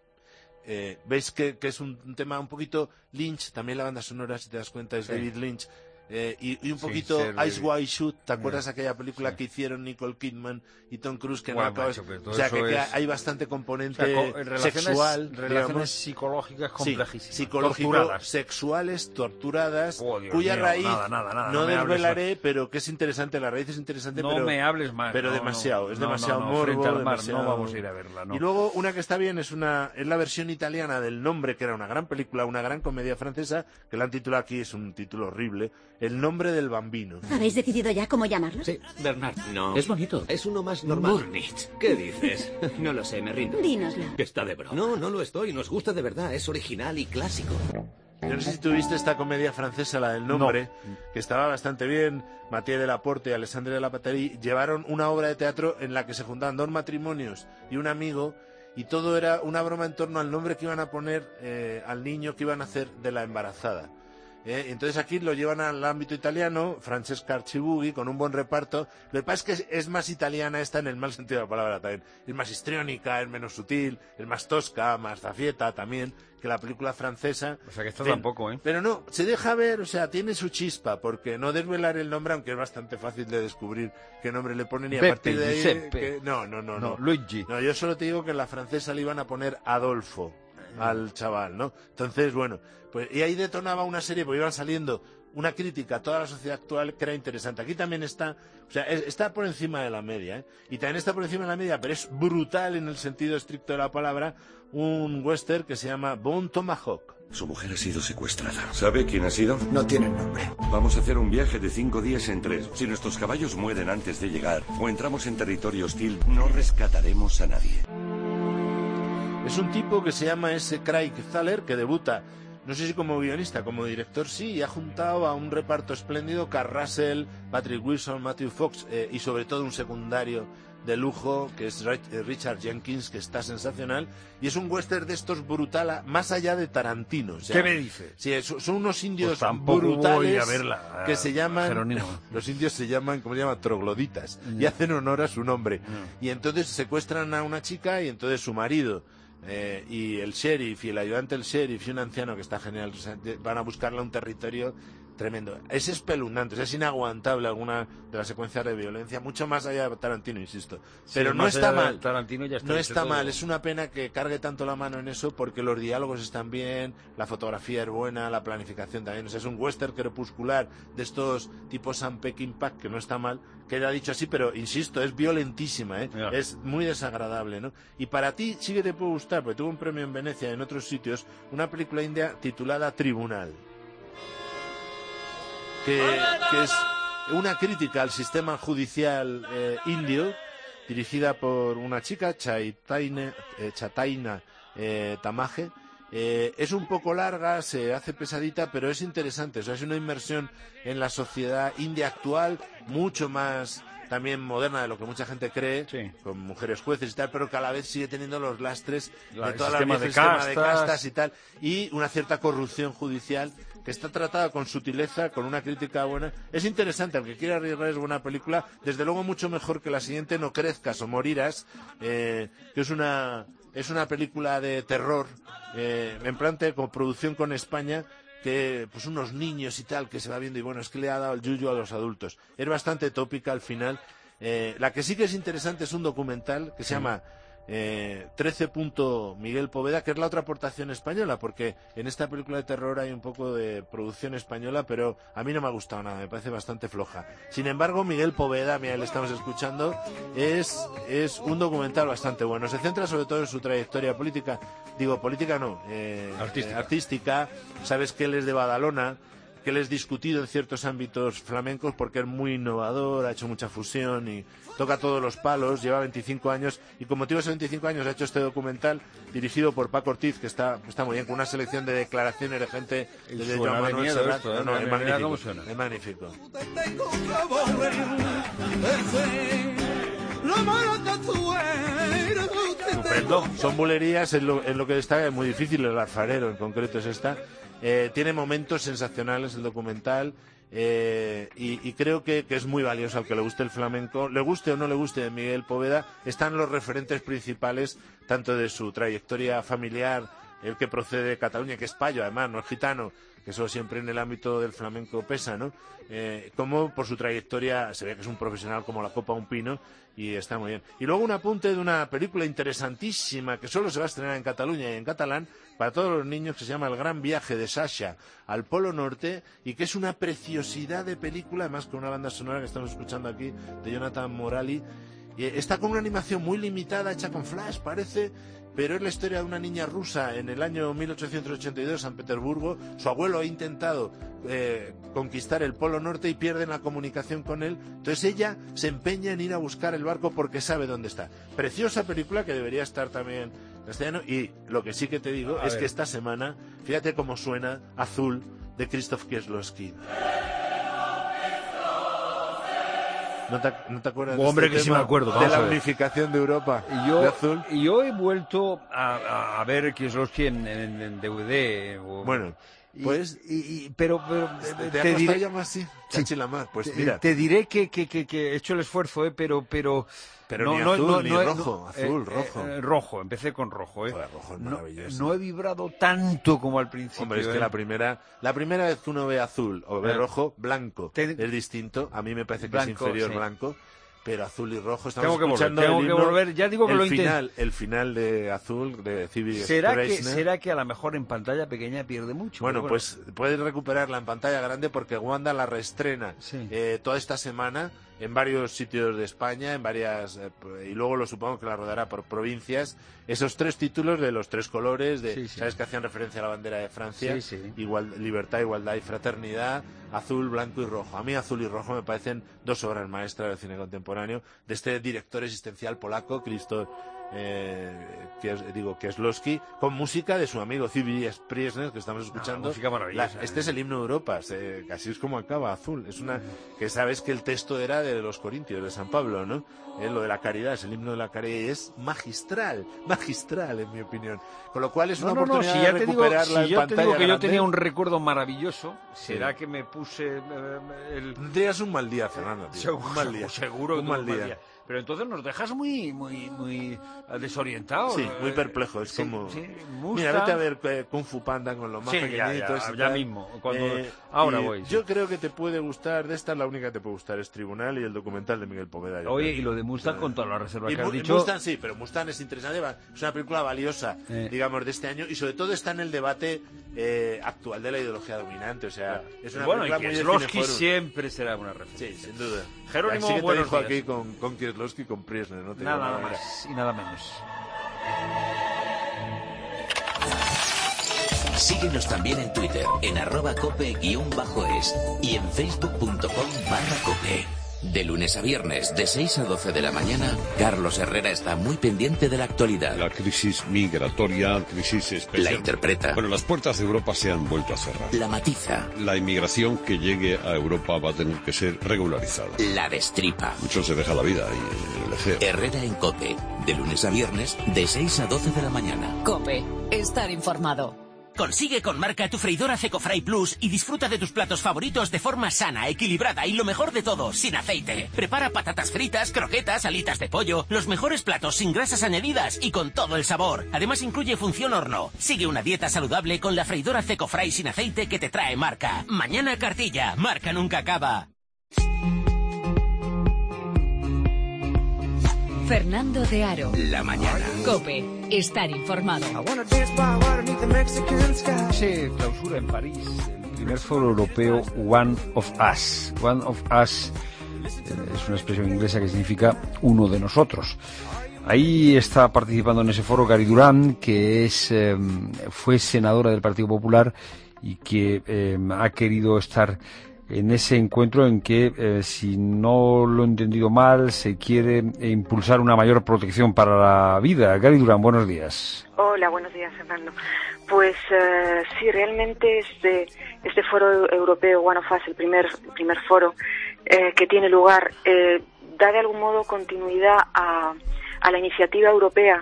¿Veis que es un tema un poquito Lynch? También la banda sonora, si te das cuenta, es David Lynch. Y un poquito Ice White Shoot, ¿te acuerdas aquella película que hicieron Nicole Kidman y Tom Cruise que no acaba? O sea, que hay bastante componente sexual, relaciones psicológicas complejísimas, psicológico, sexuales, torturadas, cuya raíz no desvelaré, pero que es interesante, la raíz es interesante, me hables más, pero demasiado, es demasiado morbo, frente al mar, demasiado... no vamos a ir a verla, no. Y luego una que está bien es la versión italiana del Nombre, que era una gran película, una gran comedia francesa, que la han titulado aquí, es un título horrible, El nombre del bambino. ¿Habéis decidido ya cómo llamarlo? Sí, Bernard. No. Es bonito. Es uno más normal. Burnich. ¿Qué dices? No lo sé, me rindo. Dínoslo. Está de broma. No, no lo estoy. Nos gusta de verdad. Es original y clásico. Yo no sé si tuviste esta comedia francesa, la del Nombre, que estaba bastante bien. Mathieu Delaporte y Alexandre de la Patterie llevaron una obra de teatro en la que se juntaban 2 matrimonios y un amigo, y todo era una broma en torno al nombre que iban a poner al niño que iban a hacer de la embarazada. Entonces aquí lo llevan al ámbito italiano, Francesca Archibughi, con un buen reparto. Lo que pasa es que es más italiana esta en el mal sentido de la palabra también. Es más histriónica, es menos sutil, es más tosca, más zafieta también que la película francesa. O sea que esto tampoco, ¿eh? Pero no, se deja ver, o sea, tiene su chispa, porque no desvelar el nombre, aunque es bastante fácil de descubrir qué nombre le ponen, y a partir de ahí... No, Luigi. No, yo solo te digo que en la francesa le iban a poner Adolfo al chaval, ¿no? Entonces, bueno, pues y ahí detonaba una serie, porque iban saliendo una crítica a toda la sociedad actual que era interesante. Aquí también está, o sea, está por encima de la media, ¿eh? Y también está por encima de la media, pero es brutal en el sentido estricto de la palabra, un western que se llama Bone Tomahawk. Su mujer ha sido secuestrada. ¿Sabe quién ha sido? No tiene nombre. Vamos a hacer un viaje de 5 días en 3. Si nuestros caballos mueren antes de llegar o entramos en territorio hostil, no rescataremos a nadie. Es un tipo que se llama S. Craig Zahler, que debuta, no sé si como guionista, como director sí, y ha juntado a un reparto espléndido, Carl Russell, Patrick Wilson, Matthew Fox, y sobre todo un secundario de lujo, que es Richard Jenkins, que está sensacional, y es un western de estos brutal, más allá de Tarantino. O sea, ¿qué me dice? Sí, son unos indios pues brutales voy a verla, que se llaman... Jerónimo. Los indios se llaman, ¿cómo se llama? Trogloditas, y hacen honor a su nombre. Y entonces secuestran a una chica, y entonces su marido... y el sheriff y el ayudante del sheriff y un anciano que está genial van a buscarle a un territorio tremendo. Es espeluznante, es inaguantable alguna de las secuencias de violencia, mucho más allá de Tarantino, insisto. Pero no está mal. Tarantino ya está no está mal, es una pena que cargue tanto la mano en eso, porque los diálogos están bien, la fotografía es buena, la planificación también. O sea, es un western crepuscular de estos tipos Sam Peckinpah, que no está mal, que era dicho así, pero insisto, es violentísima, ¿eh? Yeah. Es muy desagradable, ¿no? Y para ti sí que te puede gustar, porque tuvo un premio en Venecia y en otros sitios, una película india titulada Tribunal. Que es una crítica al sistema judicial indio, dirigida por una chica, Chataina Tamaje. Es un poco larga, se hace pesadita, pero es interesante. O sea, es una inmersión en la sociedad india actual mucho más también moderna de lo que mucha gente cree, con mujeres jueces y tal, pero que a la vez sigue teniendo los lastres de toda la vieja sistema de castas y tal, y una cierta corrupción judicial que está tratada con sutileza, con una crítica buena. Es interesante, el que quiera arriesgar es buena película, desde luego mucho mejor que la siguiente, No crezcas o morirás, que es una película de terror, en plan de coproducción con España, que pues unos niños y tal, que se va viendo, y bueno, es que le ha dado el yuyu a los adultos. Es bastante tópica al final. La que sí que es interesante es un documental que se llama 13. Miguel Poveda, que es la otra aportación española, porque en esta película de terror hay un poco de producción española, pero a mí no me ha gustado nada, me parece bastante floja. Sin embargo, Miguel Poveda, mira, le estamos escuchando, es un documental bastante bueno. Se centra sobre todo en su trayectoria política, artística. Sabes que él es de Badalona, que él es discutido en ciertos ámbitos flamencos porque es muy innovador, ha hecho mucha fusión y toca todos los palos, lleva 25 años y con motivo de esos 25 años ha hecho este documental dirigido por Paco Ortiz, que está muy bien, con una selección de declaraciones de gente de Joan Manuel Serrat. Es magnífico. Estupendo. Son bulerías, es lo que destaca, es muy difícil, el alfarero en concreto es esta. Tiene momentos sensacionales el documental, y creo que es muy valioso al que le guste el flamenco, le guste o no le guste de Miguel Poveda. Están los referentes principales tanto de su trayectoria familiar, el que procede de Cataluña, que es payo además, no es gitano, que eso siempre en el ámbito del flamenco pesa, ¿no? Como por su trayectoria se ve que es un profesional como la copa un pino, y está muy bien. Y luego un apunte de una película interesantísima que solo se va a estrenar en Cataluña y en catalán para todos los niños, que se llama El gran viaje de Sasha al Polo Norte, y que es una preciosidad de película, además con una banda sonora que estamos escuchando aquí de Jonathan Morali. Está con una animación muy limitada, hecha con flash, parece, pero es la historia de una niña rusa en el año 1882 en San Petersburgo. Su abuelo ha intentado conquistar el Polo Norte y pierden la comunicación con él. Entonces ella se empeña en ir a buscar el barco porque sabe dónde está. Preciosa película que debería estar también en castellano. Y lo que sí que te digo es que esta semana, fíjate cómo suena Azul de Krzysztof Kieslowski. ¿No te acuerdas Hombre, de este que tema? Sí me acuerdo. De la unificación de Europa, de Azul. Y yo he vuelto a ver Kieslowski en DVD. Bueno, pues... Pero te diré... ya más así, pues mira. Te diré que he hecho el esfuerzo, pero ni azul, ni rojo, rojo. Rojo, empecé con rojo. Joder, rojo es maravilloso. No he vibrado tanto como al principio. Hombre, es que la primera vez que uno ve azul o ve rojo, blanco es distinto. A mí me parece que blanco, es inferior blanco. Pero azul y rojo, estamos escuchando tengo que volver, ya digo que el final de Azul, de Zibi Stresner. ¿Será que a lo mejor en pantalla pequeña pierde mucho? Bueno, pues puedes recuperarla en pantalla grande porque Wanda la reestrena toda esta semana en varios sitios de España, en varias y luego lo supongo que la rodará por provincias. Esos 3 títulos de los 3 colores, sabes que hacían referencia a la bandera de Francia, libertad, igualdad y fraternidad, azul, blanco y rojo. A mí azul y rojo me parecen 2 obras maestras del cine contemporáneo de este director existencial polaco, Krzysztof Kieslowski, con música de su amigo Zibi Stresner, que estamos escuchando. Música maravillosa. Este es el himno de Europa, así es como acaba Azul. Es una que sabes que el texto era de los Corintios, de San Pablo, ¿no? Lo de la caridad, es el himno de la caridad y es magistral en mi opinión. Con lo cual es una oportunidad de recuperarla en pantalla grande. Si yo te digo que yo tenía un recuerdo maravilloso, será que me puse Tendrías un mal día, Fernando, tío. Un mal día. Seguro que un mal día. Pero entonces nos dejas muy desorientados. Sí, muy perplejos. Es como... Mira, vete a ver Kung Fu Panda con los más pequeñitos. Ya mismo. Ahora voy. Yo creo que te puede gustar, de esta la única que te puede gustar es Tribunal y el documental de Miguel Poveda. Oye, y lo de Mustang con toda la reserva que has dicho. Mustang sí, pero Mustang es interesante. Es una película valiosa, digamos, de este año, y sobre todo está en el debate actual de la ideología dominante. O sea, es una película muy de Kieslowski siempre será una referencia. Sí, sin duda. Jerónimo, así que te dejo días. aquí con Kieslowski y con Priesner, no te nada más y nada menos. Síguenos también en Twitter, en @cope_es y en facebook.com/cope. De lunes a viernes, de 6 a 12 de la mañana, Carlos Herrera está muy pendiente de la actualidad. La crisis migratoria, crisis especial. La interpreta. Bueno, las puertas de Europa se han vuelto a cerrar. La matiza. La inmigración que llegue a Europa va a tener que ser regularizada. La destripa. Muchos se deja la vida y el eje. Herrera en COPE. De lunes a viernes, de 6 a 12 de la mañana. COPE. Estar informado. Consigue con marca tu freidora Cecofray Plus y disfruta de tus platos favoritos de forma sana, equilibrada y lo mejor de todo, sin aceite. Prepara patatas fritas, croquetas, alitas de pollo, los mejores platos sin grasas añadidas y con todo el sabor. Además incluye función horno. Sigue una dieta saludable con la freidora Cecofray sin aceite que te trae Marca. Mañana cartilla, Marca nunca acaba. Fernando de Aro. La mañana. COPE. Estar informado. Se clausura en París el primer foro europeo One of Us. One of Us es una expresión inglesa que significa uno de nosotros. Ahí está participando en ese foro Gary Durán, que fue senadora del Partido Popular y que ha querido estar en ese encuentro en que, si no lo he entendido mal, se quiere impulsar una mayor protección para la vida. Gary Durán, buenos días. Hola, buenos días, Fernando. Pues sí, realmente este foro europeo One of Us, el primer foro que tiene lugar, da de algún modo continuidad a la iniciativa europea,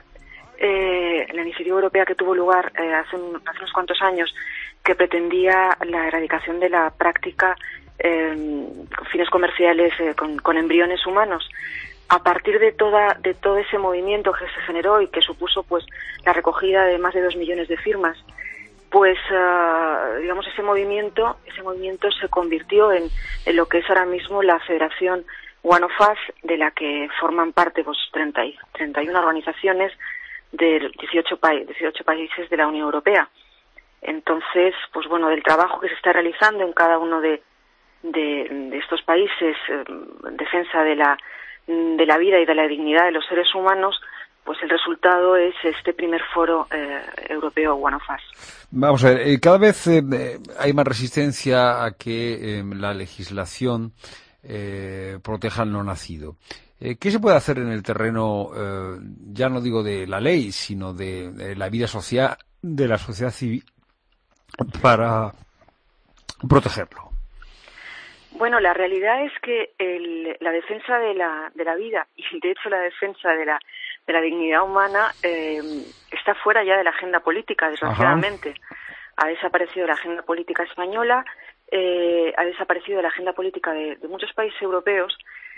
que tuvo lugar hace unos cuantos años, que pretendía la erradicación de la práctica con fines comerciales con embriones humanos. A partir de todo ese movimiento que se generó y que supuso pues la recogida de más de 2 millones de firmas, pues digamos ese movimiento se convirtió en lo que es ahora mismo la Federación One of Us, de la que forman parte pues 31 organizaciones de 18 países de la Unión Europea. Entonces, pues bueno, del trabajo que se está realizando en cada uno de estos países en defensa de la vida y de la dignidad de los seres humanos, pues el resultado es este primer foro europeo One of Us. Vamos a ver, cada vez hay más resistencia a que la legislación proteja al no nacido. ¿Qué se puede hacer en el terreno, ya no digo de la ley, sino de la vida social, de la sociedad civil, para protegerlo? Bueno, la realidad es que la defensa de la vida y de hecho la defensa de la dignidad humana está fuera ya de la agenda política, desgraciadamente. Ha desaparecido la agenda política española, ha desaparecido la agenda política de muchos países europeos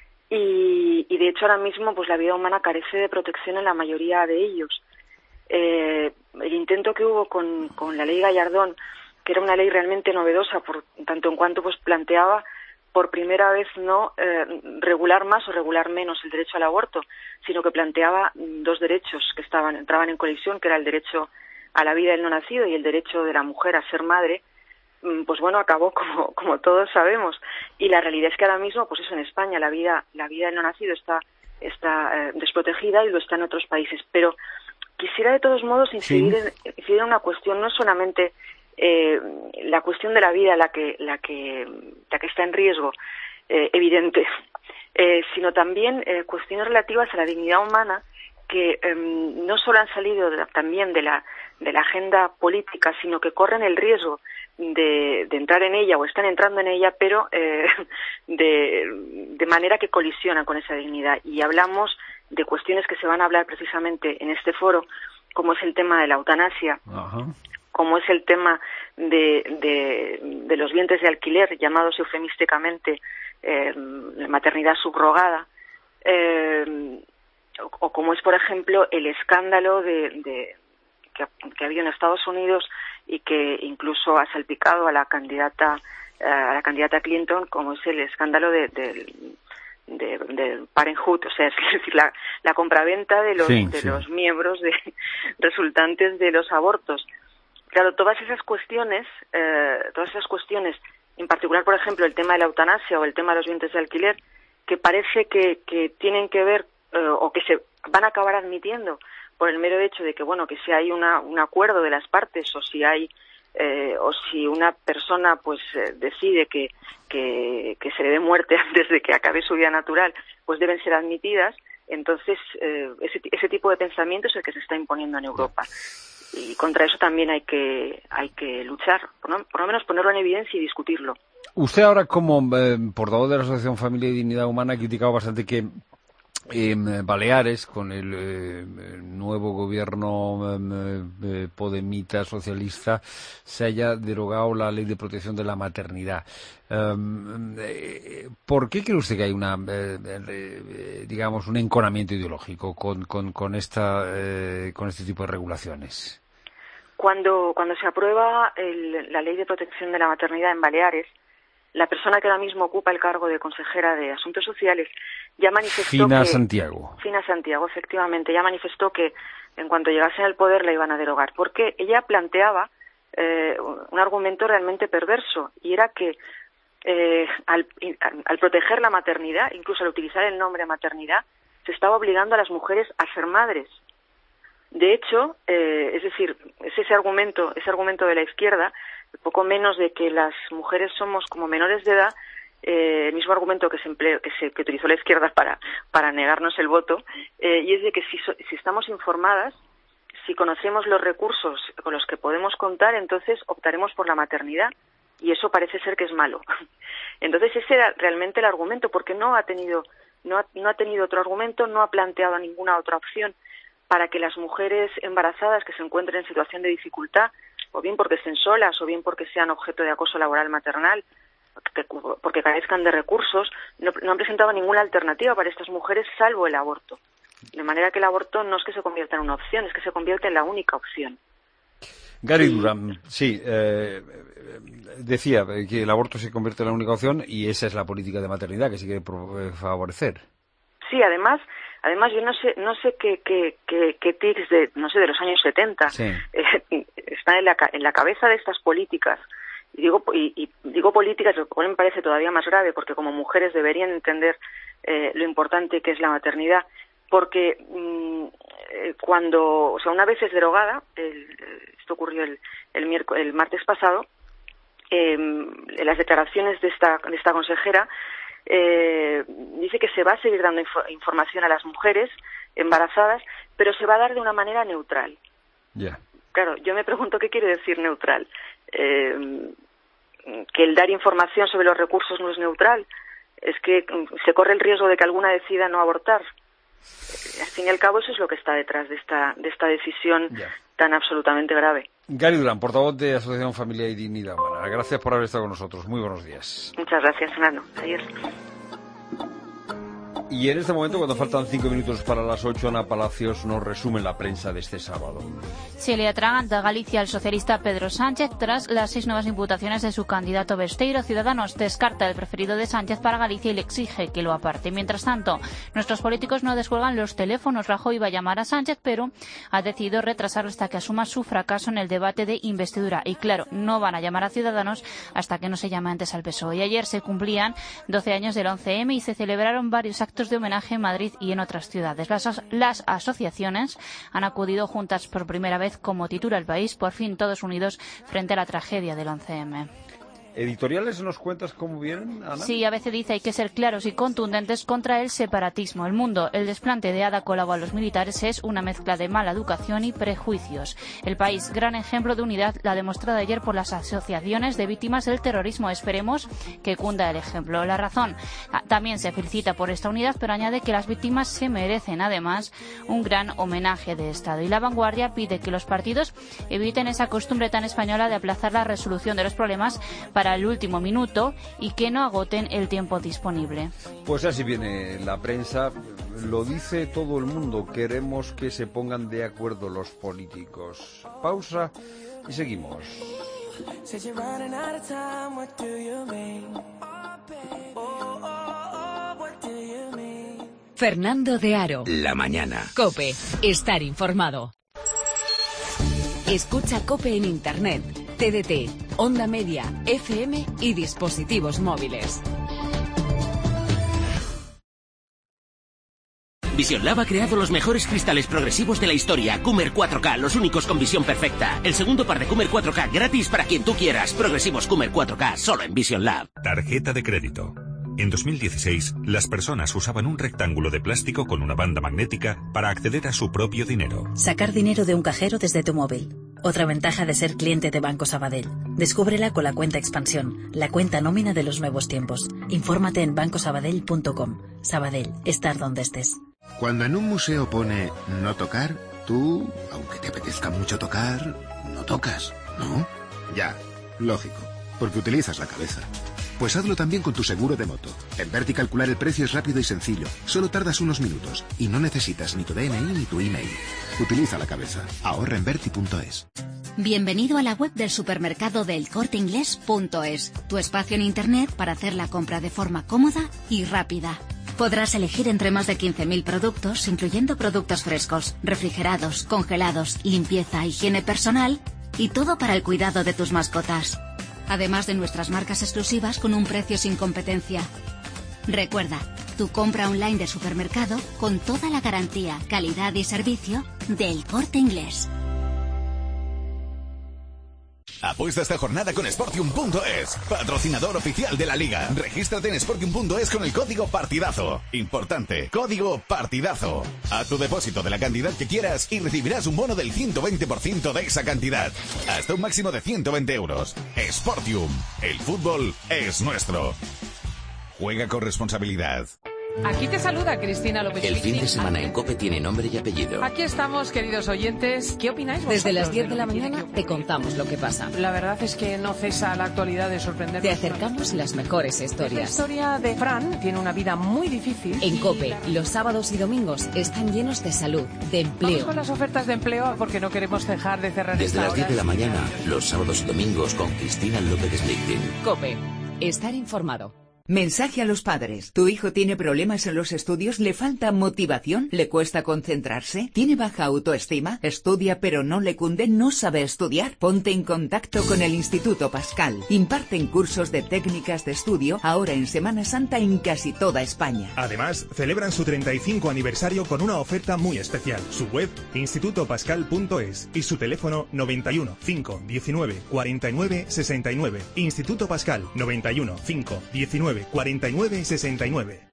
y de hecho ahora mismo pues la vida humana carece de protección en la mayoría de ellos. El intento que hubo con la ley Gallardón, que era una ley realmente novedosa por tanto en cuanto pues planteaba por primera vez no regular más o regular menos el derecho al aborto, sino que planteaba 2 derechos que entraban en colisión, que era el derecho a la vida del no nacido y el derecho de la mujer a ser madre. Pues bueno, acabó como todos sabemos, y la realidad es que ahora mismo pues eso, en España la vida del no nacido está desprotegida y lo está en otros países. Pero quisiera de todos modos incidir en una cuestión, no solamente la cuestión de la vida la que está en riesgo evidente, sino también cuestiones relativas a la dignidad humana que no solo han salido también de la agenda política, sino que corren el riesgo de entrar en ella o están entrando en ella, pero de manera que colisionan con esa dignidad. Y hablamos de cuestiones que se van a hablar precisamente en este foro, como es el tema de la eutanasia, como es el tema de los vientres de alquiler, llamados eufemísticamente maternidad subrogada, o como es, por ejemplo, el escándalo que ha habido en Estados Unidos y que incluso ha salpicado a la candidata Clinton, como es el escándalo del Parenthood, o sea, es decir, la compraventa de los miembros resultantes de los abortos. Claro, todas esas cuestiones, en particular, por ejemplo, el tema de la eutanasia o el tema de los vientres de alquiler, que parece que tienen que ver o que se van a acabar admitiendo por el mero hecho de que, bueno, que si hay un acuerdo de las partes o si hay o si una persona pues decide que se le dé muerte antes de que acabe su vida natural, pues deben ser admitidas. Entonces, ese tipo de pensamiento es el que se está imponiendo en Europa. Y contra eso también hay que luchar, por lo menos ponerlo en evidencia y discutirlo. Usted ahora, como portavoz de la Asociación Familia y Dignidad Humana, ha criticado bastante que en Baleares, con el nuevo gobierno podemita socialista, se haya derogado la ley de protección de la maternidad. ¿Por qué cree usted que hay digamos, un enconamiento ideológico con este tipo de regulaciones? Cuando se aprueba la ley de protección de la maternidad en Baleares, la persona que ahora mismo ocupa el cargo de consejera de Asuntos Sociales ya manifestó Fina Santiago, efectivamente, ya manifestó que en cuanto llegasen al poder la iban a derogar, porque ella planteaba un argumento realmente perverso, y era que al proteger la maternidad, incluso al utilizar el nombre maternidad, se estaba obligando a las mujeres a ser madres. De hecho, es decir, es ese argumento de la izquierda, poco menos de que las mujeres somos como menores de edad, el mismo argumento que utilizó la izquierda para negarnos el voto, y es de que si estamos informadas, si conocemos los recursos con los que podemos contar, entonces optaremos por la maternidad, y eso parece ser que es malo. Entonces ese era realmente el argumento, porque no ha tenido otro argumento, no ha planteado ninguna otra opción para que las mujeres embarazadas que se encuentren en situación de dificultad, o bien porque estén solas, o bien porque sean objeto de acoso laboral maternal, porque carezcan de recursos, no han presentado ninguna alternativa para estas mujeres salvo el aborto. De manera que el aborto no es que se convierta en una opción, es que se convierte en la única opción. Gary Durán, sí, decía que el aborto se convierte en la única opción, y esa es la política de maternidad que se quiere favorecer. Sí, además yo no sé qué tics de los años 70 sí. Están en la cabeza de estas políticas, y digo políticas, lo cual me parece todavía más grave, porque como mujeres deberían entender lo importante que es la maternidad, porque una vez es derogada, esto ocurrió el martes pasado, en las declaraciones de esta consejera, dice que se va a seguir dando información a las mujeres embarazadas, pero se va a dar de una manera neutral. Yeah. Claro, yo me pregunto qué quiere decir neutral. Que el dar información sobre los recursos no es neutral. Es que se corre el riesgo de que alguna decida no abortar. Al fin y al cabo eso es lo que está detrás de esta decisión tan absolutamente grave. Gary Durán, portavoz de Asociación Familia y Dignidad Humana. Gracias por haber estado con nosotros. Muy buenos días. Muchas gracias, Fernando. Adiós. Y en este momento, cuando faltan 5 minutos para las 8, Ana Palacios nos resume la prensa de este sábado. Se le atraganta a Galicia al socialista Pedro Sánchez tras las 6 nuevas imputaciones de su candidato Besteiro. Ciudadanos descarta el preferido de Sánchez para Galicia y le exige que lo aparte. Mientras tanto, nuestros políticos no descuelgan los teléfonos. Rajoy iba a llamar a Sánchez, pero ha decidido retrasarlo hasta que asuma su fracaso en el debate de investidura. Y claro, no van a llamar a Ciudadanos hasta que no se llame antes al PSOE. Y ayer se cumplían 12 años del 11M y se celebraron varios actos de homenaje en Madrid y en otras ciudades. Las asociaciones han acudido juntas por primera vez, como titula El País, por fin todos unidos frente a la tragedia del 11M. ¿Editoriales nos cuentas cómo vienen, Ana? Sí, ABC dice hay que ser claros y contundentes contra el separatismo. El Mundo, el desplante de Ada Colau a los militares es una mezcla de mala educación y prejuicios. El País, gran ejemplo de unidad, la demostrada ayer por las asociaciones de víctimas del terrorismo. Esperemos que cunda el ejemplo. La Razón también se felicita por esta unidad, pero añade que las víctimas se merecen además un gran homenaje de Estado. Y La Vanguardia pide que los partidos eviten esa costumbre tan española de aplazar la resolución de los problemas para el último minuto y que no agoten el tiempo disponible. Pues así viene la prensa. Lo dice todo el mundo. Queremos que se pongan de acuerdo los políticos. Pausa y seguimos. Fernando de Aro. La mañana. COPE. Estar informado. Escucha COPE en Internet, TDT, Onda Media, FM y dispositivos móviles. Vision Lab ha creado los mejores cristales progresivos de la historia. Coomer 4K, los únicos con visión perfecta. El segundo par de Coomer 4K gratis para quien tú quieras. Progresivos Coomer 4K, solo en Vision Lab. Tarjeta de crédito. En 2016, las personas usaban un rectángulo de plástico con una banda magnética para acceder a su propio dinero. Sacar dinero de un cajero desde tu móvil. Otra ventaja de ser cliente de Banco Sabadell. Descúbrela con la cuenta Expansión, la cuenta nómina de los nuevos tiempos. Infórmate en bancosabadell.com. Sabadell, estar donde estés. Cuando en un museo pone no tocar, tú, aunque te apetezca mucho tocar, no tocas, ¿no? Ya, lógico, porque utilizas la cabeza. Pues hazlo también con tu seguro de moto. En Verti calcular el precio es rápido y sencillo. Solo tardas unos minutos y no necesitas ni tu DNI ni tu email. Utiliza la cabeza. Ahorra en Verti.es. Bienvenido a la web del supermercado del Corteinglés.es, tu espacio en internet para hacer la compra de forma cómoda y rápida. Podrás elegir entre más de 15.000 productos, incluyendo productos frescos, refrigerados, congelados, limpieza, higiene personal y todo para el cuidado de tus mascotas. Además de nuestras marcas exclusivas con un precio sin competencia. Recuerda, tu compra online de supermercado con toda la garantía, calidad y servicio del Corte Inglés. Apuesta esta jornada con Sportium.es, patrocinador oficial de la Liga. Regístrate en Sportium.es con el código partidazo. Importante, código partidazo. A tu depósito de la cantidad que quieras y recibirás un bono del 120% de esa cantidad. Hasta un máximo de 120 euros. Sportium, el fútbol es nuestro. Juega con responsabilidad. Aquí te saluda Cristina López. El fin de semana en COPE tiene nombre y apellido. Aquí estamos, queridos oyentes. ¿Qué opináis vosotros? Desde las 10 de la mañana te contamos lo que pasa. La verdad es que no cesa la actualidad de sorprendernos. Te acercamos las mejores historias. La historia de Fran tiene una vida muy difícil. En COPE, los sábados y domingos están llenos de salud, de empleo. Vamos con las ofertas de empleo porque no queremos dejar de cerrar Desde esta las 10 de la hora. mañana, los sábados y domingos con Cristina López Slichting. COPE, estar informado. Mensaje a los padres. ¿Tu hijo tiene problemas en los estudios? ¿Le falta motivación? ¿Le cuesta concentrarse? ¿Tiene baja autoestima? ¿Estudia pero no le cunde? ¿No sabe estudiar? Ponte en contacto con el Instituto Pascal. Imparten cursos de técnicas de estudio ahora en Semana Santa en casi toda España. Además, celebran su 35 aniversario con una oferta muy especial. Su web, institutopascal.es y su teléfono 91 5 19 49 69. Instituto Pascal 91 5 19 49 69.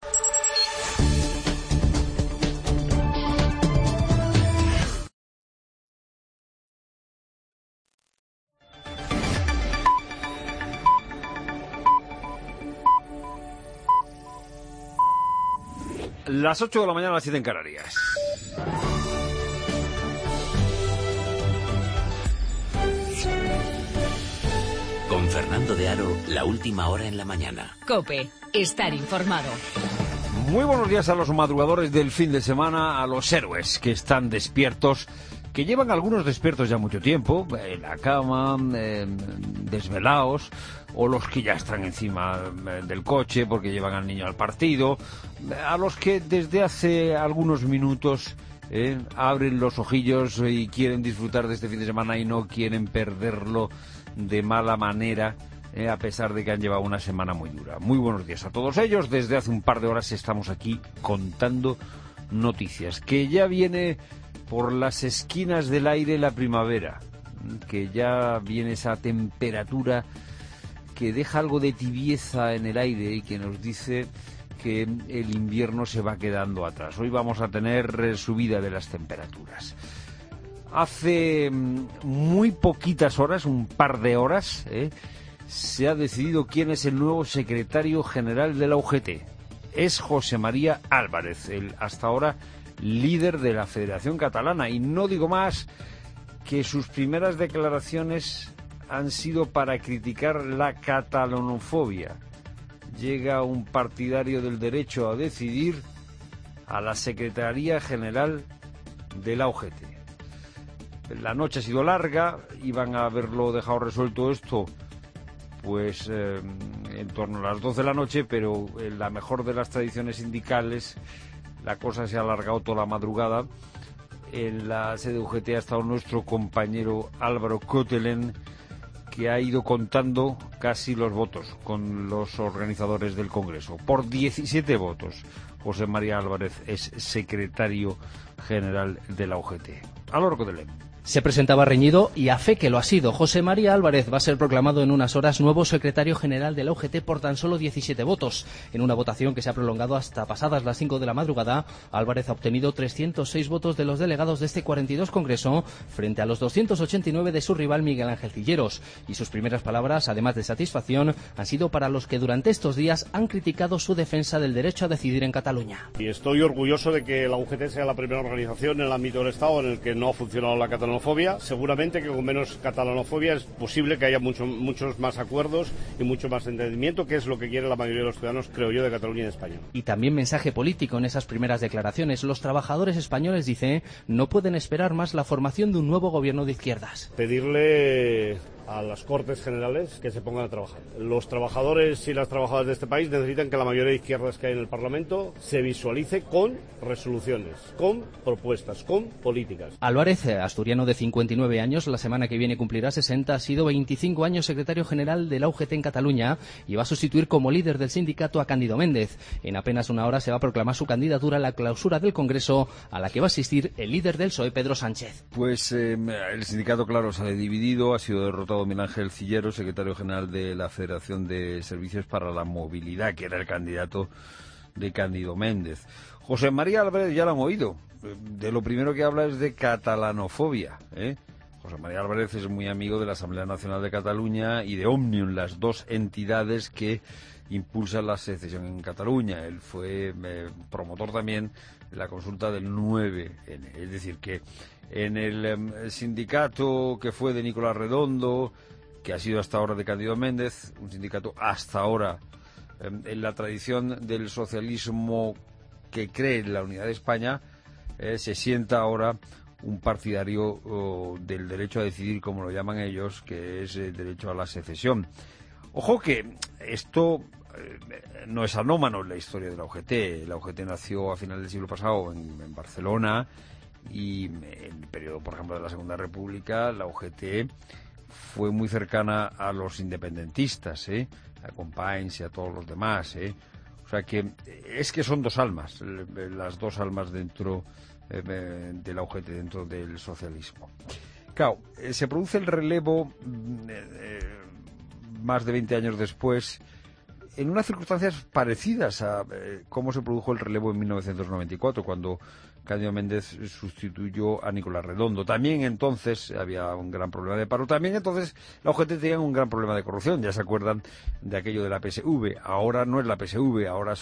Las 8 de la mañana, las 7 en Canarias. Con Fernando de Aro, la última hora en la mañana. COPE, estar informado. Muy buenos días a los madrugadores del fin de semana, a los héroes que están despiertos, que llevan algunos despiertos ya mucho tiempo, en la cama, desvelados, o los que ya están encima del coche porque llevan al niño al partido, a los que desde hace algunos minutos abren los ojillos y quieren disfrutar de este fin de semana y no quieren perderlo de mala manera, a pesar de que han llevado una semana muy dura. Muy buenos días a todos ellos. Desde hace un par de horas estamos aquí contando noticias. Que ya viene por las esquinas del aire la primavera, que ya viene esa temperatura que deja algo de tibieza en el aire y que nos dice que el invierno se va quedando atrás. Hoy vamos a tener subida de las temperaturas. Hace muy poquitas horas, un par de horas, se ha decidido quién es el nuevo secretario general de la UGT. Es José María Álvarez, el hasta ahora líder de la Federación Catalana. Y no digo más que sus primeras declaraciones han sido para criticar la catalanofobia. Llega un partidario del derecho a decidir a la Secretaría General de la UGT. La noche ha sido larga, iban a haberlo dejado resuelto esto pues en torno a las 12 de la noche, pero en la mejor de las tradiciones sindicales la cosa se ha alargado toda la madrugada. En la sede UGT ha estado nuestro compañero Álvaro Cotelén que ha ido contando casi los votos con los organizadores del Congreso. Por 17 votos, José María Álvarez es secretario general de la UGT. Álvaro Codelem. Se presentaba reñido y a fe que lo ha sido. José María Álvarez va a ser proclamado en unas horas nuevo secretario general de la UGT por tan solo 17 votos. En una votación que se ha prolongado hasta pasadas las 5 de la madrugada, Álvarez ha obtenido 306 votos de los delegados de este 42 Congreso frente a los 289 de su rival Miguel Ángel Cilleros. Y sus primeras palabras, además de satisfacción, han sido para los que durante estos días han criticado su defensa del derecho a decidir en Cataluña. Y estoy orgulloso de que la UGT sea la primera organización en el ámbito del Estado en el que no ha funcionado la catalanofobia. Seguramente que con menos catalanofobia es posible que haya muchos más acuerdos y mucho más entendimiento, que es lo que quiere la mayoría de los ciudadanos, creo yo, de Cataluña y de España. Y también mensaje político en esas primeras declaraciones. Los trabajadores españoles, dice, no pueden esperar más la formación de un nuevo gobierno de izquierdas. Pedirle a las Cortes Generales que se pongan a trabajar. Los trabajadores y las trabajadoras de este país necesitan que la mayoría de izquierdas que hay en el Parlamento se visualice con resoluciones, con propuestas, con políticas. Álvarez, asturiano de 59 años, la semana que viene cumplirá 60, ha sido 25 años secretario general de la UGT en Cataluña y va a sustituir como líder del sindicato a Cándido Méndez. En apenas una hora se va a proclamar su candidatura a la clausura del Congreso, a la que va a asistir el líder del PSOE, Pedro Sánchez. Pues el sindicato, claro, sale dividido, ha sido derrotado Miguel Ángel Cilleros, secretario general de la Federación de Servicios para la Movilidad, que era el candidato de Cándido Méndez. José María Álvarez ya lo han oído. De lo primero que habla es de catalanofobia, José María Álvarez es muy amigo de la Asamblea Nacional de Cataluña y de Òmnium, las dos entidades que impulsan la secesión en Cataluña. Él fue promotor también de la consulta del 9N, es decir, que en el sindicato que fue de Nicolás Redondo, que ha sido hasta ahora de Cándido Méndez, un sindicato hasta ahora en la tradición del socialismo que cree en la unidad de España, se sienta ahora un partidario del derecho a decidir, como lo llaman ellos, que es el derecho a la secesión. Ojo que esto no es anómalo en la historia de la UGT. La UGT nació a finales del siglo pasado en Barcelona, y en el periodo, por ejemplo, de la Segunda República, la UGT fue muy cercana a los independentistas, a Companys y a todos los demás, O sea que es que son dos almas, las dos almas dentro de la UGT, dentro del socialismo. Claro, se produce el relevo más de 20 años después, en unas circunstancias parecidas a cómo se produjo el relevo en 1994, cuando Cándido Méndez sustituyó a Nicolás Redondo. También entonces había un gran problema de paro. También entonces la UGT tenía un gran problema de corrupción. Ya se acuerdan de aquello de la PSV. Ahora no es la PSV, ahora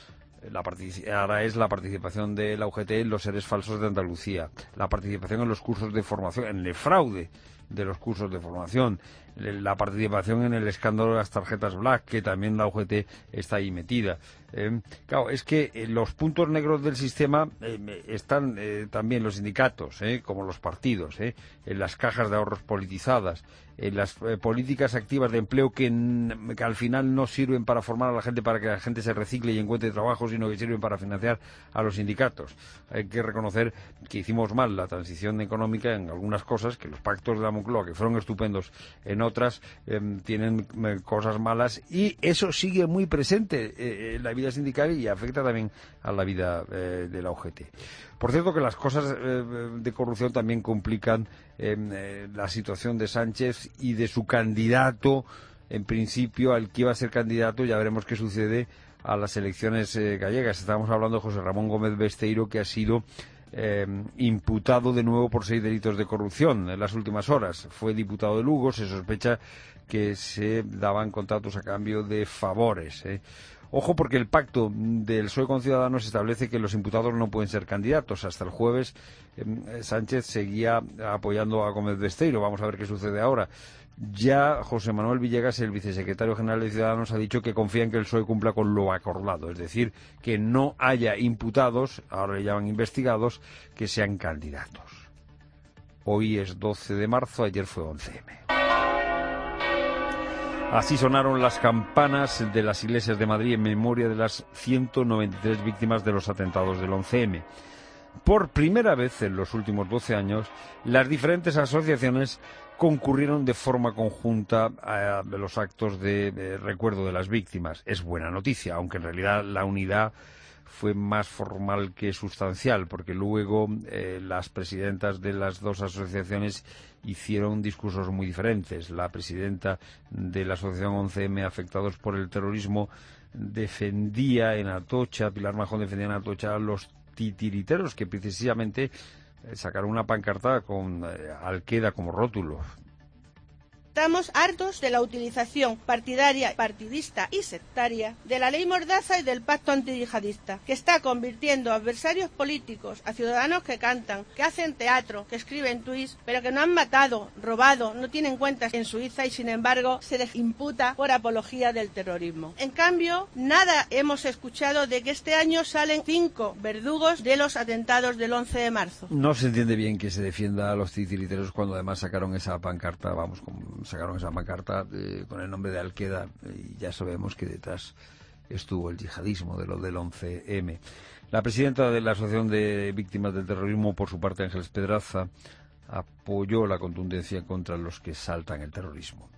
es la participación de la UGT en los seres falsos de Andalucía, la participación en los cursos de formación, en el fraude de los cursos de formación, la participación en el escándalo de las tarjetas Black, que también la UGT está ahí metida. Claro, es que los puntos negros del sistema están también los sindicatos, como los partidos, en las cajas de ahorros politizadas, en las políticas activas de empleo que al final no sirven para formar a la gente, para que la gente se recicle y encuentre trabajo, sino que sirven para financiar a los sindicatos. Hay que reconocer que hicimos mal la transición económica en algunas cosas, que los pactos de la Moncloa, que fueron estupendos, en otras tienen cosas malas, y eso sigue muy presente en la vida sindical y afecta también a la vida de la UGT. Por cierto, que las cosas de corrupción también complican la situación de Sánchez y de su candidato, en principio, al que iba a ser candidato. Ya veremos qué sucede a las elecciones gallegas. Estábamos hablando de José Ramón Gómez Besteiro, que ha sido imputado de nuevo por 6 delitos de corrupción en las últimas horas. Fue diputado de Lugo, se sospecha que se daban contratos a cambio de favores. Ojo, porque el pacto del PSOE con Ciudadanos establece que los imputados no pueden ser candidatos. Hasta el jueves Sánchez seguía apoyando a Gómez Besteiro. Vamos a ver qué sucede ahora. Ya José Manuel Villegas, el vicesecretario general de Ciudadanos, ha dicho que confía en que el PSOE cumpla con lo acordado, es decir, que no haya imputados, ahora le llaman investigados, que sean candidatos. Hoy es 12 de marzo, ayer fue 11M. Así sonaron las campanas de las iglesias de Madrid en memoria de las 193 víctimas de los atentados del 11M. Por primera vez en los últimos 12 años, las diferentes asociaciones concurrieron de forma conjunta a los actos de recuerdo de las víctimas. Es buena noticia, aunque en realidad la unidad fue más formal que sustancial, porque luego las presidentas de las dos asociaciones hicieron discursos muy diferentes. La presidenta de la asociación 11M Afectados por el Terrorismo defendía en Atocha, Pilar Majón defendía en Atocha a los titiriteros, que precisamente sacaron una pancarta con Al-Qaeda como rótulo. Estamos hartos de la utilización partidaria, partidista y sectaria de la ley Mordaza y del pacto antiyihadista, que está convirtiendo a adversarios políticos, a ciudadanos que cantan, que hacen teatro, que escriben tuits, pero que no han matado, robado, no tienen cuentas en Suiza y sin embargo se les imputa por apología del terrorismo. En cambio, nada hemos escuchado de que este año salen 5 verdugos de los atentados del 11 de marzo. No se entiende bien que se defienda a los titiriteros cuando además sacaron esa pancarta, con el nombre de Al-Qaeda, y ya sabemos que detrás estuvo el yihadismo de lo del 11M. La presidenta de la Asociación de Víctimas del Terrorismo, por su parte, Ángeles Pedraza, apoyó la contundencia contra los que saltan el terrorismo.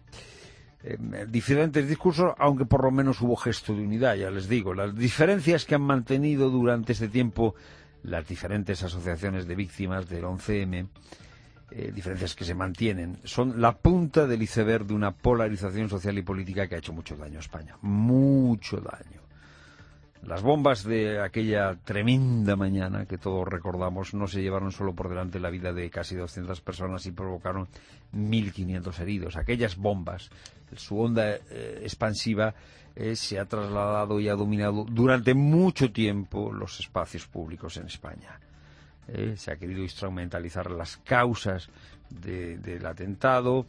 Diferentes discursos, aunque por lo menos hubo gesto de unidad, ya les digo. Las diferencias que han mantenido durante este tiempo las diferentes asociaciones de víctimas del 11M, diferencias que se mantienen, son la punta del iceberg de una polarización social y política que ha hecho mucho daño a España. Mucho daño. Las bombas de aquella tremenda mañana que todos recordamos no se llevaron solo por delante la vida de casi 200 personas y provocaron 1.500 heridos. Aquellas bombas, su onda expansiva se ha trasladado y ha dominado durante mucho tiempo los espacios públicos en España. Se ha querido instrumentalizar las causas del atentado,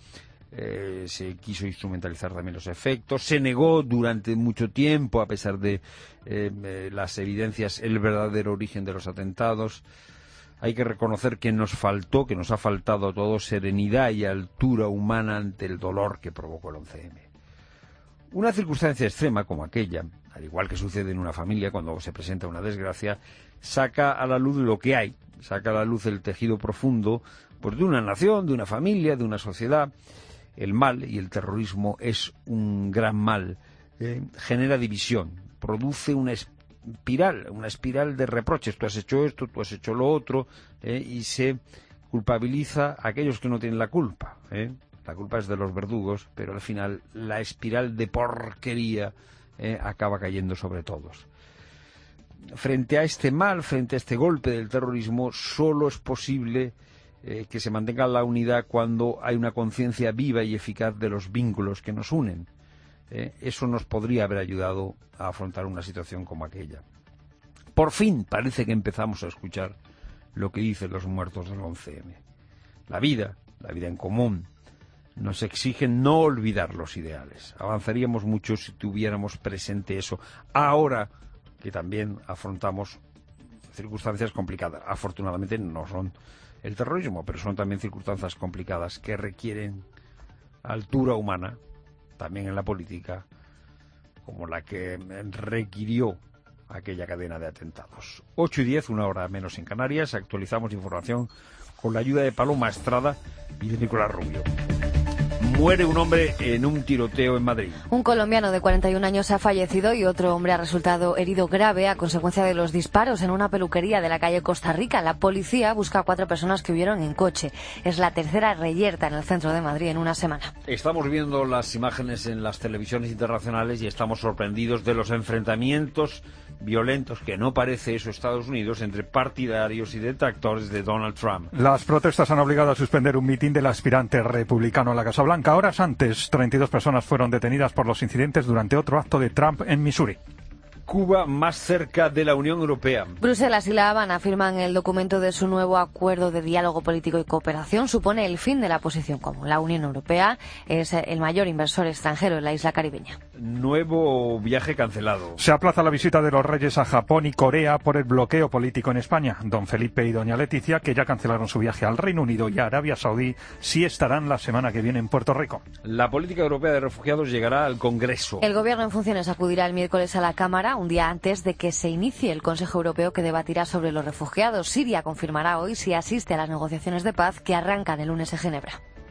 se quiso instrumentalizar también los efectos, se negó durante mucho tiempo, a pesar de las evidencias, el verdadero origen de los atentados. Hay que reconocer que nos ha faltado a todos serenidad y altura humana ante el dolor que provocó el 11M. Una circunstancia extrema como aquella, al igual que sucede en una familia cuando se presenta una desgracia, saca a la luz lo que hay, saca a la luz el tejido profundo pues de una nación, de una familia, de una sociedad. El mal, y el terrorismo es un gran mal, genera división, produce una espiral de reproches. Tú has hecho esto, tú has hecho lo otro, y se culpabiliza a aquellos que no tienen la culpa. La culpa es de los verdugos, pero al final la espiral de porquería acaba cayendo sobre todos. Frente a este mal, frente a este golpe del terrorismo, solo es posible que se mantenga la unidad cuando hay una conciencia viva y eficaz de los vínculos que nos unen. Eso nos podría haber ayudado a afrontar una situación como aquella. Por fin parece que empezamos a escuchar lo que dicen los muertos del 11M. La vida en común, nos exigen no olvidar los ideales. Avanzaríamos mucho si tuviéramos presente eso, ahora que también afrontamos circunstancias complicadas. Afortunadamente no son el terrorismo, pero son también circunstancias complicadas que requieren altura humana, también en la política, como la que requirió aquella cadena de atentados. 8:10, una hora menos en Canarias. Actualizamos información con la ayuda de Paloma Estrada y de Nicolás Rubio. Muere un hombre en un tiroteo en Madrid. Un colombiano de 41 años ha fallecido y otro hombre ha resultado herido grave a consecuencia de los disparos en una peluquería de la calle Costa Rica. La policía busca a 4 personas que huyeron en coche. Es la tercera reyerta en el centro de Madrid en una semana. Estamos viendo las imágenes en las televisiones internacionales y estamos sorprendidos de los enfrentamientos violentos, que no parece eso Estados Unidos, entre partidarios y detractores de Donald Trump. Las protestas han obligado a suspender un mitin del aspirante republicano a la Casa Blanca. Horas antes, 32 personas fueron detenidas por los incidentes durante otro acto de Trump en Missouri. Cuba más cerca de la Unión Europea. Bruselas y La Habana firman el documento de su nuevo acuerdo de diálogo político y cooperación. Supone el fin de la posición común. La Unión Europea es el mayor inversor extranjero en la isla caribeña. Nuevo viaje cancelado. Se aplaza la visita de los reyes a Japón y Corea por el bloqueo político en España. Don Felipe y doña Leticia, que ya cancelaron su viaje al Reino Unido y a Arabia Saudí, sí estarán la semana que viene en Puerto Rico. La política europea de refugiados llegará al Congreso. El gobierno en funciones acudirá el miércoles a la Cámara, un día antes de que se inicie el Consejo Europeo que debatirá sobre los refugiados. Siria confirmará hoy si asiste a las negociaciones de paz que arrancan el lunes en Ginebra.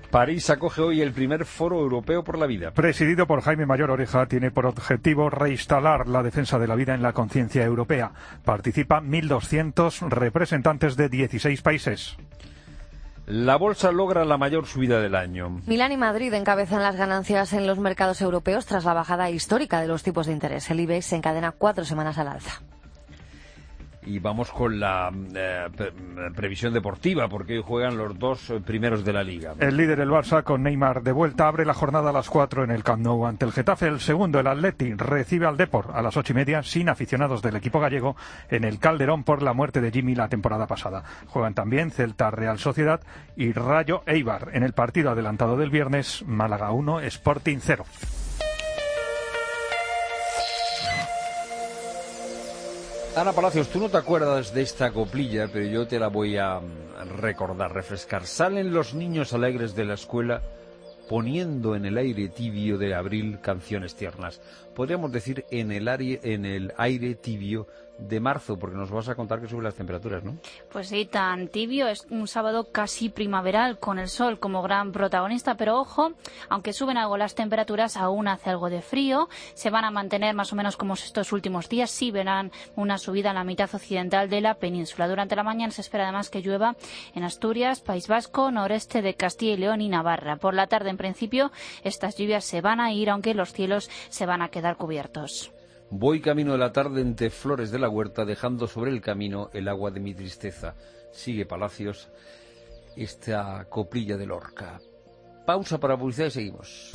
París acoge hoy el primer Foro Europeo por la Vida. Presidido por Jaime Mayor Oreja, tiene por objetivo reinstalar la defensa de la vida en la conciencia europea. Participan 1.200 representantes de 16 países. La bolsa logra la mayor subida del año. Milán y Madrid encabezan las ganancias en los mercados europeos tras la bajada histórica de los tipos de interés. El IBEX se encadena 4 semanas al alza. Y vamos con la previsión deportiva, porque hoy juegan los dos primeros de la Liga. El líder, el Barça, con Neymar de vuelta, abre la jornada a las 4 en el Camp Nou ante el Getafe. El segundo, el Atleti, recibe al Depor a las 8:30, sin aficionados del equipo gallego, en el Calderón por la muerte de Jimmy la temporada pasada. Juegan también Celta, Real Sociedad y Rayo Eibar. En el partido adelantado del viernes, Málaga 1, Sporting 0. Ana Palacios, tú no te acuerdas de esta coplilla, pero yo te la voy a recordar, refrescar. Salen los niños alegres de la escuela poniendo en el aire tibio de abril canciones tiernas. Podríamos decir en el aire tibio de marzo, porque nos vas a contar que suben las temperaturas, ¿no? Pues sí, tan tibio, es un sábado casi primaveral, con el sol como gran protagonista, pero ojo, aunque suben algo las temperaturas, aún hace algo de frío, se van a mantener más o menos como estos últimos días, sí verán una subida en la mitad occidental de la península. Durante la mañana se espera además que llueva en Asturias, País Vasco, noreste de Castilla y León y Navarra. Por la tarde, en principio, estas lluvias se van a ir, aunque los cielos se van a quedar cubiertos. Voy camino de la tarde entre flores de la huerta, dejando sobre el camino el agua de mi tristeza. Sigue Palacios esta coplilla de Lorca. Pausa para publicidad y seguimos.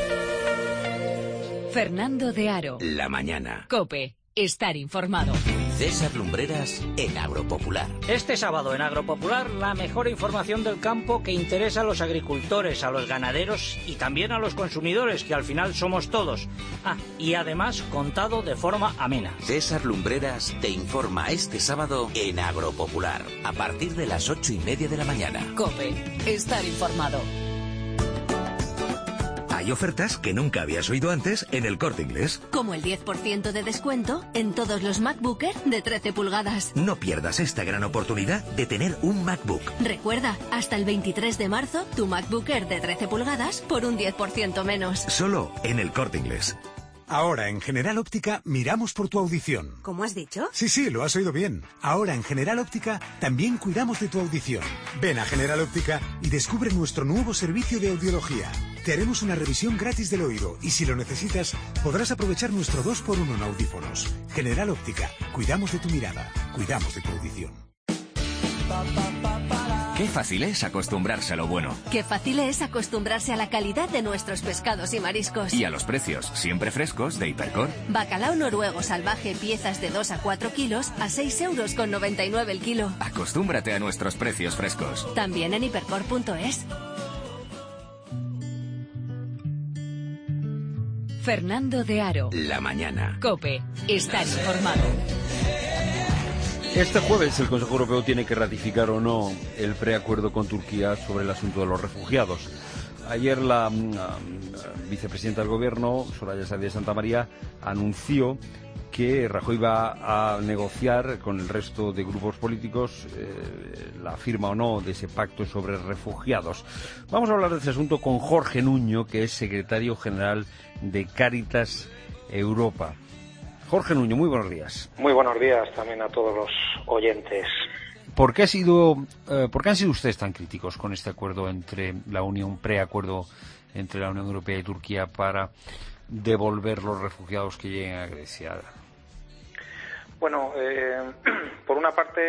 Fernando de Aro. La mañana. COPE. Estar informado. César Lumbreras en Agropopular. Este sábado en Agropopular, la mejor información del campo que interesa a los agricultores, a los ganaderos y también a los consumidores, que al final somos todos. Y además contado de forma amena. César Lumbreras te informa este sábado en Agropopular, a partir de las 8:30 de la mañana. COPE. Estar informado. Hay ofertas que nunca habías oído antes en El Corte Inglés. Como el 10% de descuento en todos los MacBook Air de 13 pulgadas. No pierdas esta gran oportunidad de tener un MacBook. Recuerda, hasta el 23 de marzo, tu MacBook Air de 13 pulgadas por un 10% menos. Solo en El Corte Inglés. Ahora en General Óptica miramos por tu audición. ¿Cómo has dicho? Sí, lo has oído bien. Ahora en General Óptica también cuidamos de tu audición. Ven a General Óptica y descubre nuestro nuevo servicio de audiología. Te haremos una revisión gratis del oído y si lo necesitas podrás aprovechar nuestro 2x1 en audífonos. General Óptica, cuidamos de tu mirada, cuidamos de tu audición. Qué fácil es acostumbrarse a lo bueno. Qué fácil es acostumbrarse a la calidad de nuestros pescados y mariscos. Y a los precios siempre frescos de Hipercor. Bacalao noruego salvaje, piezas de 2 a 4 kilos a 6,99 € el kilo. Acostúmbrate a nuestros precios frescos. También en hipercor.es. Fernando de Aro. La mañana. COPE. Estar informado. Este jueves el Consejo Europeo tiene que ratificar o no el preacuerdo con Turquía sobre el asunto de los refugiados. Ayer la vicepresidenta del Gobierno, Soraya Sáenz de Santamaría, anunció que Rajoy va a negociar con el resto de grupos políticos la firma o no de ese pacto sobre refugiados. Vamos a hablar de este asunto con Jorge Nuño, que es secretario general de Cáritas Europa. Jorge Nuño, muy buenos días. Muy buenos días también a todos los oyentes. ¿Por qué han sido ustedes tan críticos con este acuerdo entre la Unión, preacuerdo entre la Unión Europea y Turquía para devolver los refugiados que lleguen a Grecia? Bueno, por una parte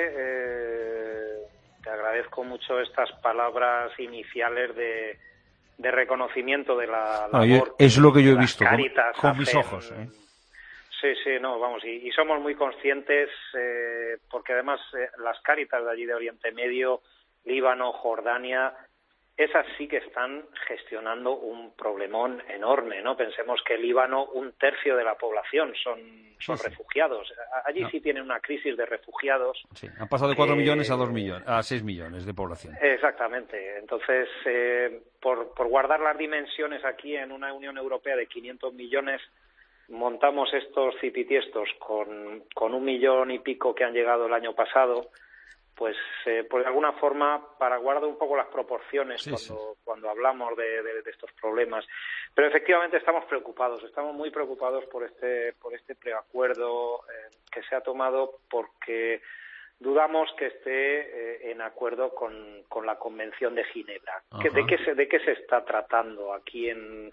te agradezco mucho estas palabras iniciales de reconocimiento de la labor. Es lo que yo he visto con mis ojos. Sí, vamos, y somos muy conscientes, porque además las Cáritas de allí de Oriente Medio, Líbano, Jordania, esas sí que están gestionando un problemón enorme, ¿no? Pensemos que Líbano, 1/3 de la población son refugiados. Allí sí tienen una crisis de refugiados. Sí, han pasado de 4 millones a 2 millones, a 6 millones de población. Exactamente. Entonces, por guardar las dimensiones aquí en una Unión Europea de 500 millones, montamos estos cipitiestos con 1 millón y pico que han llegado el año pasado, pues de alguna forma, para guardar un poco las proporciones cuando hablamos de estos problemas. Pero efectivamente estamos muy preocupados por este preacuerdo que se ha tomado, porque dudamos que esté en acuerdo con la Convención de Ginebra. ¿De qué se está tratando aquí en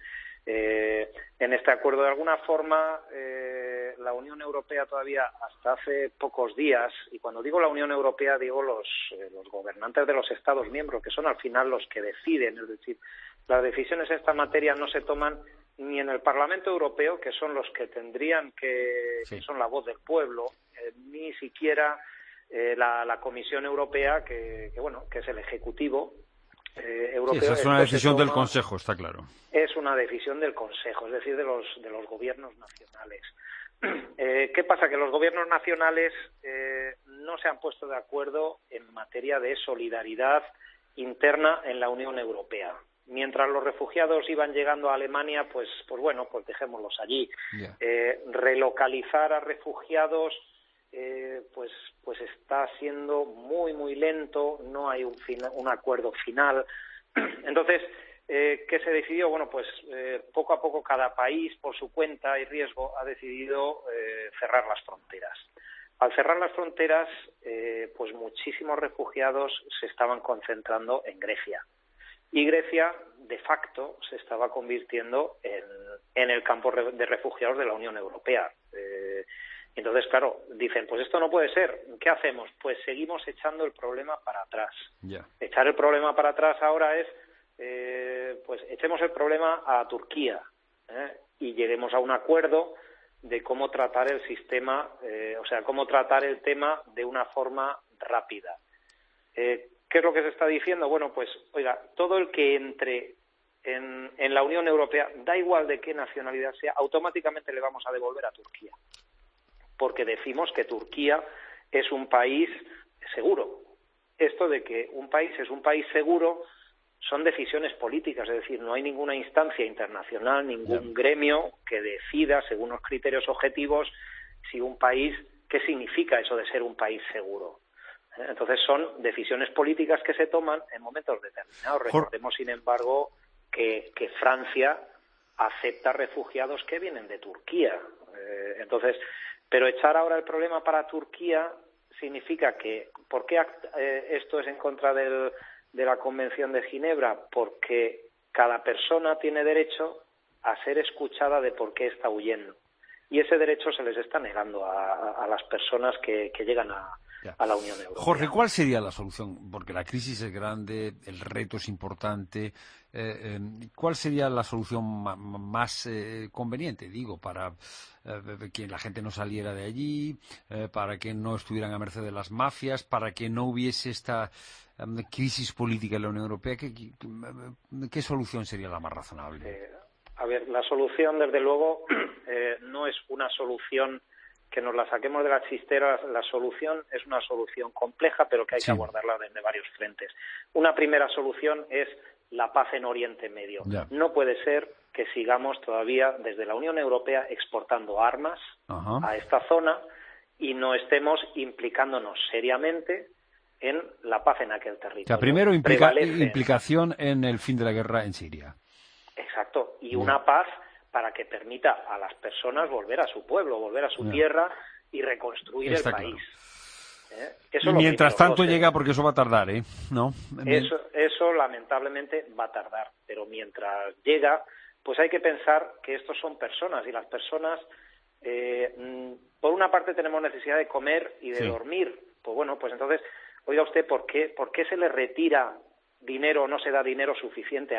este acuerdo? De alguna forma, la Unión Europea todavía hasta hace pocos días, y cuando digo la Unión Europea digo los gobernantes de los Estados miembros, que son al final los que deciden, es decir, las decisiones en esta materia no se toman ni en el Parlamento Europeo, que son los que tendrían que son la voz del pueblo, ni siquiera la Comisión Europea, que es el Ejecutivo europeo. Esa es una decisión del Consejo, está claro. Es una decisión del Consejo, es decir, de los gobiernos nacionales. ¿Qué pasa? Que los gobiernos nacionales no se han puesto de acuerdo en materia de solidaridad interna en la Unión Europea. Mientras los refugiados iban llegando a Alemania, pues dejémoslos allí. Relocalizar a refugiados pues está siendo muy, muy lento, no hay un acuerdo final. Entonces, ¿qué se decidió? Bueno, pues poco a poco cada país, por su cuenta y riesgo, ha decidido cerrar las fronteras. Al cerrar las fronteras, pues muchísimos refugiados se estaban concentrando en Grecia. Y Grecia, de facto, se estaba convirtiendo en el campo de refugiados de la Unión Europea. Entonces, claro, dicen, pues esto no puede ser. ¿Qué hacemos? Pues seguimos echando el problema para atrás. Echar el problema para atrás ahora es, pues echemos el problema a Turquía y lleguemos a un acuerdo de cómo tratar el sistema, cómo tratar el tema de una forma rápida. ¿Qué es lo que se está diciendo? Bueno, pues, oiga, todo el que entre en la Unión Europea, da igual de qué nacionalidad sea, automáticamente le vamos a devolver a Turquía. Porque decimos que Turquía es un país seguro. Esto de que un país es un país seguro son decisiones políticas, es decir, no hay ninguna instancia internacional, ningún gremio que decida, según los criterios objetivos, si un país, qué significa eso de ser un país seguro. Entonces son decisiones políticas que se toman en momentos determinados. Recordemos, sin embargo, que Francia acepta refugiados que vienen de Turquía. Entonces, pero echar ahora el problema para Turquía significa que, ¿por qué esto es en contra de la Convención de Ginebra? Porque cada persona tiene derecho a ser escuchada de por qué está huyendo. Y ese derecho se les está negando a las personas que llegan a la Unión Europea. Jorge, ¿cuál sería la solución? Porque la crisis es grande, el reto es importante. ¿Cuál sería la solución más conveniente, para que la gente no saliera de allí, para que no estuvieran a merced de las mafias, para que no hubiese esta crisis política en la Unión Europea? ¿Qué solución sería la más razonable? La solución, desde luego, no es una solución que nos la saquemos de la chistera. La solución es una solución compleja, pero que hay que abordarla desde varios frentes. Una primera solución es la paz en Oriente Medio. No puede ser que sigamos todavía desde la Unión Europea exportando armas a esta zona y no estemos implicándonos seriamente en la paz en aquel territorio. Primero implicación en el fin de la guerra en Siria. Exacto, y una paz para que permita a las personas volver a su pueblo, volver a su tierra y reconstruir el país. Eso y mientras tanto llega, porque eso va a tardar, ¿no? Eso lamentablemente va a tardar, pero mientras llega, pues hay que pensar que estos son personas, y las personas, por una parte tenemos necesidad de comer y de dormir. Pues bueno, pues entonces, oiga usted, ¿por qué se le retira dinero o no se da dinero suficiente a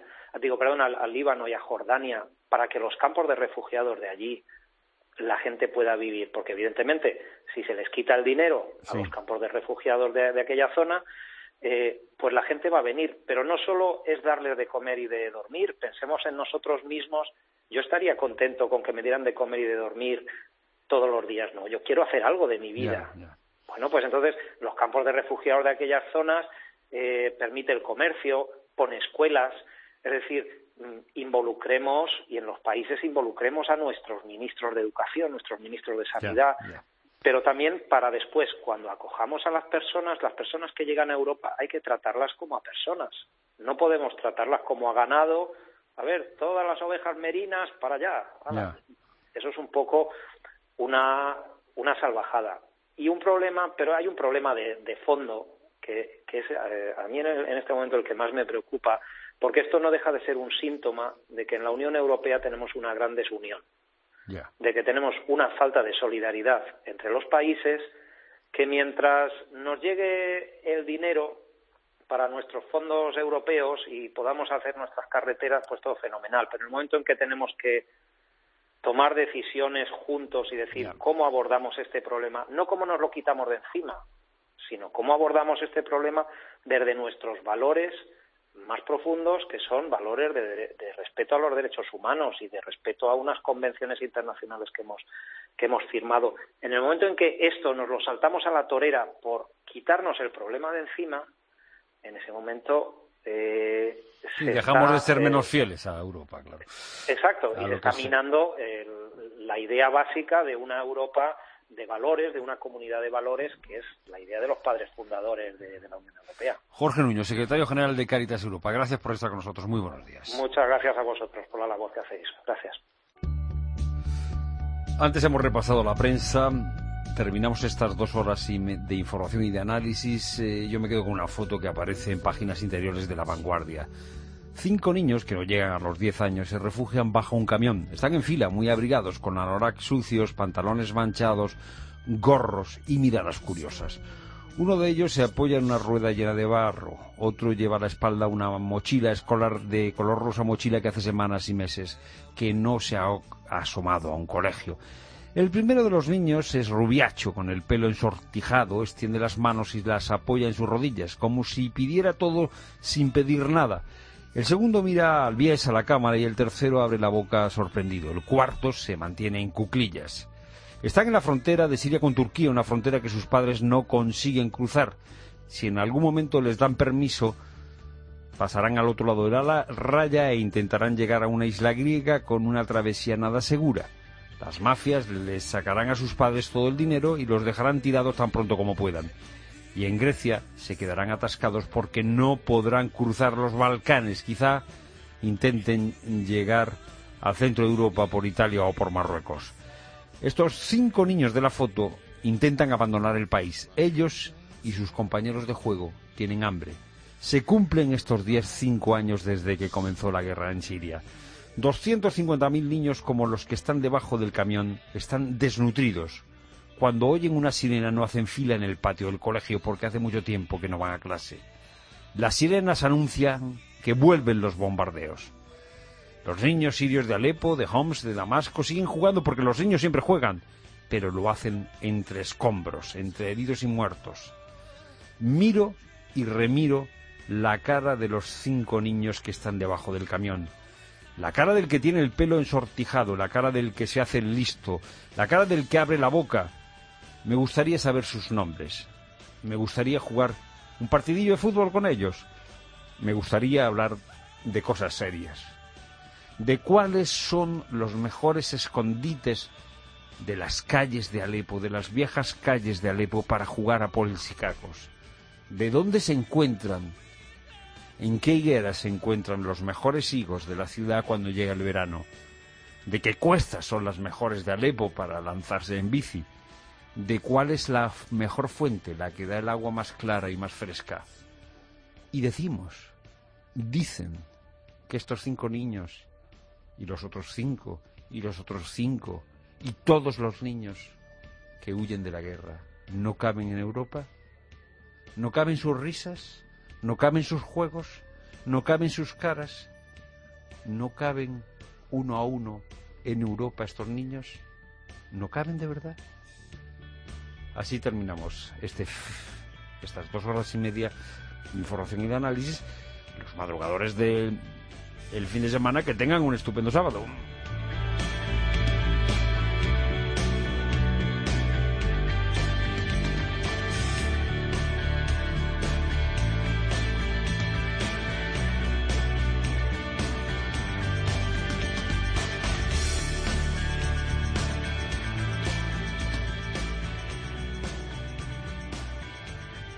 al Líbano y a Jordania para que los campos de refugiados de allí la gente pueda vivir? Porque evidentemente, si se les quita el dinero a los campos de refugiados de aquella zona, pues la gente va a venir. Pero no solo es darles de comer y de dormir, pensemos en nosotros mismos. Yo estaría contento con que me dieran de comer y de dormir todos los días, no. Yo quiero hacer algo de mi vida. Bueno, pues entonces los campos de refugiados de aquellas zonas permite el comercio, pone escuelas, es decir, involucremos, y en los países involucremos a nuestros ministros de educación, nuestros ministros de sanidad, pero también para después, cuando acojamos a las personas que llegan a Europa, hay que tratarlas como a personas. No podemos tratarlas como a ganado. A ver, todas las ovejas merinas para allá. Eso es un poco una salvajada. Y un problema, pero hay un problema de fondo que es a mí en este momento el que más me preocupa, porque esto no deja de ser un síntoma de que en la Unión Europea tenemos una gran desunión. De que tenemos una falta de solidaridad entre los países, que mientras nos llegue el dinero para nuestros fondos europeos y podamos hacer nuestras carreteras, pues todo fenomenal. Pero en el momento en que tenemos que tomar decisiones juntos y decir cómo abordamos este problema, no cómo nos lo quitamos de encima, sino cómo abordamos este problema desde nuestros valores más profundos, que son valores de respeto a los derechos humanos y de respeto a unas convenciones internacionales que hemos firmado. En el momento en que esto nos lo saltamos a la torera por quitarnos el problema de encima, en ese momento dejamos de ser menos fieles a Europa, claro. Exacto, y se está minando la idea básica de una Europa de valores, de una comunidad de valores, que es la idea de los padres fundadores de la Unión Europea. Jorge Nuño, secretario general de Cáritas Europa, gracias por estar con nosotros. Muy buenos días. Muchas gracias a vosotros por la labor que hacéis. Gracias. Antes hemos repasado la prensa, terminamos estas 2 horas de información y de análisis. Yo me quedo con una foto que aparece en páginas interiores de La Vanguardia. 5 niños que no llegan a los 10 años se refugian bajo un camión. Están en fila, muy abrigados, con anorak sucios, pantalones manchados, gorros y miradas curiosas. Uno de ellos se apoya en una rueda llena de barro. Otro lleva a la espalda una mochila escolar de color rosa, mochila que hace semanas y meses que no se ha asomado a un colegio. El primero de los niños es rubiacho, con el pelo ensortijado, extiende las manos y las apoya en sus rodillas, como si pidiera todo sin pedir nada. El segundo mira al bies a la cámara y el tercero abre la boca sorprendido. El cuarto se mantiene en cuclillas. Están en la frontera de Siria con Turquía, una frontera que sus padres no consiguen cruzar. Si en algún momento les dan permiso, pasarán al otro lado de la raya e intentarán llegar a una isla griega con una travesía nada segura. Las mafias les sacarán a sus padres todo el dinero y los dejarán tirados tan pronto como puedan. Y en Grecia se quedarán atascados porque no podrán cruzar los Balcanes. Quizá intenten llegar al centro de Europa por Italia o por Marruecos. Estos 5 niños de la foto intentan abandonar el país. Ellos y sus compañeros de juego tienen hambre. Se cumplen estos 5 años desde que comenzó la guerra en Siria. 250.000 niños como los que están debajo del camión están desnutridos. Cuando oyen una sirena no hacen fila en el patio del colegio porque hace mucho tiempo que no van a clase. Las sirenas anuncian que vuelven los bombardeos. Los niños sirios de Alepo, de Homs, de Damasco siguen jugando porque los niños siempre juegan, pero lo hacen entre escombros, entre heridos y muertos. Miro y remiro la cara de los 5 niños que están debajo del camión. La cara del que tiene el pelo ensortijado, la cara del que se hace el listo, la cara del que abre la boca. Me gustaría saber sus nombres. Me gustaría jugar un partidillo de fútbol con ellos. Me gustaría hablar de cosas serias. De cuáles son los mejores escondites de las calles de Alepo, de las viejas calles de Alepo para jugar a polisicacos. De dónde se encuentran, en qué higueras se encuentran los mejores higos de la ciudad cuando llega el verano. De qué cuestas son las mejores de Alepo para lanzarse en bici. De cuál es la mejor fuente, la que da el agua más clara y más fresca. Y dicen que estos 5 niños, y los otros 5, y los otros 5, y todos los niños que huyen de la guerra, no caben en Europa. No caben sus risas, no caben sus juegos, no caben sus caras, no caben uno a uno en Europa estos niños. ¿No caben de verdad? Así terminamos estas 2 horas y media de información y de análisis. Los madrugadores del fin de semana, que tengan un estupendo sábado.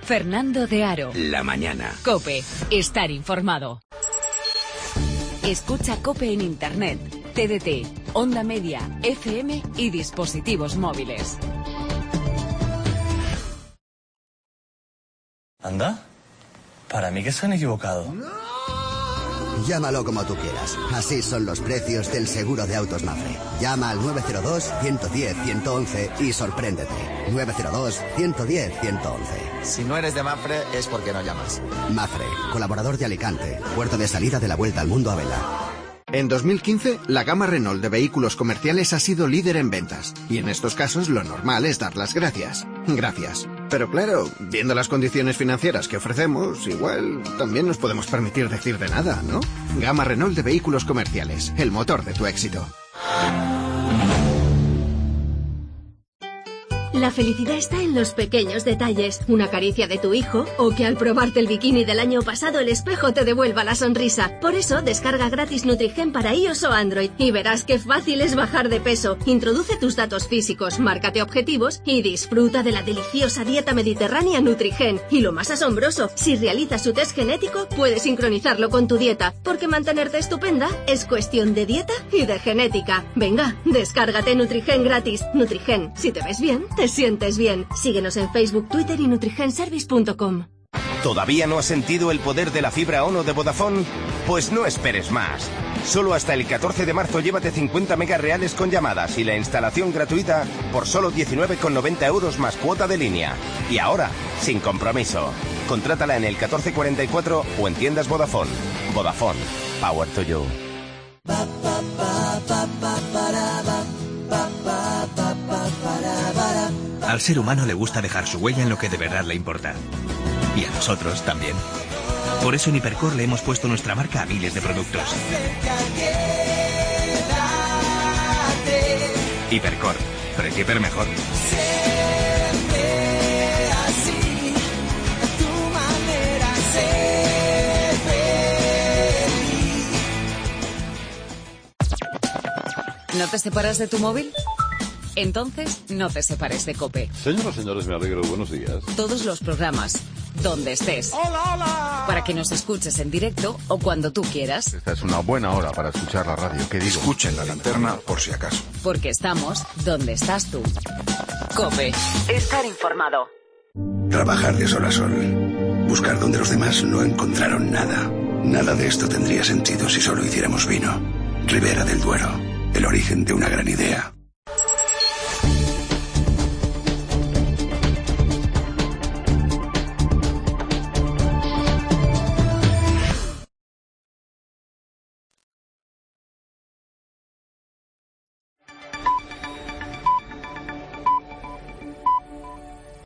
Fernando de Aro. La mañana. COPE. Estar informado. Escucha COPE en Internet, TDT, Onda Media, FM y dispositivos móviles. ¿Anda? Para mí que se han equivocado. Llámalo como tú quieras. Así son los precios del seguro de autos Mafre. Llama al 902-110-111 y sorpréndete. 902-110-111. Si no eres de Mafre es porque no llamas. Mafre, colaborador de Alicante, puerto de salida de la Vuelta al Mundo a vela. En 2015, la gama Renault de vehículos comerciales ha sido líder en ventas. Y en estos casos lo normal es dar las gracias. Gracias. Pero claro, viendo las condiciones financieras que ofrecemos, igual también nos podemos permitir decir de nada, ¿no? Gama Renault de vehículos comerciales, el motor de tu éxito. La felicidad está en los pequeños detalles. Una caricia de tu hijo o que al probarte el bikini del año pasado el espejo te devuelva la sonrisa. Por eso descarga gratis Nutrigen para iOS o Android y verás qué fácil es bajar de peso. Introduce tus datos físicos, márcate objetivos y disfruta de la deliciosa dieta mediterránea Nutrigen. Y lo más asombroso, si realizas su test genético puedes sincronizarlo con tu dieta, porque mantenerte estupenda es cuestión de dieta y de genética. Venga, descárgate Nutrigen gratis. Nutrigen, si te ves bien, te sientes bien. Síguenos en Facebook, Twitter y nutrigenservice.com. ¿Todavía no has sentido el poder de la fibra Ono de Vodafone? Pues no esperes más. Solo hasta el 14 de marzo llévate 50 megas reales con llamadas y la instalación gratuita por solo 19,90 euros más cuota de línea. Y ahora, sin compromiso. Contrátala en el 1444 o en tiendas Vodafone. Vodafone. Power to you. Al ser humano le gusta dejar su huella en lo que de verdad le importa. Y a nosotros también. Por eso en Hipercor le hemos puesto nuestra marca a miles de productos. Hipercor. Precio hiper mejor. ¿No te separas de tu móvil? Entonces, no te separes de COPE. Señoras y señores, me alegro. Buenos días. Todos los programas, donde estés. ¡Hola, hola! Para que nos escuches en directo o cuando tú quieras. Esta es una buena hora para escuchar la radio. ¿Qué digo? Escuchen la linterna por si acaso. Porque estamos donde estás tú. COPE. Estar informado. Trabajar de sol a sol. Buscar donde los demás no encontraron nada. Nada de esto tendría sentido si solo hiciéramos vino. Ribera del Duero. El origen de una gran idea.